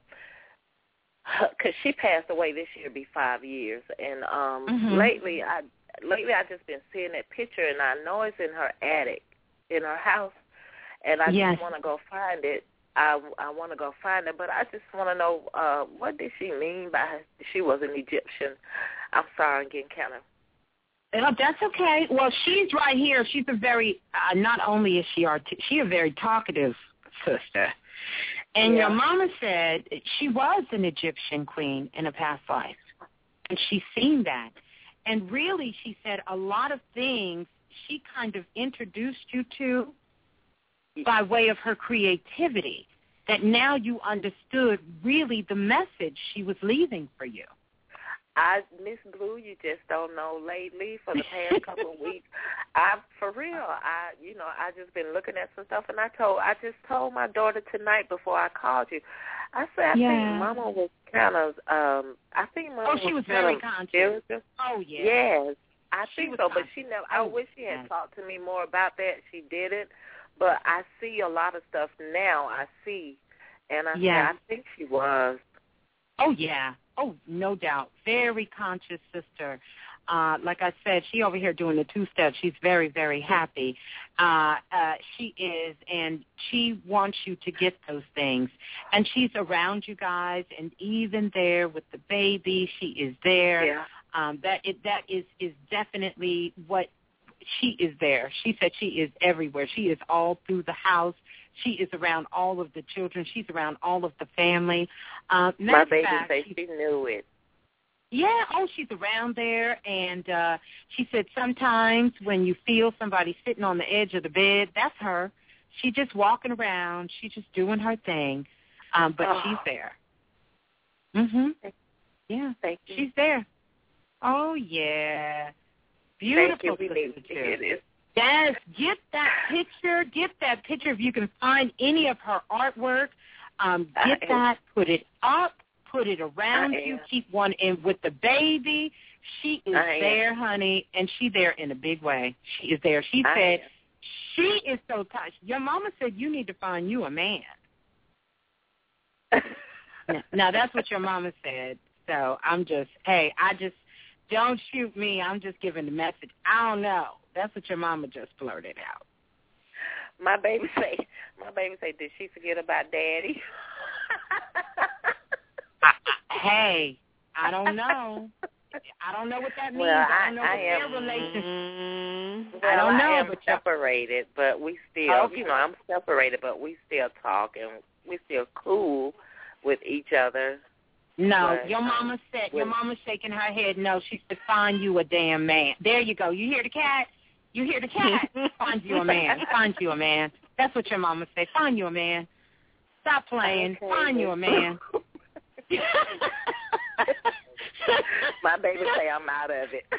because she passed away this year, be 5 years. And lately I just been seeing that picture, and I know it's in her attic, in her house. And I just want to go find it. I want to go find it, but I just want to know what did she mean by she was an Egyptian? I'm sorry, I'm getting kind of. Oh, that's okay. Well, she's right here. She's a very, not only is she a very talkative sister. And your mama said she was an Egyptian queen in a past life. And she's seen that. And really, she said a lot of things she kind of introduced you to by way of her creativity, that now you understood really the message she was leaving for you. Miss Blue, you just don't know lately for the past couple of weeks. I just been looking at some stuff, and I just told my daughter tonight before I called you. I said, I think Mama was kind of, she was very conscious. Spiritual. Oh, yeah. Yes, I think so, but she never, I wish she had talked to me more about that. She didn't. But I see a lot of stuff now. I think she was. Oh, yeah. Oh, no doubt. Very conscious sister. Like I said, she over here doing the two-step. She's very, very happy. She is, and she wants you to get those things. And she's around you guys, and even there with the baby, she is there. Yeah. That is definitely what she is there. She said she is everywhere. She is all through the house. She is around all of the children. She's around all of the family. My baby said she knew it. Yeah, she's around there. And she said sometimes when you feel somebody sitting on the edge of the bed, that's her. She's just walking around. She's just doing her thing. But she's there. Yeah, she's there. Oh, yeah. Beautiful. Thank you. We need to hear this. Yes, get that picture. If you can find any of her artwork, get that, put it up, put it around you, keep one in with the baby. She is there, honey, and she's there in a big way. She is there. She said she is so touched. Your mama said you need to find you a man. Now, that's what your mama said. So I just, don't shoot me. I'm just giving the message. I don't know. That's what your mama just blurted out. My baby say, did she forget about Daddy? Hey, I don't know. I don't know what that means. Well, I don't know what their relationship. I don't know. I am separated, but we still, I'm separated, but we still talk and we still cool with each other. No, but, your mama said, your mama's shaking her head. No, she said, find you a damn man. There you go. You hear the cat? You hear the cat? Find you a man. Find you a man. That's what your mama said. Find you a man. Stop playing. Okay, find you a man. My baby say I'm out of it.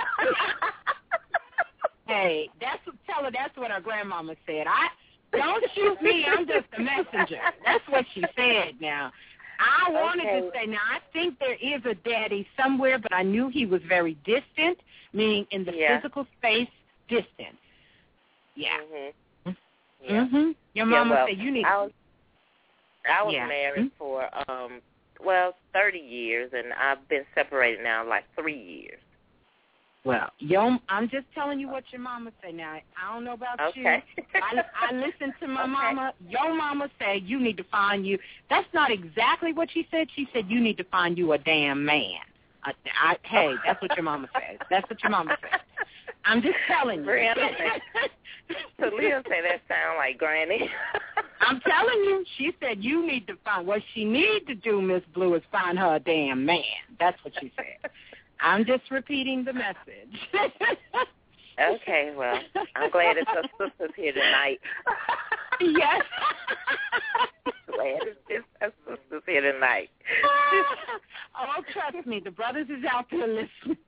Hey, tell her that's what her grandmama said. Don't shoot me, I'm just a messenger. That's what she said now. I wanted to say, now I think there is a daddy somewhere, but I knew he was very distant, meaning in the physical space, distant. Yeah. Mm-hmm. Yeah. Mm-hmm. Your mama said you need I was married for 30 years, and I've been separated now like 3 years. Well, I'm just telling you what your mama said. Now, I don't know about you. I listened to my mama. Your mama said you need to find you. That's not exactly what she said. She said you need to find you a damn man. Hey, that's what your mama said. That's what your mama said. I'm just telling you. So Leah say that sound like Granny. I'm telling you. She said you need to find. What she need to do, Miss Blue, is find her a damn man. That's what she said. I'm just repeating the message. Okay, well, I'm glad it's her sisters here tonight. Yes. Glad it's her sisters here tonight. Oh, trust me, the brothers is out there listening.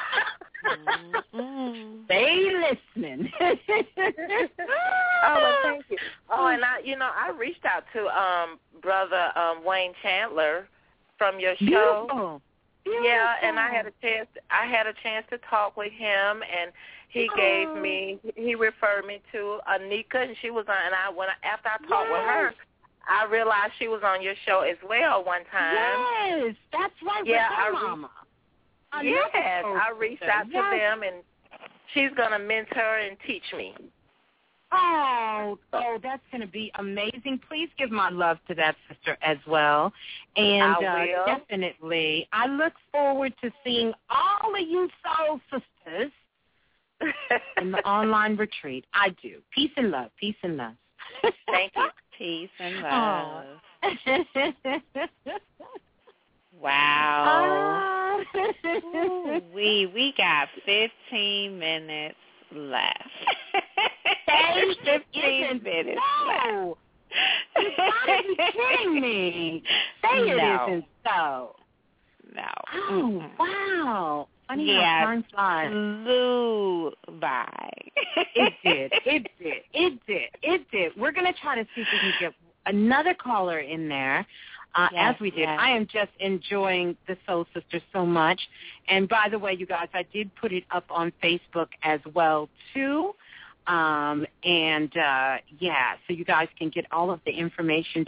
They listening. Oh, well, thank you. Oh, and I reached out to brother Wayne Chandler from your show. Beautiful. Yeah, and I had a chance to talk with him, and he referred me to Anika, and she was on. And after I talked with her, I realized she was on your show as well one time. Yes, that's right. Yeah, with her mama. Yes, I reached out to them, and she's gonna mentor and teach me. Oh, that's going to be amazing. Please give my love to that sister as well. And I will. Definitely, I look forward to seeing all of you soul sisters in the online retreat. I do. Peace and love. Peace and love. Thank you. Peace and love. Wow. We got 15 minutes left. 15 minutes No. You gotta be kidding me. Say it isn't so. No. Oh, wow. Funny how time flies. Flew by. It did. We're going to try to see if we can get another caller in there. As we did. I am just enjoying the Soul Sisters so much. And by the way, you guys, I did put it up on Facebook as well, too. So you guys can get all of the information,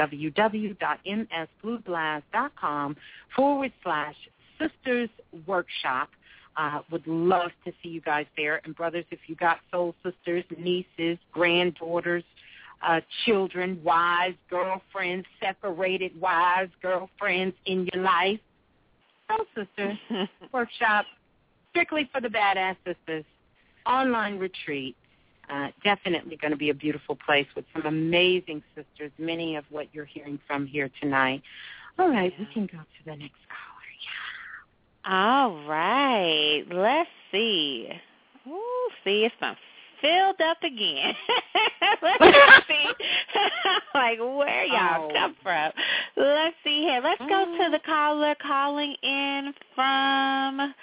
www.msblueblast.com/Sisters Workshop. Would love to see you guys there. And brothers, if you got soul sisters, nieces, granddaughters, children, wives, girlfriends, separated wives, girlfriends in your life, Soul Sisters Workshop, strictly for the badass sisters, online retreat. Definitely going to be a beautiful place with some amazing sisters, many of what you're hearing from here tonight. All right, we can go to the next caller. All right, let's see. Ooh, see, it's been filled up again. Let's see. Like, where y'all come from? Let's see here. Let's go to the caller calling in from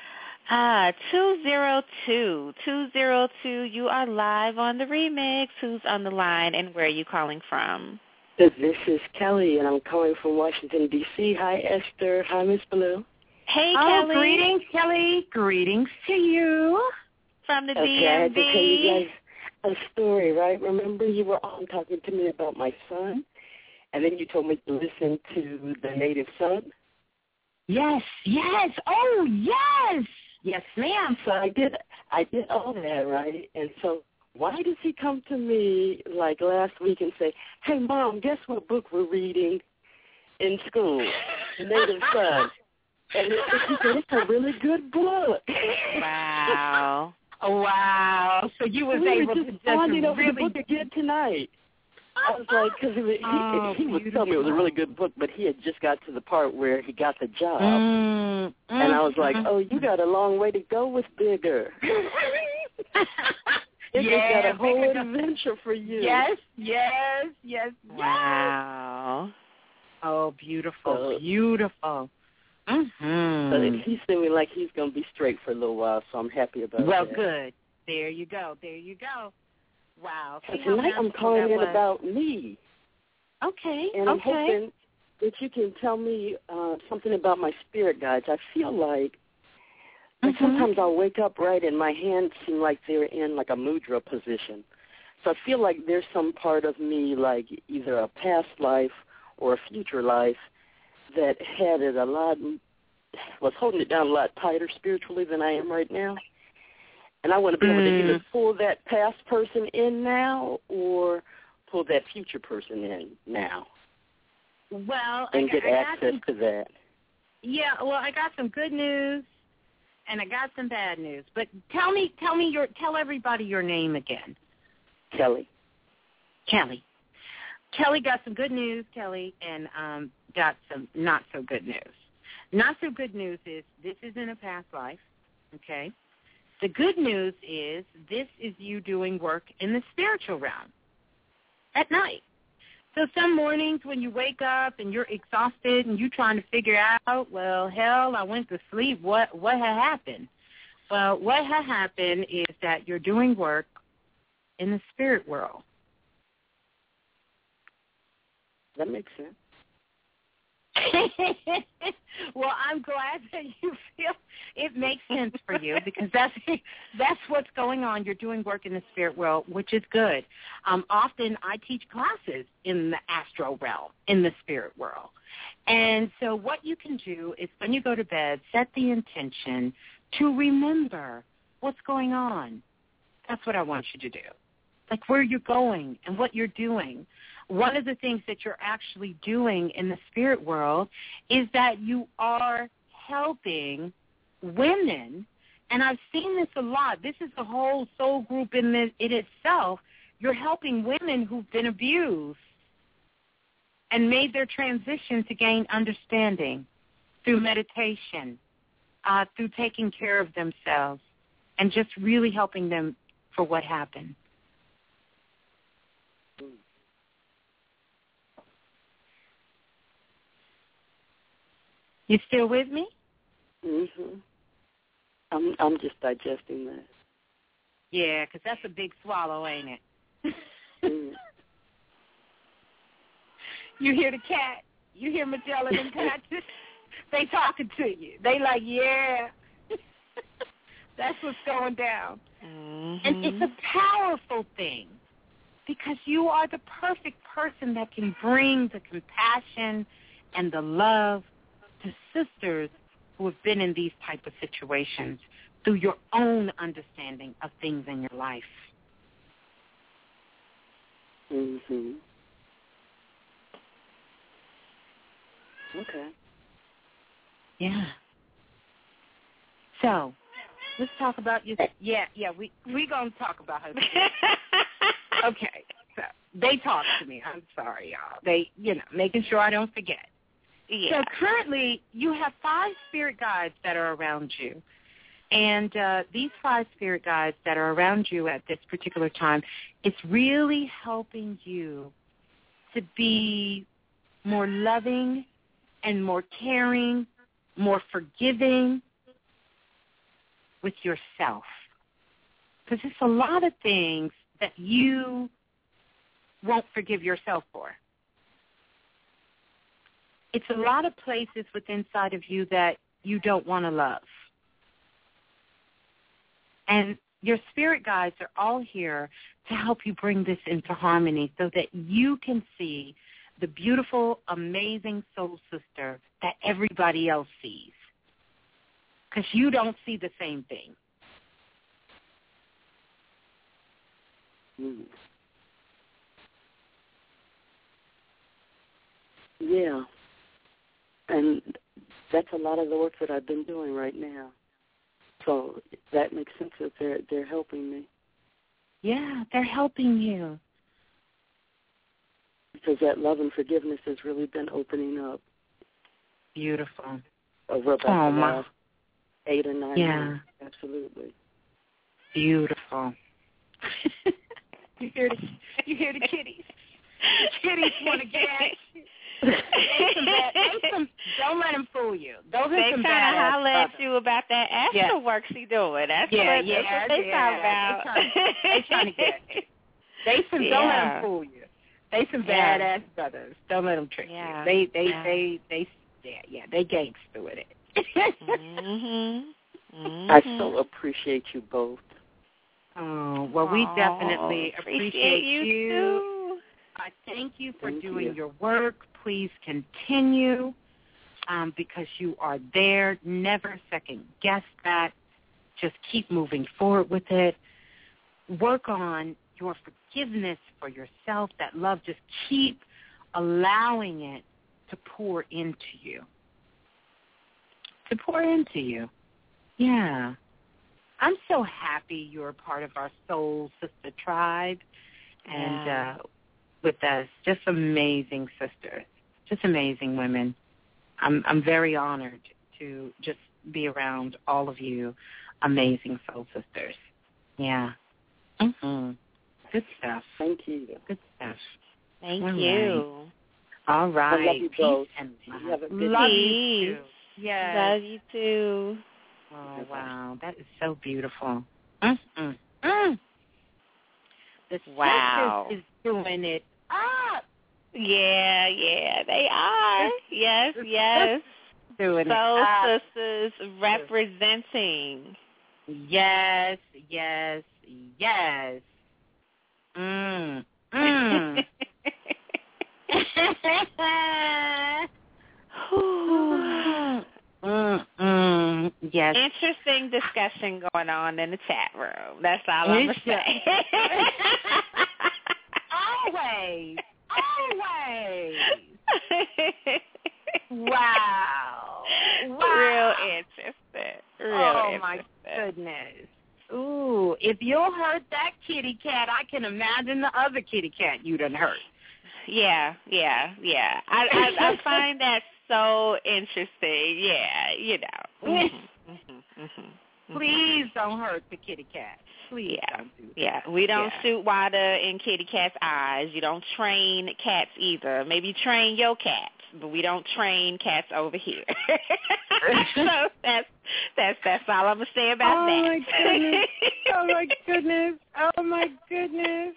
202. 202, you are live on the remix. Who's on the line and where are you calling from? This is Kelly, and I'm calling from Washington, D.C. Hi, Esther. Hi, Miss Blue. Hey, Kelly. Greetings, Kelly. Greetings to you. From the DMV. I had to tell you guys a story, right? Remember you were on talking to me about my son, And then you told me to listen to The Native Son. Yes. Oh, yes. Yes, ma'am. So I did all that, right? And so why does he come to me like last week and say, hey, Mom, guess what book we're reading in school? The Native Son. And he said, it's a really good book. Wow. Wow. So you was able to just bonding over really... the book again tonight. I was like, because he was telling me it was a really good book, but he had just got to the part where he got the job. And I was like, oh, you got a long way to go with Bigger. It's got a whole adventure for you. Yes. Wow. Oh, beautiful. Beautiful. Mm-hmm. So he's seeming like he's going to be straight for a little while, so I'm happy about that. Well, good. There you go. Wow. So tonight I'm calling in about me. Okay. And I'm hoping that you can tell me something about my spirit guides. I feel like sometimes I'll wake up, right, and my hands seem like they're in like a mudra position. So I feel like there's some part of me, like either a past life or a future life, that had it was holding it down a lot tighter spiritually than I am right now. And I want to be able to either pull that past person in now or pull that future person in now. Well, and get access to that. Yeah, well, I got some good news and I got some bad news. But tell everybody your name again. Kelly. Kelly got some good news, Kelly, and got some not so good news. Not so good news is this is in a past life, okay? The good news is this is you doing work in the spiritual realm at night. So some mornings when you wake up and you're exhausted and you're trying to figure out, well, hell, I went to sleep. What had happened? Well, what had happened is that you're doing work in the spirit world. That makes sense. Well, I'm glad that you feel it makes sense for you because that's what's going on. You're doing work in the spirit world, which is good. Often I teach classes in the astral realm, in the spirit world. And so what you can do is when you go to bed, set the intention to remember what's going on. That's what I want you to do, like where you're going and what you're doing. One of the things that you're actually doing in the spirit world is that you are helping women, and I've seen this a lot. This is the whole soul group in itself. You're helping women who've been abused and made their transition to gain understanding through meditation, through taking care of themselves, and just really helping them for what happened. You still with me? Mhm. I'm just digesting that. Yeah, 'cause that's a big swallow, ain't it? You hear the cat? You hear Magellan and Pat? They talking to you. They like, yeah. That's what's going down. Mm-hmm. And it's a powerful thing because you are the perfect person that can bring the compassion and the love to sisters who have been in these type of situations through your own understanding of things in your life. Mhm. Okay. Yeah. So, let's talk about your. Yeah. We gonna talk about her. Okay. So they talk to me. I'm sorry, y'all. They, making sure I don't forget. Yeah. So currently, you have 5 spirit guides that are around you. And these 5 spirit guides that are around you at this particular time, it's really helping you to be more loving and more caring, more forgiving with yourself. Because it's a lot of things that you won't forgive yourself for. It's a lot of places within inside of you that you don't want to love. And your spirit guides are all here to help you bring this into harmony so that you can see the beautiful, amazing soul sister that everybody else sees. Because you don't see the same thing. Yeah. And that's a lot of the work that I've been doing right now. So that makes sense that they're helping me. Yeah, they're helping you. Because that love and forgiveness has really been opening up. Beautiful. Over about the last 8 or 9 months. Absolutely. Beautiful. You hear the kitties. The kitties want to get at you. Don't let them fool you. Those are some bad. They trying to holler at you about that astral work she doing. That's what they talking about. They trying to get you. Don't let them fool you. They some badass brothers. Don't let them trick you. They gangster with it. I so appreciate you both. Oh, well, we definitely appreciate you. Too. I thank you for doing your work. Please continue because you are there. Never second guess that. Just keep moving forward with it. Work on your forgiveness for yourself, that love. Just keep allowing it to pour into you. Yeah. I'm so happy you're a part of our Soul Sister tribe and with us. Just amazing sisters, just amazing women. I'm very honored to just be around all of you amazing Soul Sisters. Yeah. Mm-hmm. Good stuff. Thank you. Good stuff. Thank you. I All right. love you both. And you have a good love day. you too. Yes. Love you too. Oh, wow. That is so beautiful. The sisters is doing it up. Yeah, they are. Yes. Doing Soul it up. Sisters representing. Yes. Yes. Interesting discussion going on in the chat room. That's all I'm going to say. Always. Wow. Real interesting. My goodness. Ooh, if you hurt that kitty cat, I can imagine the other kitty cat you done hurt. Yeah. I find that so interesting. Yeah, you know. Please don't hurt the kitty cat. Please don't do that. Yeah, we don't shoot water in kitty cat's eyes. You don't train cats either. Maybe train your cats, but we don't train cats over here. So that's all I'm gonna say about that. Oh my goodness. Oh my goodness.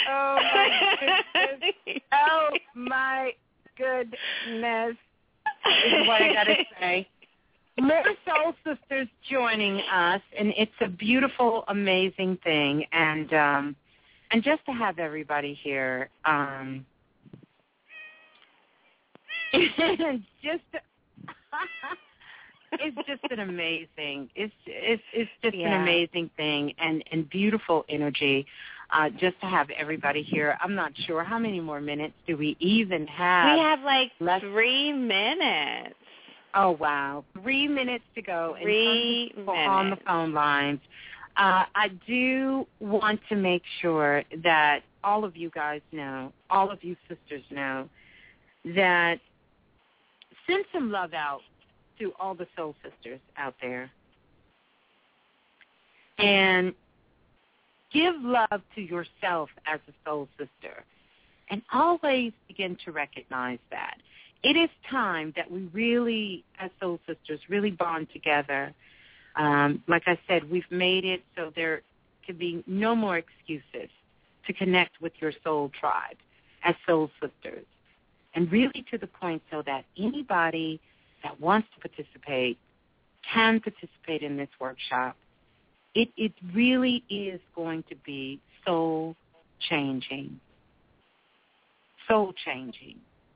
Is what I gotta say. More Soul Sisters joining us, and it's a beautiful, amazing thing. And just to have everybody here, it's just an amazing. It's just an amazing thing, and beautiful energy. Just to have everybody here. I'm not sure how many more minutes do we even have. We have like 3 minutes. Oh, wow. 3 minutes to go. 3 minutes. On the phone lines. I do want to make sure that all of you guys know, all of you sisters know, that send some love out to all the soul sisters out there. And give love to yourself as a soul sister. And always begin to recognize that. It is time that we really, as soul sisters, really bond together. Like I said, we've made it so there can be no more excuses to connect with your soul tribe as soul sisters. And really to the point so that anybody that wants to participate can participate in this workshop. It really is going to be soul changing. Soul changing.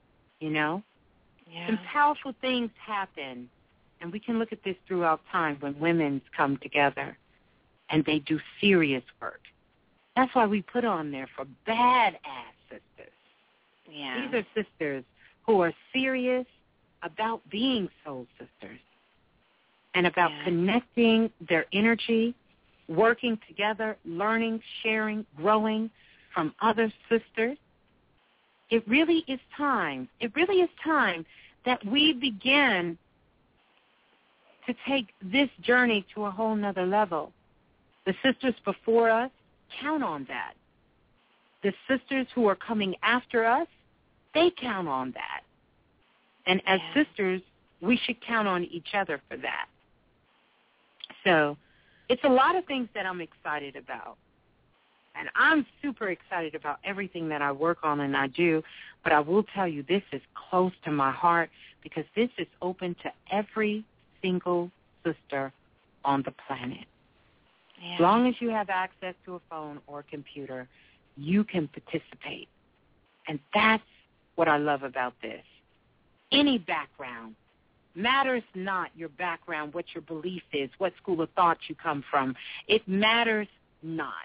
you know? Yeah. Some powerful things happen, and we can look at this throughout time when women come together and they do serious work. That's why we put on there for badass sisters. Yeah. These are sisters who are serious about being soul sisters and about connecting their energy, working together, learning, sharing, growing from other sisters. It really is time that we begin to take this journey to a whole nother level. The sisters before us, count on that. The sisters who are coming after us, they count on that. And as sisters, we should count on each other for that. So it's a lot of things that I'm excited about. And I'm super excited about everything that I work on and I do. But I will tell you, this is close to my heart because this is open to every single sister on the planet. Yeah. As long as you have access to a phone or a computer, you can participate. And that's what I love about this. Any background. Matters not your background, what your belief is, what school of thought you come from. It matters not.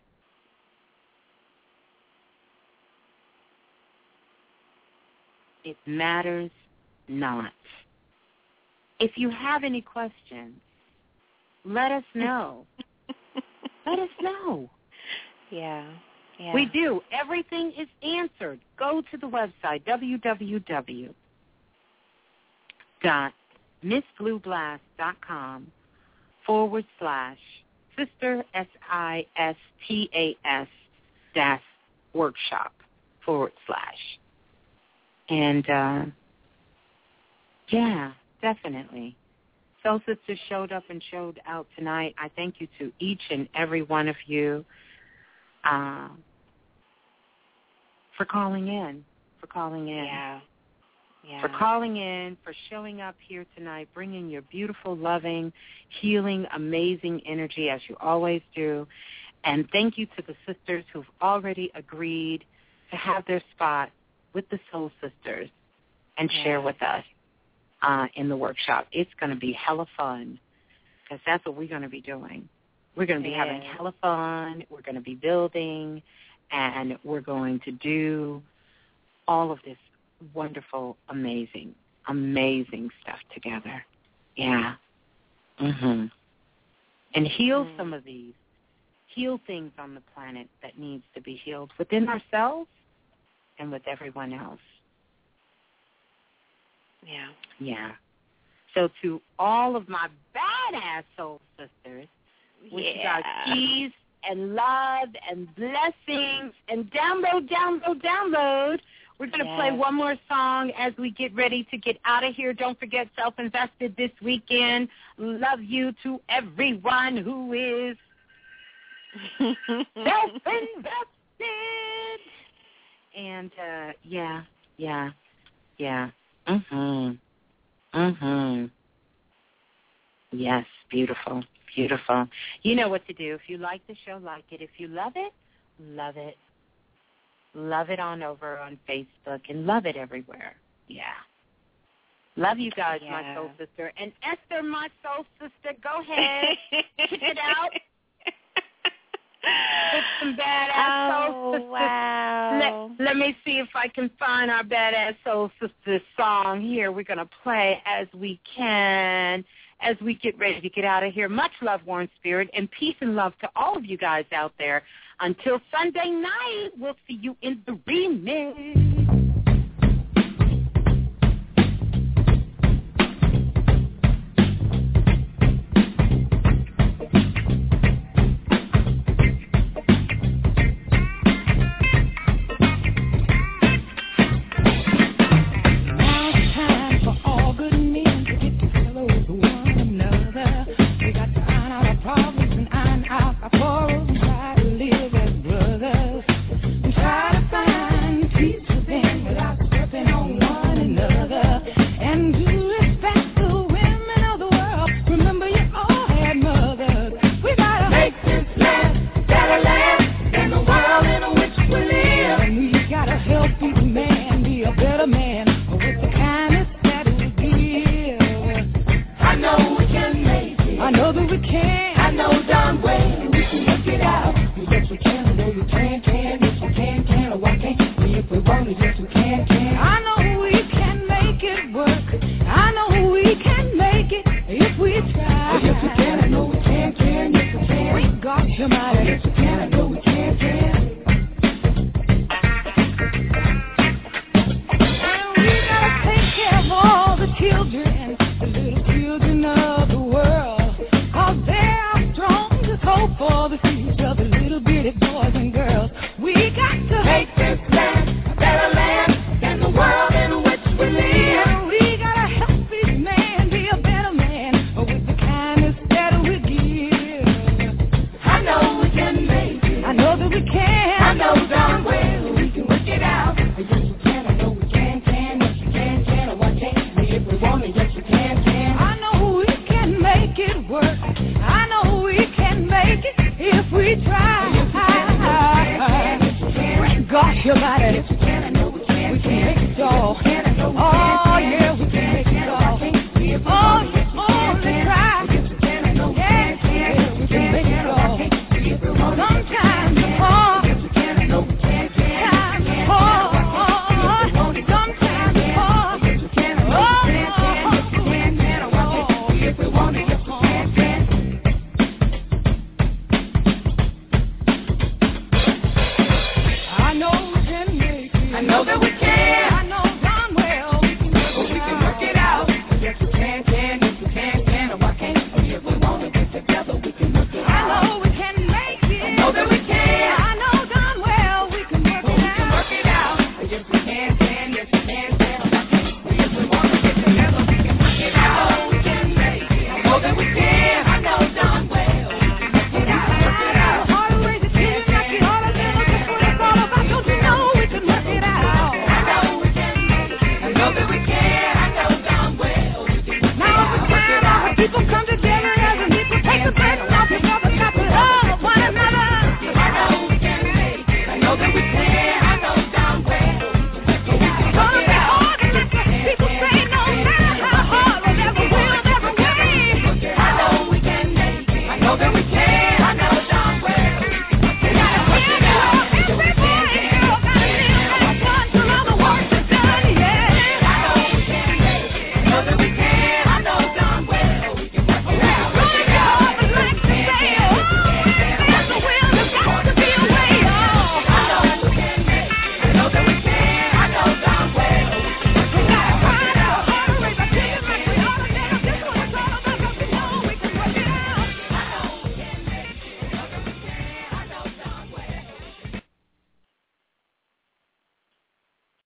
It matters not. If you have any questions, let us know. Let us know. Yeah. We do. Everything is answered. Go to the website, www.missblueblast.com/sister, SISTAS-workshop /. And, definitely. Soul Sisters showed up and showed out tonight. I thank you to each and every one of you for calling in. For calling in, for showing up here tonight, bringing your beautiful, loving, healing, amazing energy as you always do. And thank you to the sisters who've already agreed to have their spot with the Soul Sisters and share with us in the workshop. It's going to be hella fun because that's what we're going to be doing. We're going to be having hella fun. We're going to be building, and we're going to do all of this wonderful, amazing stuff together. Yeah. And heal some of these. Heal things on the planet that needs to be healed within ourselves and with everyone else. Yeah. So to all of my badass soul sisters, with you guys peace and love and blessings and download. We're going to play one more song as we get ready to get out of here. Don't forget Self-Invested this weekend. Love you to everyone who is self-invested. And, Yes, beautiful. You know what to do. If you like the show, like it. If you love it, love it. Love it on over on Facebook and love it everywhere. Yeah. Love you guys, my soul sister. And Esther, my soul sister, go ahead. Kick it out. With some badass soul sisters. Wow. Let me see if I can find our badass soul sisters song here. We're going to play as we can as we get ready to get out of here. Much love, Warren Spirit, and peace and love to all of you guys out there. Until Sunday night, we'll see you in the remix. Try to find peace. your mighty. Yes, we can. I know we can. And we gotta take care of all the children, the little children of the world, 'cause they are strong to hope for the future of the little bitty boys and girls. We got to make this land a better land than the world in which we live. We gotta help each man be a better man with the kindness that we give. I know we can make it. I know that we can. I know darn well we can work it out. Yes, we can. I know we can. Yes, we can. Why can't we if we want it? Yes, we can. I know we can make it work. I know we can make it if we try. Gosh, your body. Yes, we can. I know we can. We can make it all.